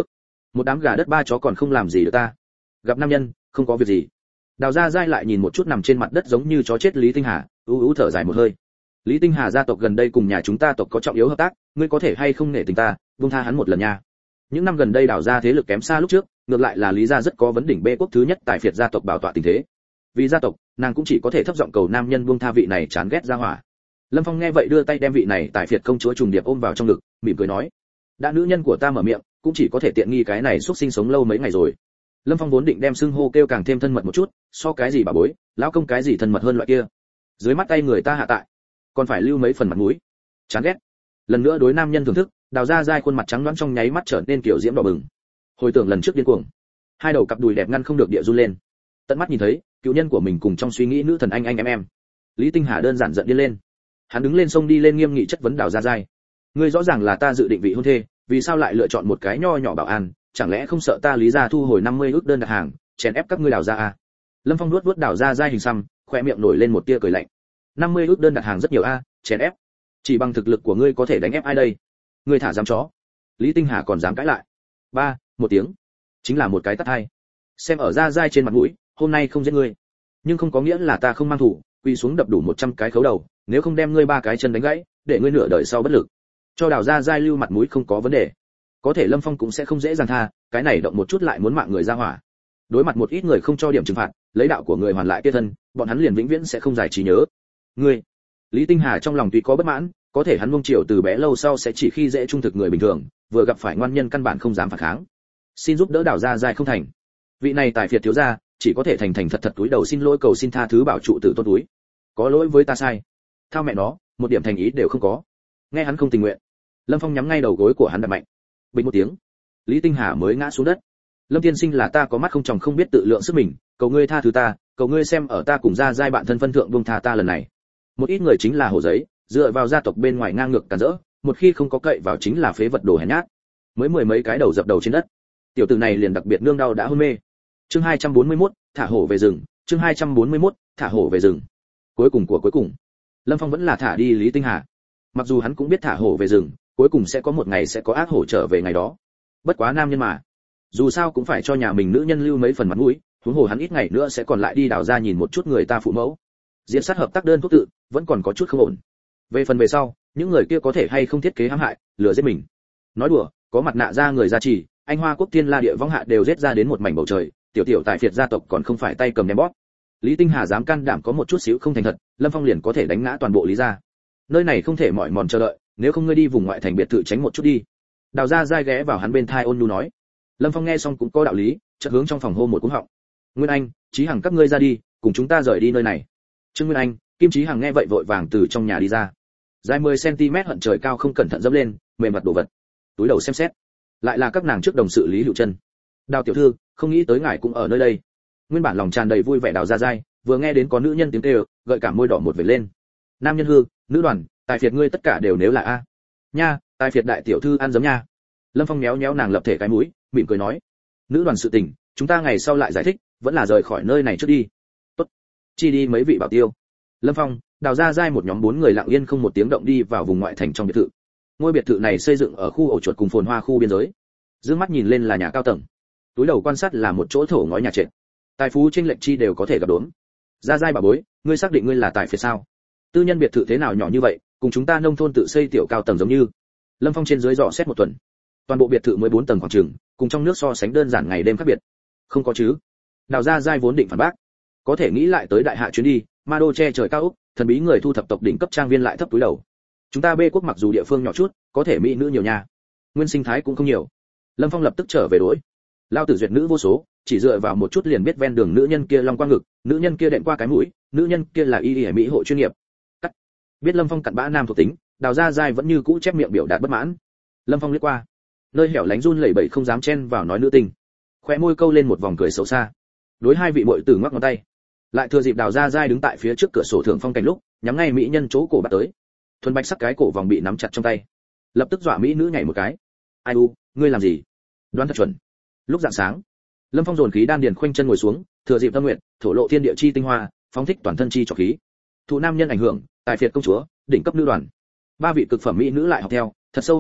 một đám gà đất ba chó còn không làm gì được ta. Gặp nam nhân, không có việc gì. Đào Gia Giai lại nhìn một chút nằm trên mặt đất giống như chó chết Lý Tinh Hà, u u thở dài một hơi. Lý Tinh Hà gia tộc gần đây cùng nhà chúng ta tộc có trọng yếu hợp tác, ngươi có thể hay không nể tình ta, buông tha hắn một lần nha. Những năm gần đây Đào gia thế lực kém xa lúc trước, ngược lại là Lý gia rất có vấn đỉnh bê quốc thứ nhất tài phiệt gia tộc bảo tọa tình thế. Vì gia tộc, nàng cũng chỉ có thể thấp giọng cầu nam nhân buông tha vị này chán ghét gia hỏa. Lâm Phong nghe vậy đưa tay đem vị này tài phiệt công chúa trùng điệp ôm vào trong ngực, mỉm cười nói: đã nữ nhân của ta mở miệng, cũng chỉ có thể tiện nghi cái này xuất sinh sống lâu mấy ngày rồi. Lâm Phong vốn định đem xưng hô kêu càng thêm thân mật một chút, so cái gì bà bối, lão công cái gì thân mật hơn loại kia. Dưới mắt tay người ta hạ tại, còn phải lưu mấy phần mặt mũi. Chán ghét. Lần nữa đối nam nhân thưởng thức, Đào Gia Giai khuôn mặt trắng nõn trong nháy mắt trở nên kiểu diễm đỏ bừng. Hồi tưởng lần trước điên cuồng, hai đầu cặp đùi đẹp ngăn không được địa run lên. Tận mắt nhìn thấy, cựu nhân của mình cùng trong suy nghĩ nữ thần anh anh em em. Lý Tinh Hà đơn giản giận điên lên. Hắn đứng lên xông đi lên nghiêm nghị chất vấn Đào Gia Giai. Ngươi rõ ràng là ta dự định vị hôn thê, vì sao lại lựa chọn một cái nho nhỏ bảo an, chẳng lẽ không sợ ta Lý gia thu hồi năm mươi ức đơn đặt hàng, chèn ép các ngươi Đào gia à? Lâm Phong nuốt nuốt Đào Gia Giai hình xăm, khóe miệng nổi lên một tia cười lạnh. năm mươi ức đơn đặt hàng rất nhiều a, chèn ép. Chỉ bằng thực lực của ngươi có thể đánh ép ai đây? Ngươi thả dám chó. Lý Tinh Hà còn dám cãi lại. Ba, một tiếng. Chính là một cái tát hai. Xem ở Gia Giai trên mặt mũi, hôm nay không giết ngươi, nhưng không có nghĩa là ta không mang thủ, quỳ xuống đập đủ một trăm cái khấu đầu, nếu không đem ngươi ba cái chân đánh gãy, để ngươi nửa đời sau bất lực. Cho Đào Gia Giai lưu mặt mũi không có vấn đề. Có thể Lâm Phong cũng sẽ không dễ dàng tha, cái này động một chút lại muốn mạng người ra hỏa. Đối mặt một ít người không cho điểm trừng phạt, lấy đạo của người hoàn lại kia thân, bọn hắn liền vĩnh viễn sẽ không giải trí nhớ. Ngươi, Lý Tinh Hà trong lòng tuy có bất mãn, có thể hắn mông chiều từ bé lâu sau sẽ chỉ khi dễ trung thực người bình thường, vừa gặp phải ngoan nhân căn bản không dám phản kháng. Xin giúp đỡ Đào Gia Giai không thành. Vị này tài phiệt thiếu gia, chỉ có thể thành thành thật thật túi đầu xin lỗi cầu xin tha thứ bảo trụ tử tôn túi. Có lỗi với ta sai. Thao mẹ nó, một điểm thành ý đều không có. Nghe hắn không tình nguyện, Lâm Phong nhắm ngay đầu gối của hắn đập mạnh. Bình một tiếng, Lý Tinh Hà mới ngã xuống đất. Lâm tiên sinh là ta có mắt không tròng không biết tự lượng sức mình, cầu ngươi tha thứ ta, cầu ngươi xem ở ta cùng Gia Giai bạn thân phân thượng buông tha ta lần này. Một ít người chính là hổ giấy, dựa vào gia tộc bên ngoài ngang ngược cản rỡ, một khi không có cậy vào chính là phế vật đồ hèn nhát. Mới mười mấy cái đầu dập đầu trên đất, tiểu tử này liền đặc biệt nương đau đã hôn mê. Chương hai trăm bốn mươi mốt, thả hổ về rừng, chương hai trăm bốn mươi mốt, thả hổ về rừng. Cuối cùng của cuối cùng, Lâm Phong vẫn là thả đi Lý Tinh Hà. Mặc dù hắn cũng biết thả hổ về rừng, cuối cùng sẽ có một ngày sẽ có ác hổ trở về ngày đó. Bất quá nam nhân mà, dù sao cũng phải cho nhà mình nữ nhân lưu mấy phần mặt mũi, huống hồ hắn ít ngày nữa sẽ còn lại đi Đào gia nhìn một chút người ta phụ mẫu. Diễn sát hợp tác đơn thuốc tự, vẫn còn có chút không ổn. Về phần về sau, những người kia có thể hay không thiết kế hãm hại, lừa giết mình. Nói đùa, có mặt nạ ra người gia trì, anh Hoa Quốc Thiên La địa vong hạ đều giết ra đến một mảnh bầu trời, tiểu tiểu tài phiệt gia tộc còn không phải tay cầm ném bóp. Lý Tinh Hà dám can đảm có một chút xíu không thành thật, Lâm Phong liền có thể đánh ngã toàn bộ Lý gia. Nơi này không thể mỏi mòn chờ đợi, nếu không ngươi đi vùng ngoại thành biệt thự tránh một chút đi. Đào Gia Giai ghé vào hắn bên thai ôn nhu nói. Lâm Phong nghe xong cũng có đạo lý, chợt hướng trong phòng hô một cú họng. Nguyên Anh, Chí Hằng các ngươi ra đi, cùng chúng ta rời đi nơi này. Trương Nguyên Anh, Kim Chí Hằng nghe vậy vội vàng từ trong nhà đi ra. Dài mười xăng-ti-mét hận trời cao không cẩn thận dẫm lên, mềm mặt đồ vật. Túi đầu xem xét, lại là các nàng trước đồng sự Lý Hữu Chân. Đào tiểu thư, không nghĩ tới ngài cũng ở nơi đây. Nguyên bản lòng tràn đầy vui vẻ Đào Gia Giai, vừa nghe đến có nữ nhân tiếng kêu, gợi cả môi đỏ một vệt lên. Nam nhân hư, nữ đoàn, tài phiệt ngươi tất cả đều nếu là a. Nha, tài phiệt đại tiểu thư ăn giấm nha. Lâm Phong méo méo nàng lập thể cái mũi, mỉm cười nói. Nữ đoàn sự tình, chúng ta ngày sau lại giải thích, vẫn là rời khỏi nơi này trước đi. Tốt. Chi đi mấy vị bảo tiêu. Lâm Phong, Đào Gia Giai một nhóm bốn người lặng yên không một tiếng động đi vào vùng ngoại thành trong biệt thự. Ngôi biệt thự này xây dựng ở khu ổ chuột cùng phồn hoa khu biên giới. Dương mắt nhìn lên là nhà cao tầng. Túi đầu quan sát là một chỗ thổ ngói nhà trệt. Tài phú trên lệnh chi đều có thể gặp đốn. Gia Giai bà bối, ngươi xác định ngươi là tài phiệt sao? Tư nhân biệt thự thế nào nhỏ như vậy, cùng chúng ta nông thôn tự xây tiểu cao tầng giống như. Lâm Phong trên dưới dò xét một tuần. Toàn bộ biệt thự mới bốn tầng khoảng chừng, cùng trong nước so sánh đơn giản ngày đêm khác biệt. Không có chứ? Đào Gia Giai vốn định phản bác, có thể nghĩ lại tới đại hạ chuyến đi, ma đô che trời cao ốc, thần bí người thu thập tộc đỉnh cấp trang viên lại thấp túi đầu. Chúng ta bê quốc mặc dù địa phương nhỏ chút, có thể mỹ nữ nhiều nha, nguyên sinh thái cũng không nhiều. Lâm Phong lập tức trở về đối. Lao tử duyệt nữ vô số, chỉ dựa vào một chút liền biết ven đường nữ nhân kia long qua ngực, nữ nhân kia đệm qua cái mũi, nữ nhân kia là y y mỹ hộ chuyên nghiệp. Cắt. Biết Lâm Phong cặn bã nam thuộc tính, Đào Gia Giai vẫn như cũ chép miệng biểu đạt bất mãn. Lâm Phong liếc qua, nơi hẻo lánh run lẩy bẩy không dám chen vào nói nữ tình, khóe môi câu lên một vòng cười xấu xa. Đối hai vị muội tử ngoắc ngón tay, lại thừa dịp Đào Gia Giai đứng tại phía trước cửa sổ thưởng phong cảnh lúc, nhắm ngay mỹ nhân chỗ cổ bắt tới. Thuần bạch sắc cái cổ vòng bị nắm chặt trong tay, lập tức dọa mỹ nữ nhảy một cái. Ai u, ngươi làm gì? Đoán thật chuẩn. Lúc rạng sáng, Lâm Phong dồn khí đan điền khoanh chân ngồi xuống, thừa dịp tâm nguyện, thổ lộ thiên địa chi tinh hoa, phóng thích toàn thân chi trọc khí. Thụ nam nhân ảnh hưởng, tài phiệt công chúa, đỉnh cấp nữ đoàn. Ba vị cực phẩm mỹ nữ lại học theo, thật sâu hô hấp,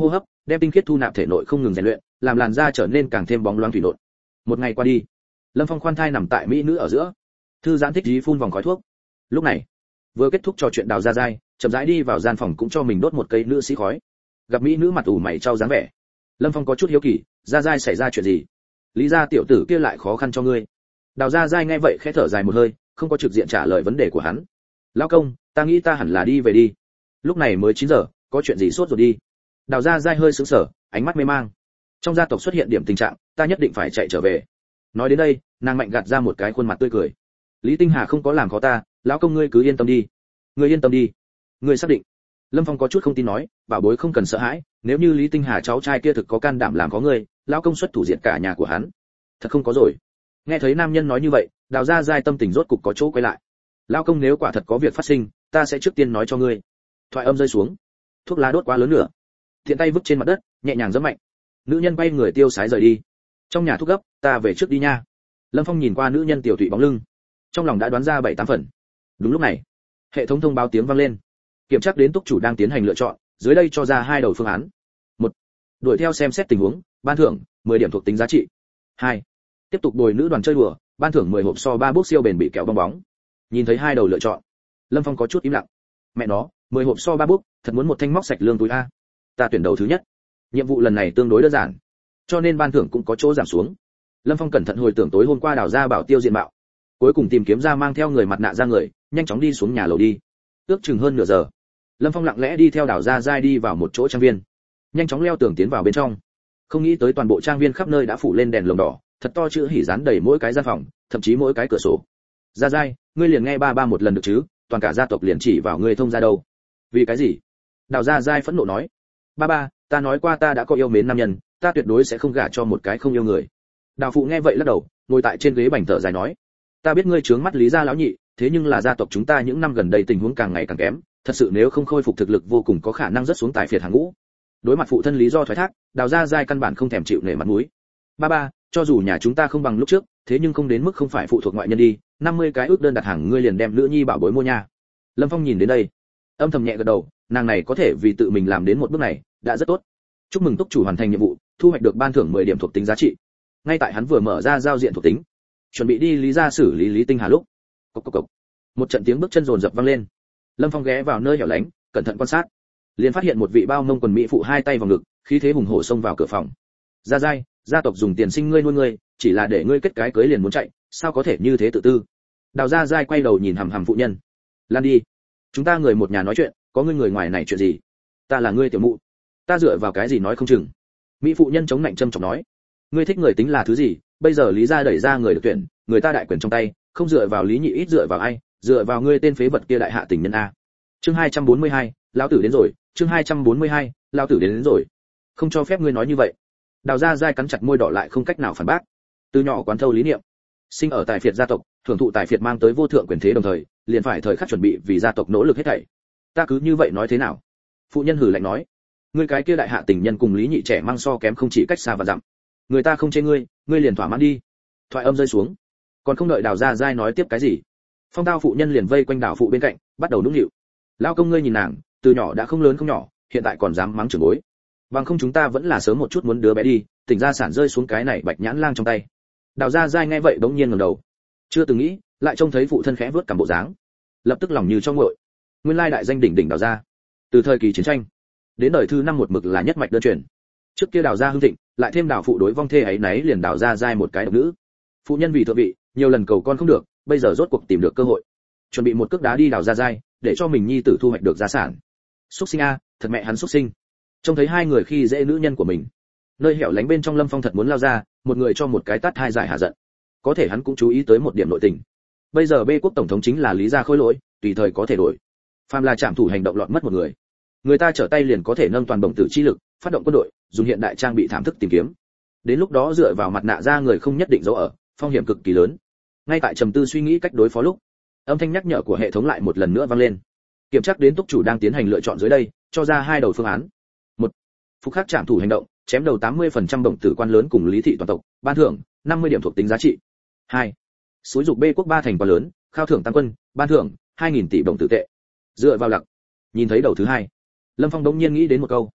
đem tinh khiết thu nạp thể nội không ngừng rèn luyện, làm làn da trở nên càng thêm bóng loáng thủy nộn. Một ngày qua đi, Lâm Phong khoan thai nằm tại mỹ nữ ở giữa, thư giãn thích ý phun vòng khói thuốc. Lúc này, vừa kết thúc trò chuyện Đào Gia Giai, chậm rãi đi vào gian phòng cũng cho mình đốt một cây nữ sĩ khói. Gặp mỹ nữ mặt ủ mày trao dáng vẻ, Lâm Phong có chút hiếu kỳ, Gia Giai xảy ra chuyện gì? Lý gia tiểu tử kia lại khó khăn cho ngươi. Đào Gia Giai nghe vậy khẽ thở dài một hơi, không có trực diện trả lời vấn đề của hắn. Lão công, ta nghĩ ta hẳn là đi về đi. Lúc này mới chín giờ, có chuyện gì sốt rồi đi. Đào Gia Giai hơi sững sờ, ánh mắt mê mang. Trong gia tộc xuất hiện điểm tình trạng, ta nhất định phải chạy trở về. Nói đến đây, nàng mạnh gạt ra một cái khuôn mặt tươi cười. Lý Tinh Hà không có làm khó ta, lão công ngươi cứ yên tâm đi. Ngươi yên tâm đi. Ngươi xác định? Lâm Phong có chút không tin nói, bảo bối không cần sợ hãi, nếu như Lý Tinh Hà cháu trai kia thực có can đảm làm có ngươi, lão công xuất thủ diệt cả nhà của hắn. Thật không có rồi. Nghe thấy nam nhân nói như vậy, Đào Gia Giai tâm tình rốt cục có chỗ quay lại. Lão công nếu quả thật có việc phát sinh, ta sẽ trước tiên nói cho ngươi. Thoại âm rơi xuống, thuốc lá đốt quá lớn nữa, thiện tay vứt trên mặt đất, nhẹ nhàng giẫm mạnh. Nữ nhân bay người tiêu sái rời đi. Trong nhà thuốc gấp, ta về trước đi nha. Lâm Phong nhìn qua nữ nhân tiểu thụy bóng lưng, trong lòng đã đoán ra bảy tám phần. Đúng lúc này, hệ thống thông báo tiếng vang lên. Kiểm tra đến túc chủ đang tiến hành lựa chọn, dưới đây cho ra hai đầu phương án. Một, đuổi theo xem xét tình huống, ban thưởng mười điểm thuộc tính giá trị. Hai, tiếp tục bồi nữ đoàn chơi đùa, ban thưởng mười hộp so ba bước siêu bền bị kẹo bong bóng. Nhìn thấy hai đầu lựa chọn, Lâm Phong có chút im lặng. Mẹ nó, mười hộp so ba bước, thật muốn một thanh móc sạch lương túi a. Ta tuyển đầu thứ nhất. Nhiệm vụ lần này tương đối đơn giản, cho nên ban thưởng cũng có chỗ giảm xuống. Lâm Phong cẩn thận hồi tưởng tối hôm qua Đào Gia bảo tiêu diện mạo, cuối cùng tìm kiếm ra mang theo người mặt nạ ra người, nhanh chóng đi xuống nhà lầu đi. Ước chừng hơn nửa giờ, Lâm Phong lặng lẽ đi theo Đào Gia Giai đi vào một chỗ trang viên, nhanh chóng leo tường tiến vào bên trong. Không nghĩ tới toàn bộ trang viên khắp nơi đã phủ lên đèn lồng đỏ, thật to chữ hỉ dán đầy mỗi cái gian phòng, thậm chí mỗi cái cửa sổ. Gia Giai, ngươi liền nghe ba ba một lần được chứ? Toàn cả gia tộc liền chỉ vào ngươi thông ra đâu? Vì cái gì? Đào Gia Giai phẫn nộ nói. Ba ba, ta nói qua ta đã có yêu mến nam nhân, ta tuyệt đối sẽ không gả cho một cái không yêu người. Đào phụ nghe vậy lắc đầu, ngồi tại trên ghế bành thở dài nói, ta biết ngươi trướng mắt Lý gia lão nhị, thế nhưng là gia tộc chúng ta những năm gần đây tình huống càng ngày càng kém, thật sự nếu không khôi phục thực lực vô cùng có khả năng rất xuống tài phiệt hàng ngũ. Đối mặt phụ thân lý do thoái thác, Đào Gia Giai căn bản không thèm chịu nể mặt mũi. Ba ba, cho dù nhà chúng ta không bằng lúc trước, thế nhưng không đến mức không phải phụ thuộc ngoại nhân đi, năm mươi cái ước đơn đặt hàng ngươi liền đem nữ nhi bảo bối mua nha. Lâm Phong nhìn đến đây, âm thầm nhẹ gật đầu, nàng này có thể vì tự mình làm đến một bước này, đã rất tốt. Chúc mừng túc chủ hoàn thành nhiệm vụ, thu hoạch được ban thưởng mười điểm thuộc tính giá trị. Ngay tại hắn vừa mở ra giao diện thuộc tính, chuẩn bị đi Lý gia xử lý Lý Tinh Hà lúc, cộc cộc cộc, một trận tiếng bước chân rồn rập vang lên. Lâm Phong ghé vào nơi hẻo lánh, cẩn thận quan sát, liền phát hiện một vị bao mông quần mỹ phụ hai tay vào ngực, khí thế hùng hổ xông vào cửa phòng. Gia Giai, gia tộc dùng tiền sinh ngươi nuôi ngươi, chỉ là để ngươi kết cái cưới liền muốn chạy, sao có thể như thế tự tư? Đào Gia Giai quay đầu nhìn hằm hằm phụ nhân. Lan đi, chúng ta người một nhà nói chuyện, có ngươi người ngoài này chuyện gì? Ta là ngươi tiểu mụ, ta dựa vào cái gì nói không chừng? Mỹ phụ nhân chống nạnh châm chọc nói, ngươi thích người tính là thứ gì? Bây giờ Lý gia đẩy ra người được tuyển, người ta đại quyền trong tay, không dựa vào Lý nhị ít dựa vào ai? Dựa vào ngươi tên phế vật kia đại hạ tình nhân a. Chương hai trăm bốn mươi hai, lão tử đến rồi, chương hai trăm bốn mươi hai, lão tử đến, đến rồi. Không cho phép ngươi nói như vậy. Đào Gia Giai cắn chặt môi đỏ lại không cách nào phản bác. Từ nhỏ quán thâu lý niệm, sinh ở tài phiệt gia tộc, thưởng thụ tài phiệt mang tới vô thượng quyền thế đồng thời, liền phải thời khắc chuẩn bị vì gia tộc nỗ lực hết thảy. Ta cứ như vậy nói thế nào? Phụ nhân hử lạnh nói, ngươi cái kia đại hạ tình nhân cùng Lý nhị trẻ mang so kém không chỉ cách xa và dặm. Người ta không chê ngươi, ngươi liền thỏa mãn đi. Thoại âm rơi xuống, còn không đợi Đào Gia Giai nói tiếp cái gì, phong tao phụ nhân liền vây quanh đào phụ bên cạnh, bắt đầu nũng nịu. Lao công ngươi nhìn nàng, từ nhỏ đã không lớn không nhỏ, hiện tại còn dám mắng trưởng bối. Bằng không chúng ta vẫn là sớm một chút muốn đứa bé đi, tỉnh gia sản rơi xuống cái này bạch nhãn lang trong tay. Đào Gia Giai nghe vậy bỗng nhiên ngẩng đầu, chưa từng nghĩ, lại trông thấy phụ thân khẽ vớt cằm bộ dáng, lập tức lòng như cho nguội. Nguyên lai đại danh đỉnh đỉnh Đào gia, từ thời kỳ chiến tranh đến đời thứ năm một mực là nhất mạch đơn truyền. Trước kia Đào gia hưng thịnh, lại thêm Đào phụ đối vong thê ấy nấy liền Đào Gia Giai một cái độc nữ. Phụ nhân vì thượng vị, nhiều lần cầu con không được, bây giờ rốt cuộc tìm được cơ hội, chuẩn bị một cước đá đi Đào Gia Giai, để cho mình nhi tử thu hoạch được gia sản. Súc sinh a, thật mẹ hắn súc sinh. Trông thấy hai người khi dễ nữ nhân của mình, nơi hẻo lánh bên trong Lâm Phong thật muốn lao ra, một người cho một cái tát hai giải hạ giận. Có thể hắn cũng chú ý tới một điểm nội tình. Bây giờ B quốc tổng thống chính là Lý gia khôi lỗi, tùy thời có thể đổi. Phàm là trảm thủ hành động lọt mất một người, người ta trở tay liền có thể nâng toàn bổng tử chi lực, phát động quân đội, dùng hiện đại trang bị thảm thức tìm kiếm. Đến lúc đó dựa vào mặt nạ ra người không nhất định giấu ở, phong hiểm cực kỳ lớn. Ngay tại trầm tư suy nghĩ cách đối phó lúc, âm thanh nhắc nhở của hệ thống lại một lần nữa vang lên. Kiểm tra đến túc chủ đang tiến hành lựa chọn dưới đây, cho ra hai đầu phương án. Một, phục khắc trảm thủ hành động, chém đầu tám mươi phần trăm bổng tử quan lớn cùng Lý thị toàn tộc, ban thưởng năm mươi điểm thuộc tính giá trị. Hai, xúi dục B quốc ba thành quan lớn, khao thưởng tăng quân, ban thưởng hai nghìn tỷ bổng tử tệ. Dựa vào lặc, nhìn thấy đầu thứ hai, Lâm Phong đống nhiên nghĩ đến một câu.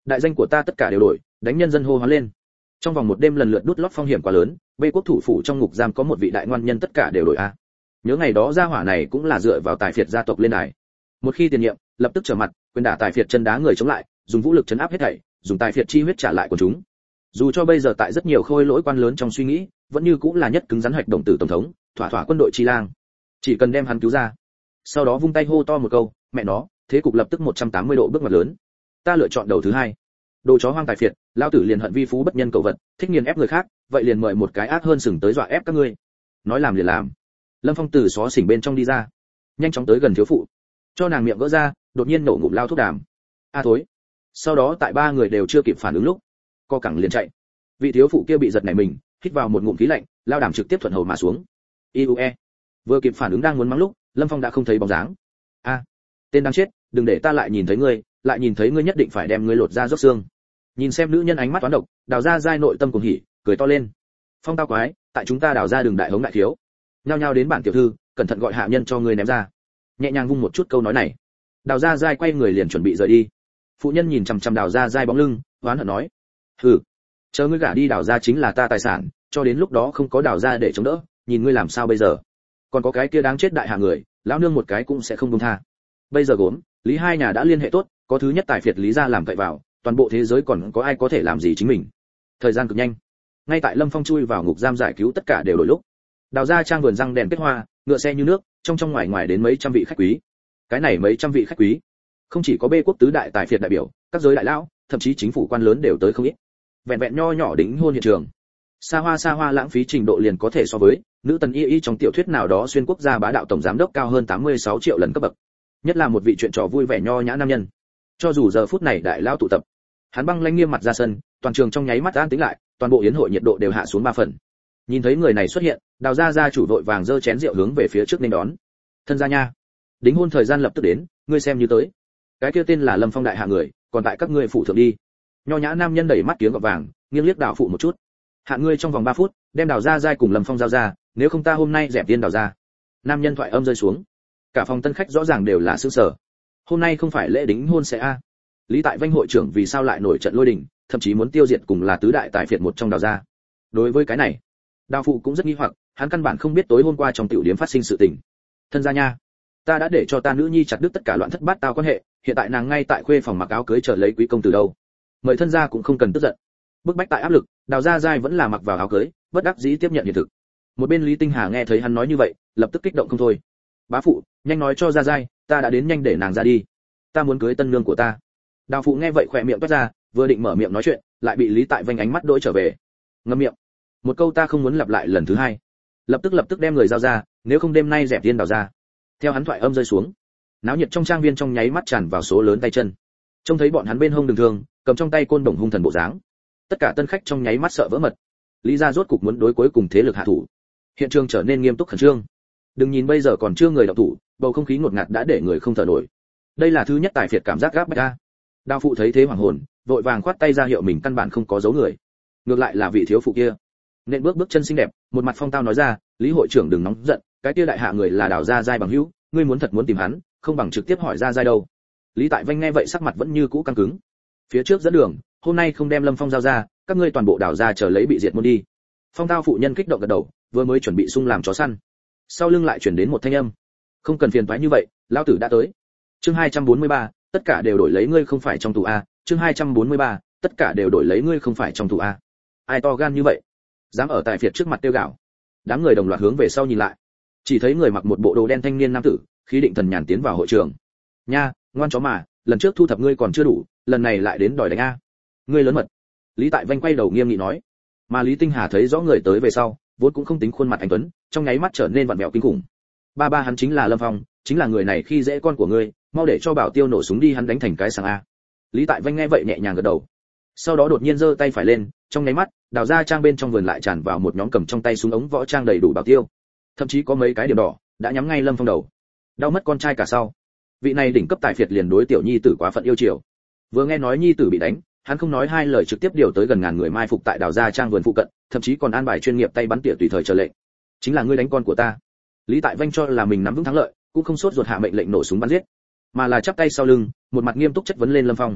đại danh của ta tất cả đều đổi, đánh nhân dân hô hoán lên. Trong vòng một đêm lần lượt đút lót phong hiểm quá lớn, bê quốc thủ phủ trong ngục giam có một vị đại ngoan nhân tất cả đều đổi a. Nhớ ngày đó gia hỏa này cũng là dựa vào tài phiệt gia tộc lên đài. Một khi tiền nhiệm, lập tức trở mặt, quyền đả tài phiệt chân đá người chống lại, dùng vũ lực chấn áp hết thảy, dùng tài phiệt chi huyết trả lại của chúng. Dù cho bây giờ tại rất nhiều khôi lỗi quan lớn trong suy nghĩ, vẫn như cũng là nhất cứng rắn hoạch động tử tổng thống, thỏa thỏa quân đội chi lang. Chỉ cần đem hắn cứu ra, sau đó vung tay hô to một câu, mẹ nó, thế cục lập tức một trăm tám mươi độ bước ngoặt lớn. Ta lựa chọn đầu thứ hai. Đồ chó hoang tài phiệt, lao tử liền hận vi phú bất nhân cầu vật, thích nghiền ép người khác, vậy liền mời một cái ác hơn sừng tới dọa ép các ngươi. Nói làm liền làm. Lâm Phong từ xó xỉnh bên trong đi ra, nhanh chóng tới gần thiếu phụ, cho nàng miệng vỡ ra, đột nhiên nổ ngụm lao thuốc đàm. A thối. Sau đó tại ba người đều chưa kịp phản ứng lúc, co cẳng liền chạy. Vị thiếu phụ kia bị giật nảy mình, hít vào một ngụm khí lạnh, lao đàm trực tiếp thuận hầu mà xuống. Iue. Vừa kịp phản ứng đang muốn mắng lúc, Lâm Phong đã không thấy bóng dáng. A, tên đáng chết, đừng để ta lại nhìn thấy ngươi, lại nhìn thấy ngươi nhất định phải đem ngươi lột ra róc xương. Nhìn xem nữ nhân ánh mắt toán độc, đào ra giai nội tâm cùng hỉ, cười to lên. Phong tao quái, tại chúng ta đào ra đường đại hống đại thiếu. Nhao nhao đến bản tiểu thư, cẩn thận gọi hạ nhân cho ngươi ném ra. Nhẹ nhàng vung một chút câu nói này, đào ra giai quay người liền chuẩn bị rời đi. Phụ nhân nhìn chằm chằm đào ra giai bóng lưng, oán hận nói: hừ, chờ ngươi gả đi đào ra chính là ta tài sản, cho đến lúc đó không có đào ra để chống đỡ, nhìn ngươi làm sao bây giờ. Còn có cái kia đáng chết đại hạ người, lão nương một cái cũng sẽ không buông tha. Bây giờ gốm, lý hai nhà đã liên hệ tốt, có thứ nhất tài phiệt lý gia làm cậy vào, toàn bộ thế giới còn có ai có thể làm gì chính mình. Thời gian cực nhanh, ngay tại Lâm Phong chui vào ngục giam giải cứu tất cả đều đổi lúc. Đào ra trang vườn răng đèn kết hoa, ngựa xe như nước, trong trong ngoài ngoài đến mấy trăm vị khách quý. Cái này mấy trăm vị khách quý, không chỉ có bê quốc tứ đại tài phiệt đại biểu, các giới đại lão, thậm chí chính phủ quan lớn đều tới không ít. Vẹn vẹn nho nhỏ đính hôn hiện trường, xa hoa xa hoa lãng phí trình độ liền có thể so với nữ tần y y trong tiểu thuyết nào đó xuyên quốc gia bá đạo tổng giám đốc cao hơn tám mươi sáu triệu lần cấp bậc. Nhất là một vị chuyện trò vui vẻ nho nhã nam nhân. Cho dù giờ phút này đại lao tụ tập, hắn băng lãnh nghiêm mặt ra sân, toàn trường trong nháy mắt an tĩnh lại, toàn bộ yến hội nhiệt độ đều hạ xuống ba phần. Nhìn thấy người này xuất hiện, đào gia gia chủ vội vàng giơ chén rượu hướng về phía trước nên đón. Thân gia nha, đính hôn thời gian lập tức đến, ngươi xem như tới. Cái kia tên là Lâm Phong đại hạ người, còn tại các ngươi phụ thượng đi. Nho nhã nam nhân đẩy mắt tiếng gọt vàng, nghiêng liếc đào phụ một chút. Hạn ngươi trong vòng ba phút, đem đào gia giai cùng Lâm Phong giao ra, nếu không ta hôm nay dẹp tiên đào gia. Nam nhân thoại âm rơi xuống, cả phòng tân khách rõ ràng đều là sửng sở. Hôm nay không phải lễ đính hôn sẽ a? Lý Tại Vanh hội trưởng vì sao lại nổi trận lôi đình, thậm chí muốn tiêu diệt cùng là tứ đại tài phiệt một trong đào gia. Đối với cái này, đào phụ cũng rất nghi hoặc, hắn căn bản không biết tối hôm qua trong tiểu điếm phát sinh sự tình. Thân gia nha, ta đã để cho ta nữ nhi chặt đứt tất cả loạn thất bát tao quan hệ, hiện tại nàng ngay tại khuê phòng mặc áo cưới chờ lấy quý công từ đâu. Mời thân gia cũng không cần tức giận. Bức bách tại áp lực, đào gia giai vẫn là mặc vào áo cưới, bất đắc dĩ tiếp nhận hiện thực. Một bên Lý Tinh Hà nghe thấy hắn nói như vậy, lập tức kích động không thôi. Bá phụ, nhanh nói cho gia giai, ta đã đến nhanh để nàng ra đi. Ta muốn cưới tân nương của ta. Đào phụ nghe vậy khỏe miệng toát ra, vừa định mở miệng nói chuyện, lại bị Lý Tại Vanh ánh mắt đỗi trở về. Ngậm miệng. Một câu ta không muốn lặp lại lần thứ hai. Lập tức lập tức đem người giao ra, nếu không đêm nay dẹp tiên đào ra. Theo hắn thoại âm rơi xuống, náo nhiệt trong trang viên trong nháy mắt tràn vào số lớn tay chân. Trông thấy bọn hắn bên hông đường thường, cầm trong tay côn đồng hung thần bộ dáng. Tất cả tân khách trong nháy mắt sợ vỡ mật. Lý gia rốt cục muốn đối cuối cùng thế lực hạ thủ. Hiện trường trở nên nghiêm túc khẩn trương. Đừng nhìn bây giờ còn chưa người động thủ, bầu không khí ngột ngạt đã để người không thở nổi. Đây là thứ nhất tài phiệt cảm giác gáp bách a. Đao phụ thấy thế hoảng hồn, vội vàng khoát tay ra hiệu mình căn bản không có dấu người. Ngược lại là vị thiếu phụ kia, nên bước bước chân xinh đẹp, một mặt phong tao nói ra, Lý hội trưởng đừng nóng giận, cái kia đại hạ người là đào gia giai bằng hữu, ngươi muốn thật muốn tìm hắn, không bằng trực tiếp hỏi ra giai đâu. Lý Tại Vanh nghe vậy sắc mặt vẫn như cũ căng cứng. Phía trước dẫn đường, hôm nay không đem Lâm Phong giao ra, các ngươi toàn bộ đào gia chờ lấy bị diệt môn đi. Phong tao phụ nhân kích động gật đầu, vừa mới chuẩn bị xung làm chó săn, sau lưng lại chuyển đến một thanh âm, không cần phiền toái như vậy, lão tử đã tới. Chương hai trăm bốn mươi ba, tất cả đều đổi lấy ngươi không phải trong tù a. Chương hai trăm bốn mươi ba, tất cả đều đổi lấy ngươi không phải trong tù a. Ai to gan như vậy, dám ở tại phiệt trước mặt tiêu gạo. Đám người đồng loạt hướng về sau nhìn lại, chỉ thấy người mặc một bộ đồ đen thanh niên nam tử, khí định thần nhàn tiến vào hội trường. Nha, ngoan chó mà, lần trước thu thập ngươi còn chưa đủ, lần này lại đến đòi đánh a. Ngươi lớn mật. Lý Tại Vanh quay đầu nghiêm nghị nói. Mà Lý Tinh Hà thấy rõ người tới về sau, vốn cũng không tính khuôn mặt anh tuấn, trong nháy mắt trở nên vặn vẹo kinh khủng. Ba ba hắn chính là Lâm Phong, chính là người này khi dễ con của ngươi, mau để cho Bảo Tiêu nổ súng đi hắn đánh thành cái sàng a. Lý Tại Vanh nghe vậy nhẹ nhàng gật đầu. Sau đó đột nhiên giơ tay phải lên, trong nháy mắt, đào ra trang bên trong vườn lại tràn vào một nhóm cầm trong tay súng ống võ trang đầy đủ Bảo Tiêu. Thậm chí có mấy cái điểm đỏ đã nhắm ngay Lâm Phong đầu. Đau mất con trai cả sau, vị này đỉnh cấp tài phiệt liền đối tiểu nhi tử quá phận yêu chiều. Vừa nghe nói nhi tử bị đánh, hắn không nói hai lời trực tiếp điều tới gần ngàn người mai phục tại đào gia trang vườn phụ cận, thậm chí còn an bài chuyên nghiệp tay bắn tỉa tùy thời chờ lệnh. Chính là ngươi đánh con của ta. Lý Tại Vanh cho là mình nắm vững thắng lợi, cũng không sốt ruột hạ mệnh lệnh nổ súng bắn giết, mà là chắp tay sau lưng, một mặt nghiêm túc chất vấn lên Lâm Phong.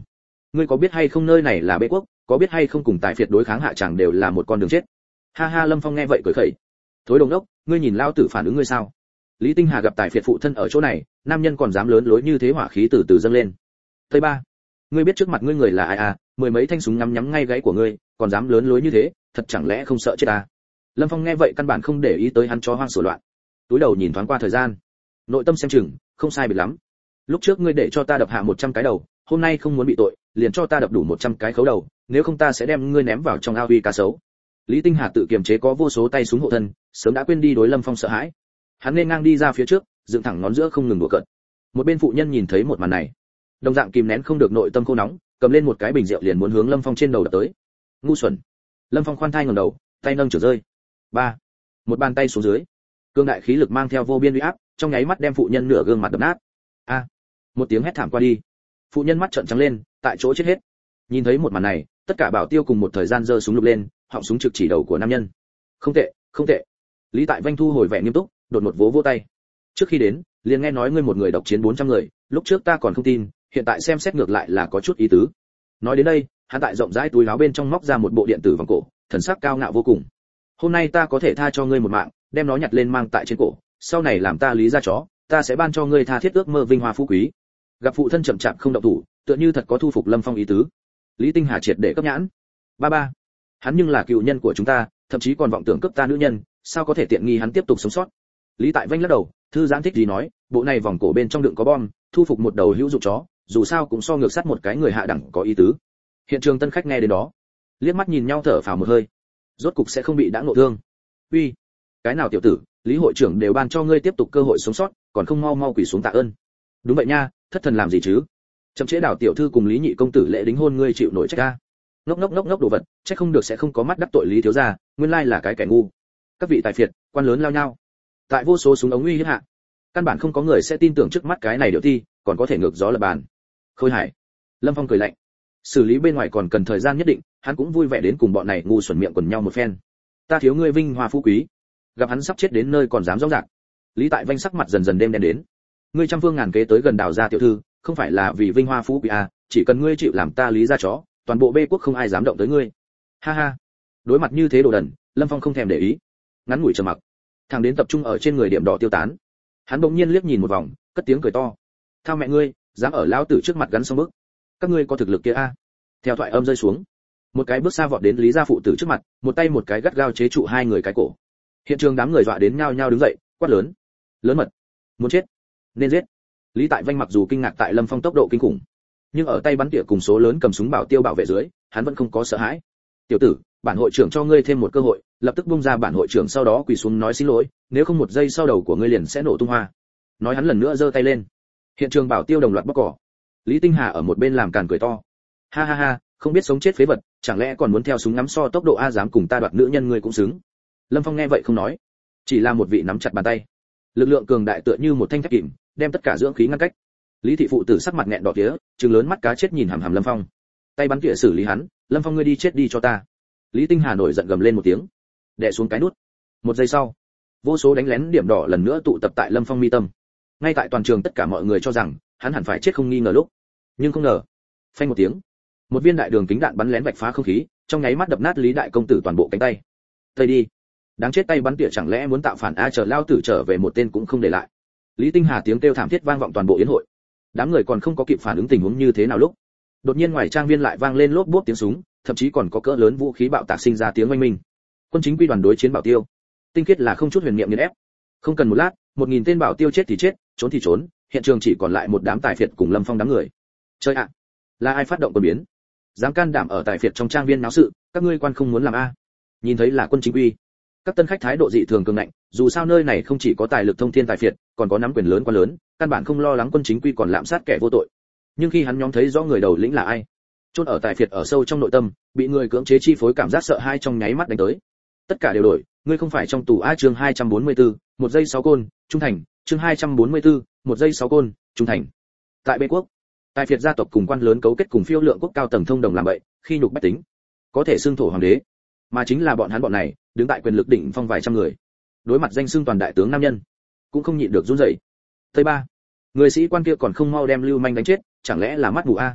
ngươi có biết hay không nơi này là bệ quốc, có biết hay không cùng tài phiệt đối kháng hạ chẳng đều là một con đường chết. Ha ha, Lâm Phong nghe vậy cười khẩy. Thối đồng đốc, ngươi nhìn lao tử phản ứng ngươi sao? Lý Tinh Hà gặp tài phiệt phụ thân ở chỗ này, nam nhân còn dám lớn lối như thế, hỏa khí từ từ dâng lên. Tây ba, ngươi biết trước mặt ngươi người là ai à? Mười mấy thanh súng ngắm nhắm ngay gáy của ngươi, còn dám lớn lối như thế, thật chẳng lẽ không sợ chết à? Lâm Phong nghe vậy căn bản không để ý tới hắn chó hoang sổ loạn, túi đầu nhìn thoáng qua thời gian, nội tâm xem chừng không sai biệt lắm. Lúc trước ngươi để cho ta đập hạ một trăm cái đầu, hôm nay không muốn bị tội, liền cho ta đập đủ một trăm cái khấu đầu, nếu không ta sẽ đem ngươi ném vào trong ao uy cá sấu. Lý Tinh Hà tự kiềm chế có vô số tay súng hộ thân, sớm đã quên đi đối Lâm Phong sợ hãi. Hắn nên ngang đi ra phía trước, dựng thẳng ngón giữa không ngừng đùa cợt. Một bên phụ nhân nhìn thấy một màn này, đồng dạng kìm nén không được nội tâm khô nóng, cầm lên một cái bình rượu liền muốn hướng Lâm Phong trên đầu đập tới. Ngu xuẩn! Lâm Phong khoan thai ngẩng đầu, tay nâng trở rơi. Ba, một bàn tay xuống dưới, cương đại khí lực mang theo vô biên uy áp, trong nháy mắt đem phụ nhân nửa gương mặt đập nát. A! Một tiếng hét thảm qua đi, phụ nhân mắt trợn trắng lên, tại chỗ chết hết. Nhìn thấy một màn này, tất cả bảo tiêu cùng một thời gian giơ súng lục lên, họng súng trực chỉ đầu của nam nhân. Không tệ, không tệ. Lý Tại Vanh thu hồi vẻ nghiêm túc, đột ngột vỗ vỗ tay. Trước khi đến, liền nghe nói ngươi một người độc chiến bốn trăm người, lúc trước ta còn không tin, hiện tại xem xét ngược lại là có chút ý tứ. Nói đến đây, hắn tại rộng rãi túi áo bên trong móc ra một bộ điện tử vòng cổ, thần sắc cao ngạo vô cùng. Hôm nay ta có thể tha cho ngươi một mạng, đem nó nhặt lên mang tại trên cổ, sau này làm ta Lý gia chó, ta sẽ ban cho ngươi tha thiết ước mơ vinh hoa phú quý. Gặp phụ thân chậm chạp không động thủ, tựa như thật có thu phục Lâm Phong ý tứ. Lý Tinh Hà triệt để cấp nhãn. Ba ba, hắn nhưng là cựu nhân của chúng ta, thậm chí còn vọng tưởng cướp ta nữ nhân, sao có thể tiện nghi hắn tiếp tục sống sót. Lý Tại Vanh lắc đầu, thư giãn thích gì nói, bộ này vòng cổ bên trong đựng có bom, thu phục một đầu hữu dụng chó, dù sao cũng so ngược sát một cái người hạ đẳng có ý tứ. Hiện trường tân khách nghe đến đó, liếc mắt nhìn nhau thở phào một hơi, rốt cục sẽ không bị đã ngộ thương. Uy, cái nào tiểu tử, Lý hội trưởng đều ban cho ngươi tiếp tục cơ hội sống sót, còn không mau mau quỳ xuống tạ ơn. Đúng vậy nha, thất thần làm gì chứ? Chậm chế đảo tiểu thư cùng Lý nhị công tử lễ đính hôn ngươi chịu nổi trách a? Ngốc ngốc ngốc ngốc đồ vật, trách không được sẽ không có mắt đắc tội Lý thiếu gia, nguyên lai là cái kẻ ngu. Các vị tài phiệt, quan lớn lao nhau. Tại vô số súng ống uy hiếp hạ, căn bản không có người sẽ tin tưởng trước mắt cái này điệu thi, còn có thể ngược gió lập bàn. Khôi Hải, Lâm Phong cười lạnh. Xử lý bên ngoài còn cần thời gian nhất định, hắn cũng vui vẻ đến cùng bọn này ngu xuẩn miệng quần nhau một phen. Ta thiếu ngươi vinh hoa phú quý. Gặp hắn sắp chết đến nơi còn dám rõ ràng. Lý Tại Vanh sắc mặt dần dần đêm đen đến. Ngươi trăm phương ngàn kế tới gần đào gia tiểu thư, không phải là vì vinh hoa phú quý à, chỉ cần ngươi chịu làm ta Lý gia chó, toàn bộ bê quốc không ai dám động tới ngươi. Ha ha. Đối mặt như thế đồ đần, Lâm Phong không thèm để ý. Ngắn ngủi trầm mặc, thằng đến tập trung ở trên người điểm đỏ tiêu tán. Hắn bỗng nhiên liếc nhìn một vòng, cất tiếng cười to. Thao mẹ ngươi, dám ở lão tử trước mặt gắn xong bước. Các ngươi có thực lực kia a? À? Theo thoại âm rơi xuống, một cái bước xa vọt đến Lý gia phụ tử trước mặt, một tay một cái gắt gao chế trụ hai người cái cổ. Hiện trường đám người dọa đến nhao nhao đứng dậy, quát lớn. Lớn mật, muốn chết, nên giết. Lý Tại Vanh mặc dù kinh ngạc tại Lâm Phong tốc độ kinh khủng, nhưng ở tay bắn tỉa cùng số lớn cầm súng bảo tiêu bảo vệ dưới, hắn vẫn không có sợ hãi. Tiểu tử, bản hội trưởng cho ngươi thêm một cơ hội, lập tức bung ra bản hội trưởng, sau đó quỳ xuống nói xin lỗi, nếu không một giây sau đầu của ngươi liền sẽ nổ tung hoa. Nói hắn lần nữa giơ tay lên. Hiện trường bảo tiêu đồng loạt bóc cỏ. Lý Tinh Hà ở một bên làm càn cười to. Ha ha ha, không biết sống chết phế vật, chẳng lẽ còn muốn theo súng ngắm so tốc độ a, dám cùng ta đoạt nữ nhân ngươi cũng xứng. Lâm Phong nghe vậy không nói, chỉ là một vị nắm chặt bàn tay. Lực lượng cường đại tựa như một thanh thép kìm, đem tất cả dưỡng khí ngăn cách. Lý thị phụ tử sắc mặt nghẹn đỏ tía, trừng lớn mắt cá chết nhìn hằm hằm Lâm Phong. Tay bắn tỉa xử lý hắn, Lâm Phong ngươi đi chết đi cho ta. Lý Tinh Hà nổi giận gầm lên một tiếng, đè xuống cái nút. Một giây sau, vô số đánh lén điểm đỏ lần nữa tụ tập tại Lâm Phong mi tâm. Ngay tại toàn trường tất cả mọi người cho rằng hắn hẳn phải chết không nghi ngờ lúc, nhưng không ngờ, phanh một tiếng, một viên đại đường kính đạn bắn lén vạch phá không khí, trong nháy mắt đập nát Lý đại công tử toàn bộ cánh tay. Tây đi, đáng chết, tay bắn tỉa chẳng lẽ muốn tạo phản a, chờ lao tử trở về một tên cũng không để lại. Lý Tinh Hà tiếng kêu thảm thiết vang vọng toàn bộ yến hội. Đám người còn không có kịp phản ứng tình huống như thế nào lúc, đột nhiên ngoài trang viên lại vang lên lốp bốp tiếng súng, thậm chí còn có cỡ lớn vũ khí bạo tạc sinh ra tiếng oanh minh. Quân chính quy đoàn đối chiến bảo tiêu, tinh khiết là không chút huyền niệm nghiền ép. Không cần một lát, một nghìn tên bảo tiêu chết thì chết, trốn thì trốn, hiện trường chỉ còn lại một đám tài phiệt cùng Lâm Phong đám người. Chơi ạ, là ai phát động quân biến? Dám can đảm ở tài phiệt trong trang viên náo sự, các ngươi quan không muốn làm a? Nhìn thấy là quân chính quy, các tân khách thái độ dị thường cường ngạnh, dù sao nơi này không chỉ có tài lực thông thiên tài phiệt, còn có nắm quyền lớn quá lớn, căn bản không lo lắng quân chính quy còn lạm sát kẻ vô tội. Nhưng khi hắn nhóm thấy rõ người đầu lĩnh là ai, chôn ở tài phiệt ở sâu trong nội tâm, bị người cưỡng chế chi phối cảm giác sợ hãi trong nháy mắt đánh tới. Tất cả đều đổi, ngươi không phải trong tù a, chương hai trăm bốn mươi tư, một giây sáu côn, trung thành, chương hai trăm bốn mươi tư, một giây sáu côn, trung thành. Tại Bê quốc, tài phiệt gia tộc cùng quan lớn cấu kết cùng phiêu lượng quốc cao tầng thông đồng làm bậy, khi nhục bách tính, có thể xưng thổ hoàng đế, mà chính là bọn hắn bọn này, đứng tại quyền lực đỉnh phong vài trăm người, đối mặt danh xưng toàn đại tướng nam nhân, cũng không nhịn được run rẩy. Tây ba, người sĩ quan kia còn không mau đem Lưu Manh đánh chết, chẳng lẽ là mắt mù a?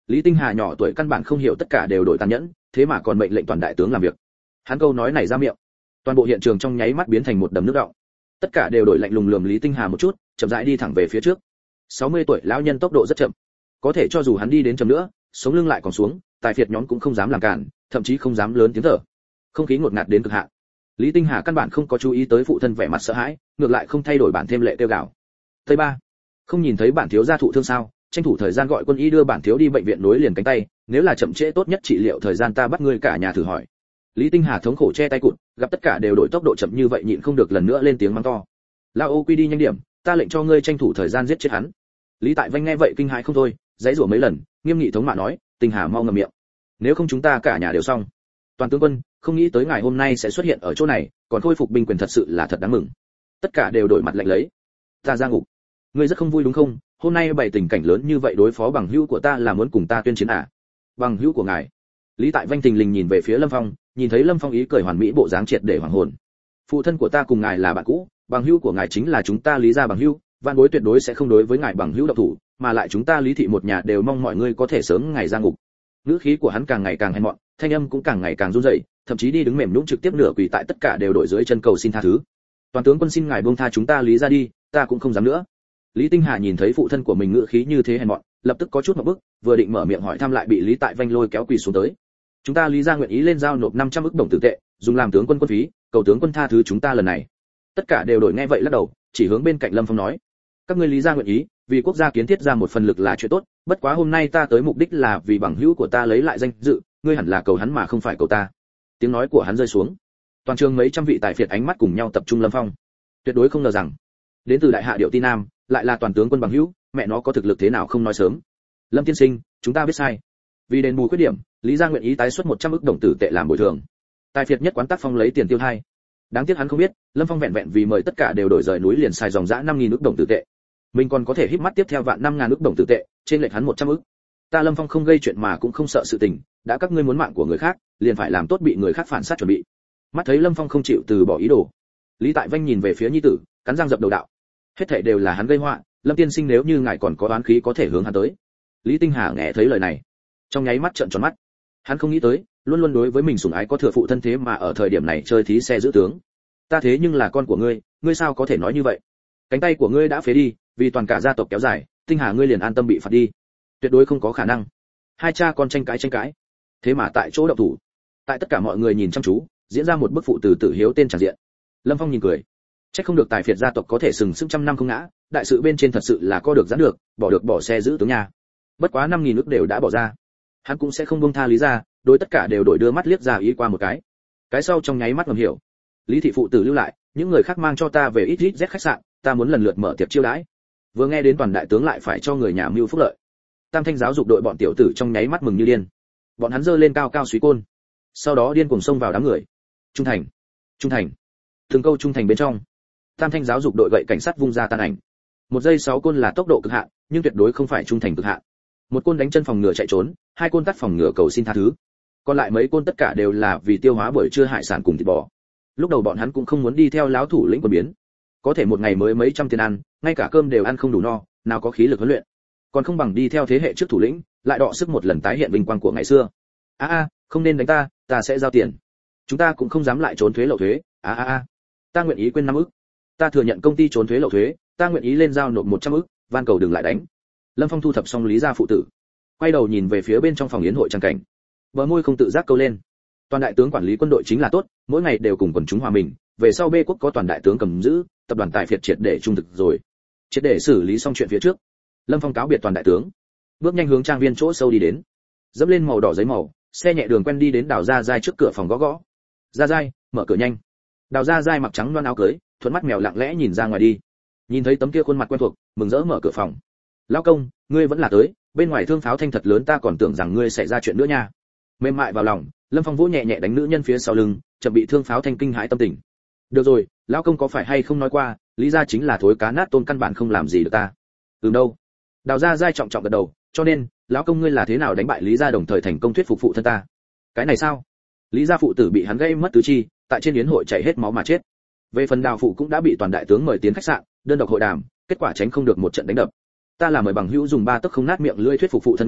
Lý Tinh Hà nhỏ tuổi căn bản không hiểu tất cả đều đổi tàn nhẫn, thế mà còn mệnh lệnh toàn đại tướng làm việc. Hắn câu nói này ra miệng, toàn bộ hiện trường trong nháy mắt biến thành một đầm nước đọng. Tất cả đều đổi lạnh lùng lườm Lý Tinh Hà một chút, chậm rãi đi thẳng về phía trước. sáu mươi tuổi lão nhân tốc độ rất chậm, có thể cho dù hắn đi đến chậm nữa, sống lưng lại còn xuống, tài phiệt nhóm cũng không dám làm cản, thậm chí không dám lớn tiếng thở. Không khí ngột ngạt đến cực hạn. Lý Tinh Hà căn bản không có chú ý tới phụ thân vẻ mặt sợ hãi, ngược lại không thay đổi bản thêm lệ tiêu gạo. Tây ba, không nhìn thấy bản thiếu gia thụ thương sao? Tranh thủ thời gian gọi quân y đưa bản thiếu đi bệnh viện nối liền cánh tay, nếu là chậm trễ tốt nhất trị liệu thời gian ta bắt ngươi cả nhà thử hỏi. Lý Tinh Hà thống khổ che tay cụt, gặp tất cả đều đổi tốc độ chậm như vậy nhịn không được lần nữa lên tiếng mắng to. Lao ô quy đi nhanh điểm, ta lệnh cho ngươi tranh thủ thời gian giết chết hắn. Lý Tại Vanh nghe vậy kinh hãi không thôi, giãy giụa mấy lần, nghiêm nghị thống mạ nói, Tinh Hà mau ngậm miệng, nếu không chúng ta cả nhà đều xong. Toàn tướng quân, không nghĩ tới ngài hôm nay sẽ xuất hiện ở chỗ này, còn khôi phục binh quyền thật sự là thật đáng mừng. Tất cả đều đổi mặt lạnh lấy. Ta ra ngục. Ngươi rất không vui đúng không? Hôm nay bày tình cảnh lớn như vậy đối phó bằng hữu của ta là muốn cùng ta tuyên chiến à? Bằng hữu của ngài? Lý Tại Vanh tình lình nhìn về phía Lâm Phong, nhìn thấy Lâm Phong ý cười hoàn mỹ bộ dáng triệt để hoàng hồn. Phụ thân của ta cùng ngài là bạn cũ, bằng hữu của ngài chính là chúng ta Lý gia bằng hữu, vạn bối tuyệt đối sẽ không đối với ngài bằng hữu độc thủ, mà lại chúng ta Lý thị một nhà đều mong mọi người có thể sớm ngày ra ngục. Ngữ khí của hắn càng ngày càng hèn mọn, thanh âm cũng càng ngày càng run rẩy, thậm chí đi đứng mềm nhũn trực tiếp nửa quỳ tại tất cả đều đổi dưới chân cầu xin tha thứ. Toàn tướng quân xin ngài buông tha chúng ta Lý gia đi, ta cũng không dám nữa. Lý Tinh Hà nhìn thấy phụ thân của mình ngữ khí như thế hèn mọn, lập tức có chút ngượng bức, vừa định mở miệng hỏi thăm lại bị Lý Tại Vanh lôi kéo quỳ xuống tới. Chúng ta Lý gia nguyện ý lên giao nộp năm trăm ức đồng tử tệ, dùng làm tướng quân quân phí, cầu tướng quân tha thứ chúng ta lần này. Tất cả đều đổi nghe vậy lắc đầu, chỉ hướng bên cạnh Lâm Phong nói: các ngươi Lý gia nguyện ý, vì quốc gia kiến thiết ra một phần lực là chuyện tốt, bất quá hôm nay ta tới mục đích là vì bằng hữu của ta lấy lại danh dự, ngươi hẳn là cầu hắn mà không phải cầu ta. Tiếng nói của hắn rơi xuống, toàn trường mấy trăm vị tài phiệt ánh mắt cùng nhau tập trung Lâm Phong. Tuyệt đối không ngờ rằng, đến từ đại hạ điệu ti nam, lại là toàn tướng quân bằng hữu, mẹ nó có thực lực thế nào không nói sớm. Lâm tiên sinh, chúng ta biết sai. Vì đền bù khuyết điểm, Lý gia nguyện ý tái xuất một trăm ức đồng tử tệ làm bồi thường. Tài phiệt nhất quán tác phong lấy tiền tiêu thai. Đáng tiếc hắn không biết, Lâm Phong vẹn vẹn vì mời tất cả đều đổi rời núi liền xài dòng dã năm nghìn ức đồng tử tệ. Mình còn có thể híp mắt tiếp theo vạn năm ngàn ức đồng tử tệ, trên lệch hắn một trăm ức. Ta Lâm Phong không gây chuyện mà cũng không sợ sự tình, đã các ngươi muốn mạng của người khác, liền phải làm tốt bị người khác phản sát chuẩn bị. Mắt thấy Lâm Phong không chịu từ bỏ ý đồ, Lý Tại Vanh nhìn về phía nhi tử, cắn răng dập đầu đạo: hết thảy đều là hắn gây họa, Lâm tiên sinh nếu như ngài còn có oán khí có thể hướng hắn tới. Lý Tinh Hà nghe thấy lời này, trong nháy mắt trợn tròn mắt. Hắn không nghĩ tới, luôn luôn đối với mình sủng ái có thừa phụ thân thế mà ở thời điểm này chơi thí xe giữ tướng. Ta thế nhưng là con của ngươi, ngươi sao có thể nói như vậy? Cánh tay của ngươi đã phế đi, vì toàn cả gia tộc kéo dài, Tinh Hà ngươi liền an tâm bị phạt đi. Tuyệt đối không có khả năng. Hai cha con tranh cãi tranh cãi, thế mà tại chỗ động thủ. Tại tất cả mọi người nhìn chăm chú, diễn ra một bức phụ tử tử hiếu tên tràn diện. Lâm Phong nhìn cười, chắc không được tài phiệt gia tộc có thể sừng sững trăm năm không ngã, đại sự bên trên thật sự là co được giãn được, bỏ được bỏ xe giữ tướng nhà. Bất quá năm nghìn nước đều đã bỏ ra, hắn cũng sẽ không buông tha Lý gia, đối tất cả đều đổi đưa mắt liếc ra ý qua một cái. Cái sau trong nháy mắt ngầm hiểu, Lý thị phụ tử lưu lại, những người khác mang cho ta về ít ít z khách sạn, ta muốn lần lượt mở tiệc chiêu đãi. Vừa nghe đến toàn đại tướng lại phải cho người nhà mưu phúc lợi, Tam Thanh giáo dục đội bọn tiểu tử trong nháy mắt mừng như điên. Bọn hắn giơ lên cao cao suý côn, sau đó điên cuồng xông vào đám người. Trung thành, trung thành. Từng câu trung thành bên trong, Tam Thanh giáo dục đội gậy cảnh sát vung ra tàn ảnh. Một giây sáu côn là tốc độ cực hạn, nhưng tuyệt đối không phải trung thành cực hạn. Một côn đánh chân phòng ngừa chạy trốn, hai côn tắt phòng ngừa cầu xin tha thứ. Còn lại mấy côn tất cả đều là vì tiêu hóa buổi trưa hải sản cùng thịt bò. Lúc đầu bọn hắn cũng không muốn đi theo lão thủ lĩnh quân biến, có thể một ngày mới mấy trăm tiền ăn, ngay cả cơm đều ăn không đủ no, nào có khí lực huấn luyện. Còn không bằng đi theo thế hệ trước thủ lĩnh, lại đọ sức một lần tái hiện vinh quang của ngày xưa. A a, không nên đánh ta, ta sẽ giao tiền. Chúng ta cũng không dám lại trốn thuế lậu thuế. A a a, ta nguyện ý quên năm ức. Ta thừa nhận công ty trốn thuế lậu thuế, ta nguyện ý lên giao nộp một trăm ức, van cầu đừng lại đánh. Lâm Phong thu thập xong Lý gia phụ tử, quay đầu nhìn về phía bên trong phòng yến hội trang cảnh, bờ môi không tự giác câu lên. Toàn đại tướng quản lý quân đội chính là tốt, mỗi ngày đều cùng quần chúng hòa mình, về sau B quốc có toàn đại tướng cầm giữ, tập đoàn tài phiệt triệt để trung thực rồi. Triệt để xử lý xong chuyện phía trước, Lâm Phong cáo biệt toàn đại tướng, bước nhanh hướng trang viên chỗ sâu đi đến. Dẫm lên màu đỏ giấy màu, xe nhẹ đường quen đi đến Đào Gia Giai trước cửa phòng gõ gõ. Gia Giai, mở cửa nhanh. Đào Gia Giai mặc trắng loan áo cưới, thuận mắt mèo lặng lẽ nhìn ra ngoài đi. Nhìn thấy tấm kia khuôn mặt quen thuộc, mừng rỡ mở cửa phòng. Lão công, ngươi vẫn là tới, bên ngoài thương pháo thanh thật lớn ta còn tưởng rằng ngươi xảy ra chuyện nữa nha. Mềm mại vào lòng, Lâm Phong vỗ nhẹ nhẹ đánh nữ nhân phía sau lưng, chuẩn bị thương pháo thanh kinh hãi tâm tình. Được rồi, lão công có phải hay không nói qua, Lý gia chính là thối cá nát tôm căn bản không làm gì được ta. Ừ đâu? Đào Gia Giai trọng trọng gật đầu, cho nên, lão công ngươi là thế nào đánh bại Lý gia đồng thời thành công thuyết phục phụ thân ta? Cái này sao? Lý gia phụ tử bị hắn gây mất tứ chi, tại trên yến hội chảy hết máu mà chết. Về phần Đào phụ cũng đã bị toàn đại tướng mời tiến khách sạn, đơn độc hội đàm, kết quả tránh không được một trận đánh đập. Ta là mời bằng hữu dùng ba tấc không nát miệng lưỡi thuyết phục phụ thân ngươi,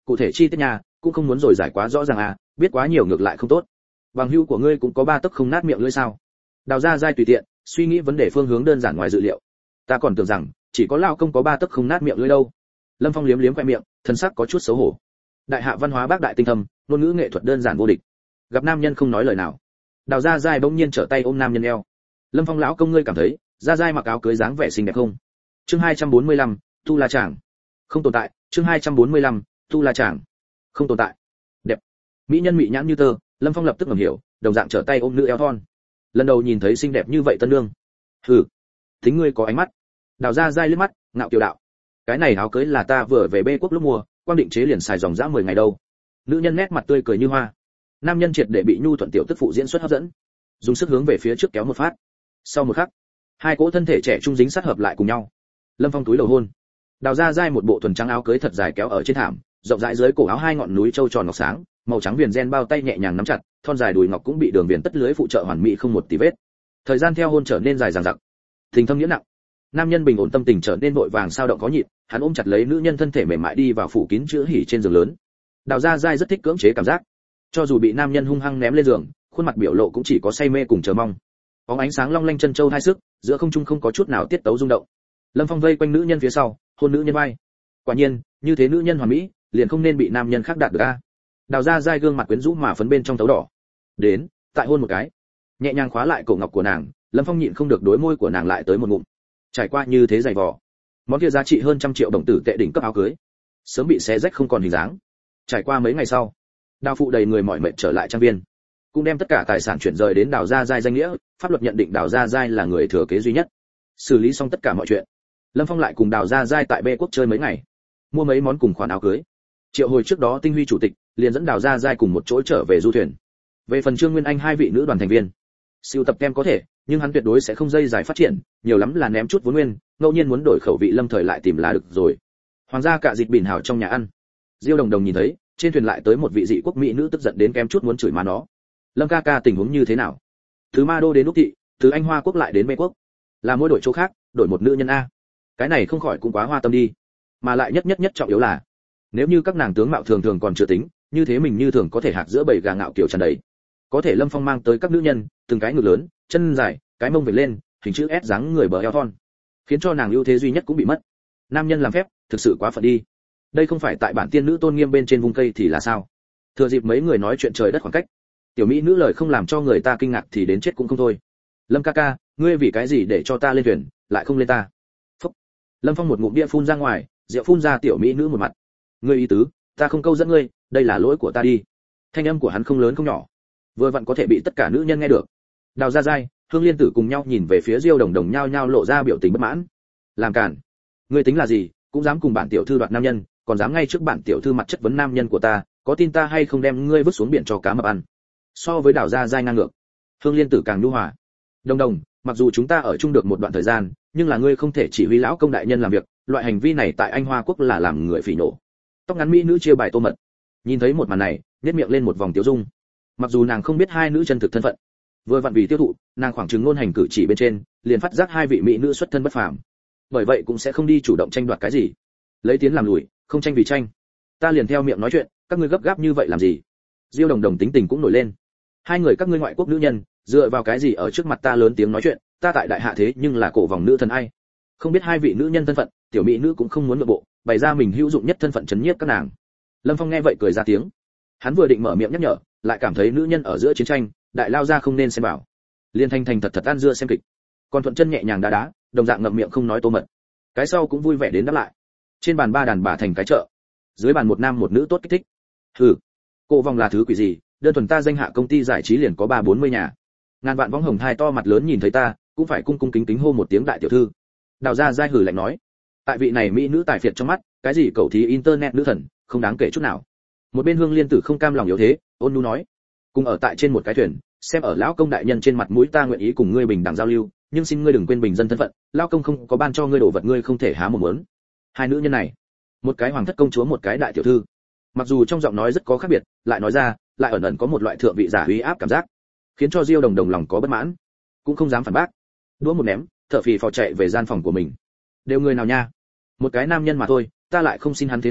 cụ thể chi tiết nhà cũng không muốn rồi giải quá rõ ràng à, biết quá nhiều ngược lại không tốt. Bằng hữu của ngươi cũng có ba tấc không nát miệng lưỡi sao? Đào Gia Giai tùy tiện suy nghĩ vấn đề phương hướng đơn giản ngoài dự liệu. Ta còn tưởng rằng chỉ có lão công có ba tấc không nát miệng lưỡi đâu. Lâm Phong liếm liếm khoe miệng, thân sắc có chút xấu hổ. Đại hạ văn hóa bác đại tinh thâm, ngôn ngữ nghệ thuật đơn giản vô địch. Gặp nam nhân không nói lời nào. Đào Gia Giai bỗng nhiên trở tay ôm nam nhân eo. Lâm Phong lão công ngươi cảm thấy Gia Giai mặc áo cưới dáng vẻ xinh đẹp không? Chương hai trăm bốn mươi lăm, Tu La Chàng. Không tồn tại. Chương hai trăm bốn mươi lăm, Tu La Chàng. Không tồn tại. Đẹp. Mỹ nhân mị nhãn như tơ, Lâm Phong lập tức ngầm hiểu, đồng dạng trở tay ôm nữ eo thon. Lần đầu nhìn thấy xinh đẹp như vậy tân nương. Hừ, tính ngươi có ánh mắt. Đào Gia Giai liếc mắt, ngạo kiều đạo. Cái này áo cưới là ta vừa về bê quốc lúc mua, quan định chế liền xài dòng dã mười ngày đâu. Nữ nhân nét mặt tươi cười như hoa. Nam nhân triệt để bị nhu thuận tiểu tức phụ diễn xuất hấp dẫn, dùng sức hướng về phía trước kéo một phát. Sau một khắc, hai cỗ thân thể trẻ trung dính sát hợp lại cùng nhau. Lâm Phong túi đầu hôn. Đào Gia Giai một bộ thuần trắng áo cưới thật dài kéo ở trên thảm, rộng rãi dưới cổ áo hai ngọn núi châu tròn ngọc sáng, màu trắng viền ren bao tay nhẹ nhàng nắm chặt, thon dài đùi ngọc cũng bị đường viền tất lưới phụ trợ hoàn mỹ không một tí vết. Thời gian theo hôn trở nên dài dằng dặc, tình thâm nghĩa nặng. Nam nhân bình ổn tâm tình trở nên vội vàng sao động có nhịp, hắn ôm chặt lấy nữ nhân thân thể mềm mại đi vào phủ kín chữ hỉ trên giường lớn. Đào Gia Giai rất thích cưỡng chế cảm giác, cho dù bị nam nhân hung hăng ném lên giường, khuôn mặt biểu lộ cũng chỉ có say mê cùng chờ mong. Bóng ánh sáng long lanh chân châu hai sức, giữa không trung không có chút nào tiết tấu rung động. Lâm Phong vây quanh nữ nhân phía sau, hôn nữ nhân vai. Quả nhiên, như thế nữ nhân hoàn mỹ, liền không nên bị nam nhân khác đạt được a. Đào Gia Giai gương mặt quyến rũ mà phấn bên trong tấu đỏ. Đến, tại hôn một cái. Nhẹ nhàng khóa lại cổ ngọc của nàng, Lâm Phong nhịn không được đối môi của nàng lại tới một ngụm. Trải qua như thế dày vò, món kia giá trị hơn trăm triệu đồng tử tệ đỉnh cấp áo cưới, sớm bị xé rách không còn hình dáng. Trải qua mấy ngày sau, Đào phụ đầy người mỏi mệt trở lại trang viên, cũng đem tất cả tài sản chuyển rời đến Đào Gia Giai danh nghĩa, pháp luật nhận định Đào Gia Giai là người thừa kế duy nhất. Xử lý xong tất cả mọi chuyện, Lâm Phong lại cùng Đào Gia Giai tại bê quốc chơi mấy ngày, mua mấy món cùng khoản áo cưới. Triệu hồi trước đó Tinh Huy chủ tịch liền dẫn Đào Gia Giai cùng một chỗ trở về du thuyền. Về phần Trương Nguyên Anh hai vị nữ đoàn thành viên, siêu tập kem có thể, nhưng hắn tuyệt đối sẽ không dây dài phát triển, nhiều lắm là ném chút vốn nguyên, ngẫu nhiên muốn đổi khẩu vị lâm thời lại tìm là được rồi. Hoàng gia cả dịch bỉn hảo trong nhà ăn. Diêu Đồng Đồng nhìn thấy, trên thuyền lại tới một vị dị quốc mỹ nữ tức giận đến kém chút muốn chửi má nó. Lâm ca ca tình huống như thế nào? Từ Ma Đô đến Úc thị, từ Anh Hoa quốc lại đến Mê quốc, là mỗi đổi chỗ khác, đổi một nữ nhân a. Cái này không khỏi cũng quá hoa tâm đi. Mà lại nhất nhất nhất trọng yếu là, nếu như các nàng tướng mạo thường thường còn chưa tính, như thế mình như thường có thể hạc giữa bầy gà ngạo kiểu tràn đầy. Có thể Lâm Phong mang tới các nữ nhân, từng cái ngực lớn, chân dài, cái mông vểnh lên, hình chữ S dáng người bờ eo thon, khiến cho nàng ưu thế duy nhất cũng bị mất. Nam nhân làm phép, thực sự quá phận đi. Đây không phải tại bản tiên nữ tôn nghiêm bên trên vùng cây thì là sao? Thừa dịp mấy người nói chuyện trời đất khoảng cách, tiểu mỹ nữ lời không làm cho người ta kinh ngạc thì đến chết cũng không thôi. Lâm ca ca, ngươi vì cái gì để cho ta lên thuyền, lại không lên ta? Phúc. Lâm Phong một ngụm bia phun ra ngoài, rượu phun ra tiểu mỹ nữ một mặt. Ngươi ý tứ, ta không câu dẫn ngươi, đây là lỗi của ta đi. Thanh âm của hắn không lớn không nhỏ, vừa vặn có thể bị tất cả nữ nhân nghe được. Đào Gia Giai, Hương Liên Tử cùng nhau nhìn về phía Diêu Đồng Đồng nhao nhao lộ ra biểu tình bất mãn. Làm cản, ngươi tính là gì, cũng dám cùng bản tiểu thư đoạt nam nhân, còn dám ngay trước bản tiểu thư mặt chất vấn nam nhân của ta, có tin ta hay không đem ngươi vứt xuống biển cho cá mập ăn? So với Đào Gia Giai ngang ngược, Hương Liên Tử càng nhu hòa. Đồng Đồng, mặc dù chúng ta ở chung được một đoạn thời gian, nhưng là ngươi không thể chỉ huy lão công đại nhân làm việc, loại hành vi này tại Anh Hoa quốc là làm người phỉ nổ. Tóc ngắn mỹ nữ chia bài tô mật. Nhìn thấy một màn này, nhếch miệng lên một vòng tiêu dung. Mặc dù nàng không biết hai nữ chân thực thân phận, vừa vặn vì tiêu thụ, nàng khoảng chừng ngôn hành cử chỉ bên trên, liền phát giác hai vị mỹ nữ xuất thân bất phàm. Bởi vậy cũng sẽ không đi chủ động tranh đoạt cái gì, lấy tiến làm lùi, không tranh vì tranh. Ta liền theo miệng nói chuyện, các ngươi gấp gáp như vậy làm gì? Diêu Đồng Đồng tính tình cũng nổi lên. Hai người các ngươi ngoại quốc nữ nhân, dựa vào cái gì ở trước mặt ta lớn tiếng nói chuyện, ta tại đại hạ thế nhưng là cổ vòng nữ thần ai? Không biết hai vị nữ nhân thân phận, tiểu mỹ nữ cũng không muốn nội bộ, bày ra mình hữu dụng nhất thân phận chấn nhiếp các nàng. Lâm Phong nghe vậy cười ra tiếng. Hắn vừa định mở miệng nhắc nhở, lại cảm thấy nữ nhân ở giữa chiến tranh, đại lao ra không nên xem bảo. Liên Thanh thành thật thật ăn dưa xem kịch, còn thuận chân nhẹ nhàng đá đá, đồng dạng ngậm miệng không nói tô mật. Cái sau cũng vui vẻ đến đáp lại. Trên bàn ba đàn bà thành cái chợ, dưới bàn một nam một nữ tốt kích thích. Hừ, cổ vòng là thứ quỷ gì, đơn thuần ta danh hạ công ty giải trí liền có ba bốn mươi nhà. Ngàn vạn võng hồng hai to mặt lớn nhìn thấy ta, cũng phải cung cung kính kính hô một tiếng đại tiểu thư. Đào Gia Giai hừ lạnh nói, tại vị này mỹ nữ tài phiệt trong mắt, cái gì cầu thí internet nữ thần, không đáng kể chút nào. Một bên Hương Liên Tử không cam lòng yếu thế, ôn nhu nói, cùng ở tại trên một cái thuyền, xem ở lão công đại nhân trên mặt mũi ta nguyện ý cùng ngươi bình đẳng giao lưu, nhưng xin ngươi đừng quên bình dân thân phận, lão công không có ban cho ngươi đồ vật ngươi không thể há mồm muốn. Hai nữ nhân này, một cái hoàng thất công chúa một cái đại tiểu thư, mặc dù trong giọng nói rất có khác biệt, lại nói ra, lại ẩn ẩn có một loại thượng vị giả uy áp cảm giác, khiến cho Diêu Đồng Đồng lòng có bất mãn, cũng không dám phản bác. Đũa một ném, thở phì phò chạy về gian phòng của mình. Đều người nào nha? Một cái nam nhân mà thôi, ta lại không xin hắn thế nào,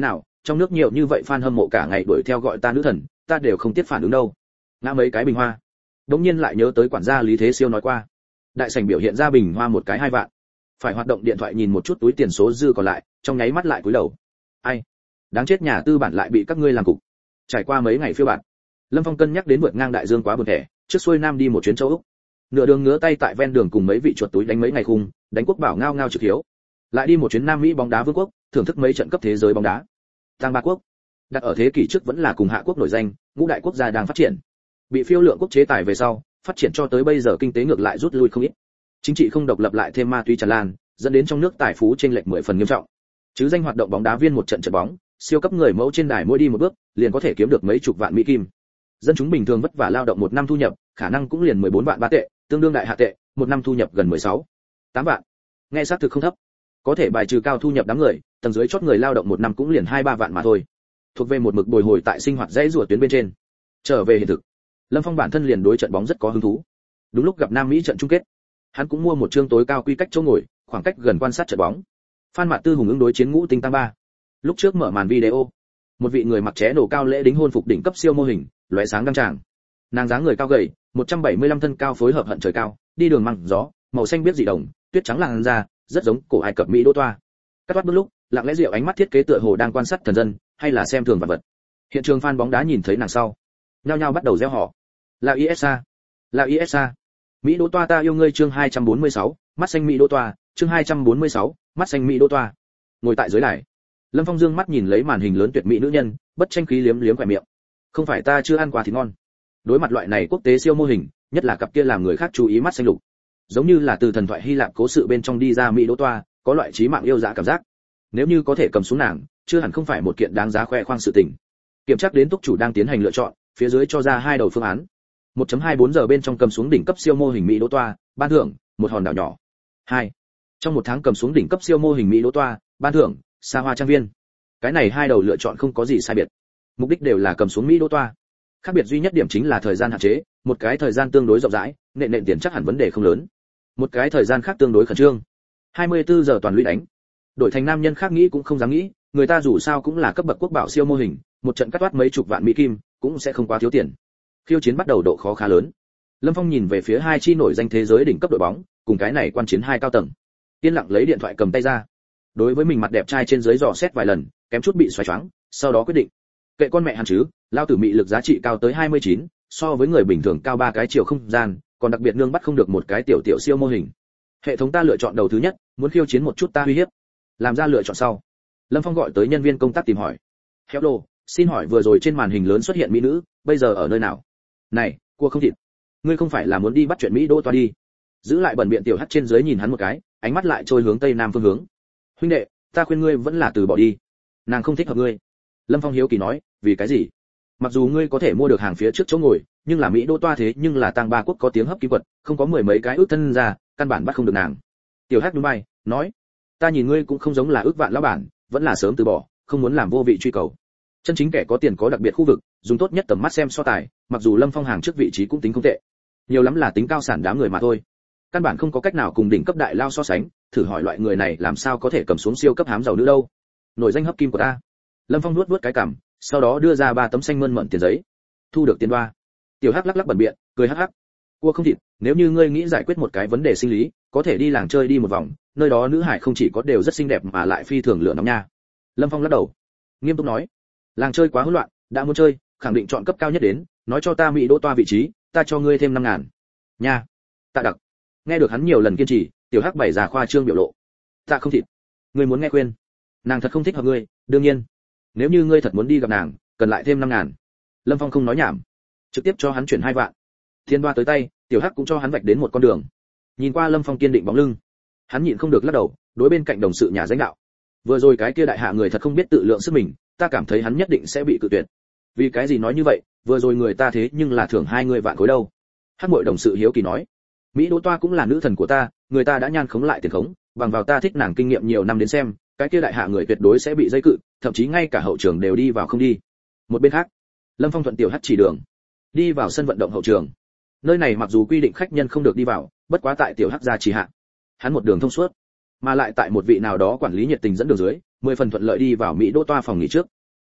trong nước nhiều như vậy fan hâm mộ cả ngày đuổi theo gọi ta nữ thần, ta đều không tiếc phản ứng đâu. Ngã mấy cái bình hoa. Đống nhiên lại nhớ tới quản gia Lý Thế Siêu nói qua. Đại sảnh biểu hiện ra bình hoa một cái hai vạn. Phải hoạt động điện thoại nhìn một chút túi tiền số dư còn lại, trong nháy mắt lại cúi đầu. Ai, đáng chết, nhà tư bản lại bị các ngươi làm cục. Trải qua mấy ngày phiêu bạt, Lâm Phong cân nhắc đến vượt ngang đại dương quá buồn thẻ, trước xuôi nam đi một chuyến châu Úc. Nửa đường ngứa tay tại ven đường cùng mấy vị chuột túi đánh mấy ngày khung, đánh quốc bảo ngao ngao trực hiếu. Lại đi một chuyến Nam Mỹ bóng đá vương quốc, thưởng thức mấy trận cấp thế giới bóng đá. Tăng ba quốc, đặt ở thế kỷ trước vẫn là cùng hạ quốc nổi danh, ngũ đại quốc gia đang phát triển. Bị phiêu lượng quốc chế tài về sau, phát triển cho tới bây giờ kinh tế ngược lại rút lui không ít. Chính trị không độc lập lại thêm ma túy tràn lan, dẫn đến trong nước tài phú chênh lệch mười phần nghiêm trọng. Chứ danh hoạt động bóng đá viên một trận trận bóng, siêu cấp người mẫu trên đài mỗi đi một bước, liền có thể kiếm được mấy chục vạn mỹ kim. Dân chúng bình thường vất vả lao động một năm thu nhập, khả năng cũng liền mười bốn vạn ba tệ, tương đương đại hạ tệ, một năm thu nhập gần mười sáu, tám vạn. Nghe xác thực không thấp. Có thể bài trừ cao thu nhập đám người, tầng dưới chót người lao động một năm cũng liền hai ba vạn mà thôi. Thuộc về một mực bồi hồi tại sinh hoạt dãy rùa tuyến bên trên. Trở về hiện thực, Lâm Phong bản thân liền đối trận bóng rất có hứng thú. Đúng lúc gặp Nam Mỹ trận chung kết, hắn cũng mua một chương tối cao quy cách chỗ ngồi, khoảng cách gần quan sát trận bóng. Phan Mạt Tư hùng ứng đối chiến ngũ tinh tăng ba. Lúc trước mở màn video, một vị người mặc ché nổ cao lễ đính hôn phục đỉnh cấp siêu mô hình, lóe sáng đăng tràng. Nàng dáng người cao gầy, một trăm bảy mươi lăm thân cao phối hợp hận trời cao, đi đường măng gió, màu xanh biết dị đồng, tuyết trắng làn da, rất giống cổ Ai Cập Mỹ đô toa. Cắt toát bước lúc, lặng lẽ rượu ánh mắt thiết kế tựa hồ đang quan sát thần dân, hay là xem thường vật vật. Hiện trường fan bóng đá nhìn thấy nàng sau, nhao nhao bắt đầu reo hò. Là i ét a, là i ét a. Mỹ đô toa ta yêu ngươi chương hai trăm bốn mươi sáu, mắt xanh Mỹ đô toa, chương hai trăm bốn mươi sáu, mắt xanh Mỹ đô toa. Ngồi tại dưới đài, Lâm Phong dương mắt nhìn lấy màn hình lớn tuyệt mỹ nữ nhân, bất tranh khí liếm liếm khóe miệng. Không phải ta chưa ăn qua thịt ngon. Đối mặt loại này quốc tế siêu mô hình, nhất là cặp kia làm người khác chú ý mắt xanh lục, giống như là từ thần thoại Hy Lạp cố sự bên trong đi ra Mỹ đô toa, có loại trí mạng yêu dã cảm giác. Nếu như có thể cầm xuống nàng, chưa hẳn không phải một kiện đáng giá khoe khoang sự tình. Kiểm tra đến túc chủ đang tiến hành lựa chọn, phía dưới cho ra hai đầu phương án. một chấm hai mươi bốn giờ bên trong cầm xuống đỉnh cấp siêu mô hình Mỹ đô toa, ban thưởng một hòn đảo nhỏ. hai. Trong một tháng cầm xuống đỉnh cấp siêu mô hình Mỹ đô toa, ban thưởng xa hoa trang viên. Cái này hai đầu lựa chọn không có gì sai biệt. Mục đích đều là cầm xuống Mỹ đô toa. Khác biệt duy nhất điểm chính là thời gian hạn chế, một cái thời gian tương đối rộng rãi, nện nện tiền chắc hẳn vấn đề không lớn. Một cái thời gian khác tương đối khẩn trương. hai mươi bốn giờ toàn lũy đánh. Đổi thành nam nhân khác nghĩ cũng không dám nghĩ, người ta dù sao cũng là cấp bậc quốc bảo siêu mô hình, một trận cắt toát mấy chục vạn mỹ kim, cũng sẽ không quá thiếu tiền. Khiêu chiến bắt đầu độ khó khá lớn. Lâm Phong nhìn về phía hai chi nổi danh thế giới đỉnh cấp đội bóng, cùng cái này quan chiến hai cao tầng. Yên lặng lấy điện thoại cầm tay ra. Đối với mình mặt đẹp trai trên dưới dò xét vài lần, kém chút bị xoáy choáng, sau đó quyết định. Kệ con mẹ hắn chứ, lao tử mị lực giá trị cao tới hai mươi chín, so với người bình thường cao ba cái chiều không gian, còn đặc biệt nương bắt không được một cái tiểu tiểu siêu mô hình. Hệ thống ta lựa chọn đầu thứ nhất, muốn khiêu chiến một chút ta uy hiếp. Làm ra lựa chọn sau, Lâm Phong gọi tới nhân viên công tác tìm hỏi. Hello, xin hỏi vừa rồi trên màn hình lớn xuất hiện mỹ nữ, bây giờ ở nơi nào? Này, cua không thịt, ngươi không phải là muốn đi bắt chuyện mỹ đô toa đi? Giữ lại bẩn biện tiểu hắt trên dưới nhìn hắn một cái, ánh mắt lại trôi hướng tây nam phương hướng. Huynh đệ, ta khuyên ngươi vẫn là từ bỏ đi, nàng không thích hợp ngươi. Lâm Phong hiếu kỳ nói, vì cái gì? Mặc dù ngươi có thể mua được hàng phía trước chỗ ngồi, nhưng là mỹ đô toa thế nhưng là tang ba quốc có tiếng hấp kim quật, không có mười mấy cái ước thân ra, căn bản bắt không được nàng. Tiểu hắc núi bay, nói, ta nhìn ngươi cũng không giống là ước vạn lão bản, vẫn là sớm từ bỏ, không muốn làm vô vị truy cầu. Chân chính kẻ có tiền có đặc biệt khu vực, dùng tốt nhất tầm mắt xem so tài, mặc dù Lâm Phong hàng trước vị trí cũng tính không tệ, nhiều lắm là tính cao sản đám người mà thôi, căn bản không có cách nào cùng đỉnh cấp đại lao so sánh. Thử hỏi loại người này làm sao có thể cầm xuống siêu cấp hám giàu nữ đâu? Nổi danh hấp kim của ta. Lâm Phong nuốt nuốt cái cằm, sau đó đưa ra ba tấm xanh mơn mởn tiền giấy. Thu được tiền đoa. Tiểu hắc lắc lắc bẩn biện, cười hắc hắc. Cua không thịt, nếu như ngươi nghĩ giải quyết một cái vấn đề sinh lý, có thể đi làng chơi đi một vòng, nơi đó nữ hải không chỉ có đều rất xinh đẹp mà lại phi thường lửa nóng nha. Lâm Phong lắc đầu, nghiêm túc nói, làng chơi quá hỗn loạn, đã muốn chơi, khẳng định chọn cấp cao nhất đến, nói cho ta mỹ đỗ toa vị trí, ta cho ngươi thêm năm ngàn. Nha. Tạ đặc. Nghe được hắn nhiều lần kiên trì, tiểu hắc bảy già khoa trương biểu lộ. Tạ không thịt, ngươi muốn nghe khuyên, nàng thật không thích hợp ngươi, đương nhiên, nếu như ngươi thật muốn đi gặp nàng, cần lại thêm năm ngàn. Lâm Phong không nói nhảm, trực tiếp cho hắn chuyển hai vạn. Thiên đoa tới tay, tiểu hắc cũng cho hắn vạch đến một con đường. Nhìn qua Lâm Phong kiên định bóng lưng, hắn nhịn không được lắc đầu, đối bên cạnh đồng sự nhà danh đạo, vừa rồi cái kia đại hạ người thật không biết tự lượng sức mình, ta cảm thấy hắn nhất định sẽ bị cự tuyệt. Vì cái gì nói như vậy, vừa rồi người ta thế nhưng là thưởng hai người vạn khối đâu. Hắc muội đồng sự hiếu kỳ nói, mỹ đỗ toa cũng là nữ thần của ta, người ta đã nhan khống lại tiền khống, bằng vào ta thích nàng kinh nghiệm nhiều năm đến xem, cái kia đại hạ người tuyệt đối sẽ bị dây cự, thậm chí ngay cả hậu trường đều đi vào không đi. Một bên khác, Lâm Phong thuận tiểu hắc chỉ đường, đi vào sân vận động hậu trường. Nơi này mặc dù quy định khách nhân không được đi vào, bất quá tại tiểu hắc gia chỉ hạ, hắn một đường thông suốt, mà lại tại một vị nào đó quản lý nhiệt tình dẫn đường dưới, mười phần thuận lợi đi vào mỹ đỗ toa phòng nghỉ trước.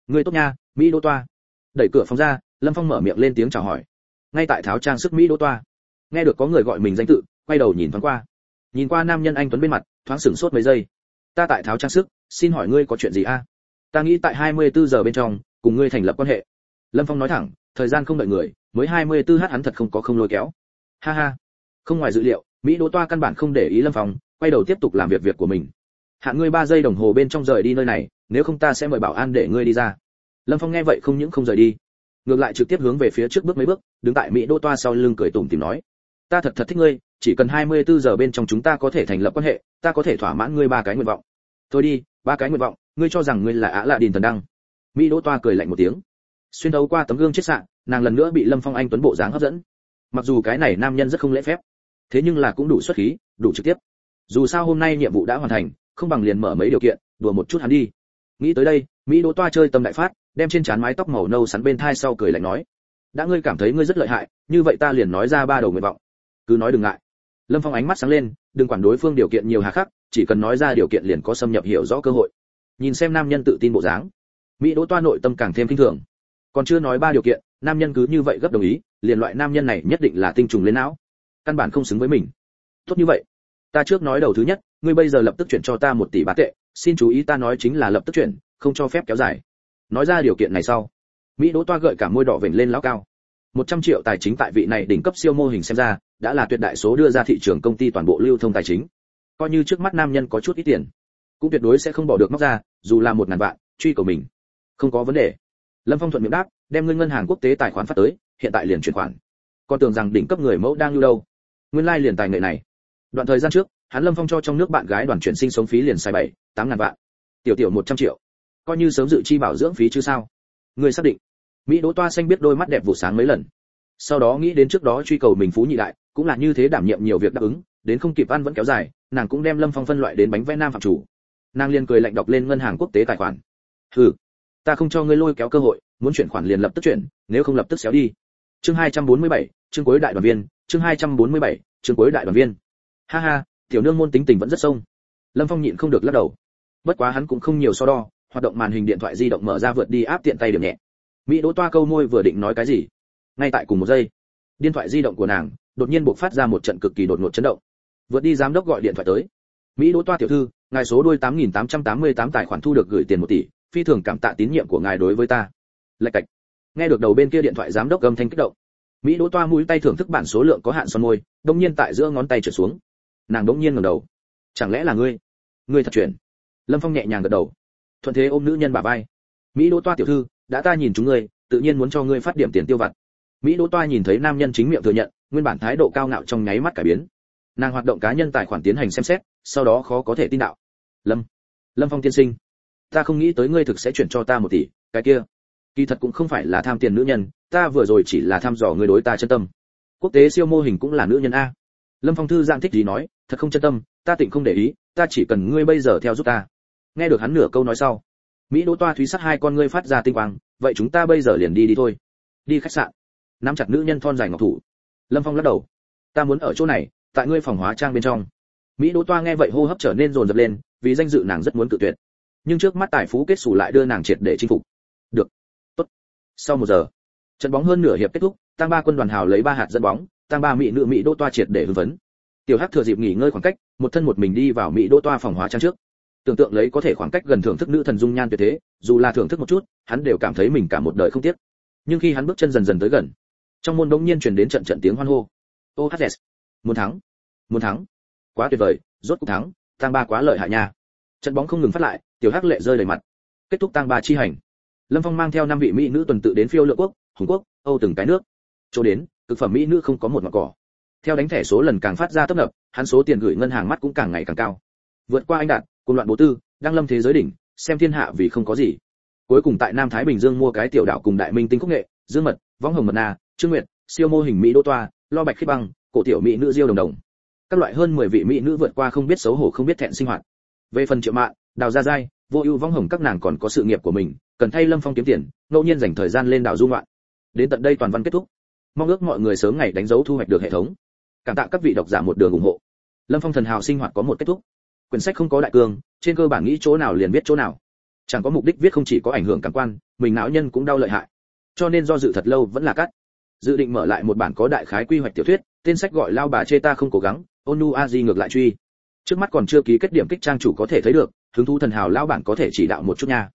Ngươi tốt nha, Mỹ Đỗ Toa. Đẩy cửa phòng ra, Lâm Phong mở miệng lên tiếng chào hỏi. Ngay tại tháo trang sức Mỹ Đỗ Toa, nghe được có người gọi mình danh tự, quay đầu nhìn thoáng qua. Nhìn qua nam nhân anh tuấn bên mặt, thoáng sửng sốt mấy giây. Ta tại tháo trang sức, xin hỏi ngươi có chuyện gì a? Ta nghĩ tại hai mươi tư giờ bên trong, cùng ngươi thành lập quan hệ. Lâm Phong nói thẳng, thời gian không đợi người, mới hai mươi tư h hắn thật không có không lôi kéo. Ha ha. Không ngoài dự liệu, Mỹ Đỗ Toa căn bản không để ý Lâm Phong, quay đầu tiếp tục làm việc việc của mình. Hạn ngươi ba giây đồng hồ bên trong rời đi nơi này, nếu không ta sẽ mời bảo an để ngươi đi ra. Lâm Phong nghe vậy không những không rời đi, ngược lại trực tiếp hướng về phía trước bước mấy bước, đứng tại Mỹ Đỗ Toa sau lưng cười tủm tỉm nói: ta thật thật thích ngươi, chỉ cần hai mươi tư giờ bên trong chúng ta có thể thành lập quan hệ, ta có thể thỏa mãn ngươi ba cái nguyện vọng. Thôi đi, ba cái nguyện vọng, ngươi cho rằng ngươi là Á Lạ Đình Thần Đăng? Mỹ Đỗ Toa cười lạnh một tiếng. Xuyên thấu qua tấm gương chết sạn, nàng lần nữa bị Lâm Phong anh tuấn bộ dáng hấp dẫn. Mặc dù cái này nam nhân rất không lễ phép, thế nhưng là cũng đủ xuất khí, đủ trực tiếp. Dù sao hôm nay nhiệm vụ đã hoàn thành, không bằng liền mở mấy điều kiện, đùa một chút hắn đi. Nghĩ tới đây, Mỹ Đỗ Toa chơi tâm đại phát, đem trên trán mái tóc màu nâu sắn bên thai sau cười lạnh nói: đã ngươi cảm thấy ngươi rất lợi hại, như vậy ta liền nói ra ba đầu nguyện vọng. Cứ nói đừng ngại. Lâm Phong ánh mắt sáng lên, đừng quản đối phương điều kiện nhiều hà khắc, chỉ cần nói ra điều kiện liền có xâm nhập hiểu rõ cơ hội. Nhìn xem nam nhân tự tin bộ dáng, Mỹ Đỗ Toa nội tâm càng thêm kinh thường. Còn chưa nói ba điều kiện, nam nhân cứ như vậy gấp đồng ý, liền loại nam nhân này nhất định là tinh trùng lên não, căn bản không xứng với mình. Tốt như vậy, ta trước nói đầu thứ nhất, ngươi bây giờ lập tức chuyển cho ta một tỷ bá tệ, xin chú ý ta nói chính là lập tức chuyển, không cho phép kéo dài. Nói ra điều kiện này sau, Mỹ Đỗ Toa gợi cả môi đỏ vểnh lên lão cao. một trăm triệu tài chính tại vị này đỉnh cấp siêu mô hình xem ra, đã là tuyệt đại số đưa ra thị trường công ty toàn bộ lưu thông tài chính. Coi như trước mắt nam nhân có chút ít tiền, cũng tuyệt đối sẽ không bỏ được móc ra, dù là một ngàn vạn, truy cầu mình. Không có vấn đề. Lâm Phong thuận miệng đáp, đem ngươi ngân hàng quốc tế tài khoản phát tới, hiện tại liền chuyển khoản. Con tưởng rằng đỉnh cấp người mẫu đang lưu đâu? Nguyên lai like liền tài nghệ này. Đoạn thời gian trước, hắn Lâm Phong cho trong nước bạn gái đoàn chuyển sinh sống phí liền xài bảy, tám ngàn vạn. Tiểu tiểu một trăm triệu. Coi như sớm dự chi bảo dưỡng phí chứ sao? Ngươi xác định? Mỹ Đỗ Toa xanh biết đôi mắt đẹp vụ sáng mấy lần. Sau đó nghĩ đến trước đó truy cầu mình phú nhị đại, cũng là như thế đảm nhiệm nhiều việc đáp ứng, đến không kịp ăn vẫn kéo dài, nàng cũng đem Lâm Phong phân loại đến bánh vẽ nam phạm chủ. Nàng liền cười lạnh đọc lên ngân hàng quốc tế tài khoản. Hừ, ta không cho ngươi lôi kéo cơ hội, muốn chuyển khoản liền lập tức chuyển, nếu không lập tức xéo đi. Chương hai trăm bốn mươi bảy, chương cuối đại đoàn viên, chương hai trăm bốn mươi bảy, chương cuối đại đoàn viên. Ha ha, tiểu nương môn tính tình vẫn rất sông. Lâm Phong nhịn không được lắc đầu. Bất quá hắn cũng không nhiều so đo, hoạt động màn hình điện thoại di động mở ra vượt đi áp tiện tay điểm nhẹ. Mỹ Đỗ Toa câu môi vừa định nói cái gì, ngay tại cùng một giây, điện thoại di động của nàng đột nhiên bộc phát ra một trận cực kỳ đột ngột chấn động. Vượt đi giám đốc gọi điện thoại tới. Mỹ Đỗ Toa tiểu thư, ngài số đuôi tám nghìn tám trăm tám mươi tám tài khoản thu được gửi tiền một tỷ, phi thường cảm tạ tín nhiệm của ngài đối với ta. Lạch cạch. Nghe được đầu bên kia điện thoại giám đốc âm thanh kích động, Mỹ Đỗ Toa mũi tay thưởng thức bản số lượng có hạn son môi, đột nhiên tại giữa ngón tay trượt xuống. Nàng đột nhiên ngẩng đầu. Chẳng lẽ là ngươi? Ngươi thật chuyển. Lâm Phong nhẹ nhàng gật đầu, thuận thế ôm nữ nhân bả vai. Mỹ Đỗ Toa tiểu thư, đã ta nhìn chúng ngươi, tự nhiên muốn cho ngươi phát điểm tiền tiêu vặt. Mỹ Đỗ Toa nhìn thấy nam nhân chính miệng thừa nhận, nguyên bản thái độ cao ngạo trong nháy mắt cải biến. Nàng hoạt động cá nhân tài khoản tiến hành xem xét, sau đó khó có thể tin đạo. Lâm, Lâm Phong tiên sinh, ta không nghĩ tới ngươi thực sẽ chuyển cho ta một tỷ, cái kia, kỳ thật cũng không phải là tham tiền nữ nhân, ta vừa rồi chỉ là thăm dò ngươi đối ta chân tâm. Quốc tế siêu mô hình cũng là nữ nhân a. Lâm Phong thư giãn thích gì nói, thật không chân tâm, ta tịnh không để ý, ta chỉ cần ngươi bây giờ theo giúp ta. Nghe được hắn nửa câu nói sau, Mỹ Đỗ Toa thúy sắc hai con ngươi phát ra tinh quang, vậy chúng ta bây giờ liền đi đi thôi. Đi khách sạn. Nắm chặt nữ nhân thon dài ngọc thủ. Lâm Phong lắc đầu, ta muốn ở chỗ này, tại ngươi phòng hóa trang bên trong. Mỹ Đỗ Toa nghe vậy hô hấp trở nên dồn dập lên, vì danh dự nàng rất muốn cự tuyệt, nhưng trước mắt tài phú kết sủ lại đưa nàng triệt để chinh phục. Được, tốt. Sau một giờ, trận bóng hơn nửa hiệp kết thúc, Tang Ba quân đoàn hào lấy ba hạt dẫn bóng, Tang Ba mỹ nữ Mỹ Đỗ Toa triệt để hưng phấn. Tiểu Hắc thừa dịp nghỉ ngơi khoảng cách, một thân một mình đi vào Mỹ Đỗ Toa phòng hóa trang trước. Tưởng tượng lấy có thể khoảng cách gần thưởng thức nữ thần dung nhan tuyệt thế, dù là thưởng thức một chút, hắn đều cảm thấy mình cả một đời không tiếc. Nhưng khi hắn bước chân dần dần tới gần, trong môn đống nhiên truyền đến trận trận tiếng hoan hô. ô hát ét, muốn thắng, muốn thắng, quá tuyệt vời, rốt cuộc thắng, Tang Ba quá lợi hại nha. Trận bóng không ngừng phát lại, Tiểu Hắc lệ rơi đầy mặt. Kết thúc Tang Ba chi hành, Lâm Phong mang theo năm vị mỹ nữ tuần tự đến phiêu lượng quốc, Hùng quốc, Âu từng cái nước. Chỗ đến, cực phẩm mỹ nữ không có một ngọn cỏ. Theo đánh thẻ số lần càng phát ra tấp nập, hắn số tiền gửi ngân hàng mắt cũng càng ngày càng cao. Vượt qua anh đạt, cùng loạn bố tư, đang lâm thế giới đỉnh, xem thiên hạ vì không có gì. Cuối cùng tại Nam Thái Bình Dương mua cái tiểu đảo cùng đại minh tinh khúc nghệ, Dương Mật, Võng Hồng Mật Na, Trương Nguyệt, siêu mô hình Mỹ Đỗ Toa, Lo Bạch Khiết Băng, cổ tiểu mỹ nữ Diêu Đồng Đồng. Các loại hơn mười vị mỹ nữ vượt qua không biết xấu hổ không biết thẹn sinh hoạt. Về phần Triệu Mạn, Đào Gia Giai, Vô Ưu Võng Hồng các nàng còn có sự nghiệp của mình, cần thay Lâm Phong kiếm tiền, ngẫu nhiên dành thời gian lên đảo du ngoạn. Đến tận đây toàn văn kết thúc. Mong ước mọi người sớm ngày đánh dấu thu hoạch được hệ thống. Cảm tạ các vị độc giả một đường ủng hộ. Lâm Phong thần hào sinh hoạt có một kết thúc. Quyển sách không có đại cương, trên cơ bản nghĩ chỗ nào liền biết chỗ nào. Chẳng có mục đích viết không chỉ có ảnh hưởng cảm quan, mình não nhân cũng đau lợi hại. Cho nên do dự thật lâu vẫn là cắt. Dự định mở lại một bản có đại khái quy hoạch tiểu thuyết, tên sách gọi Lao bà chê ta không cố gắng, Onu Aji ngược lại truy. Trước mắt còn chưa ký kết điểm kích trang chủ có thể thấy được, hứng thú thần hào lão bản có thể chỉ đạo một chút nha.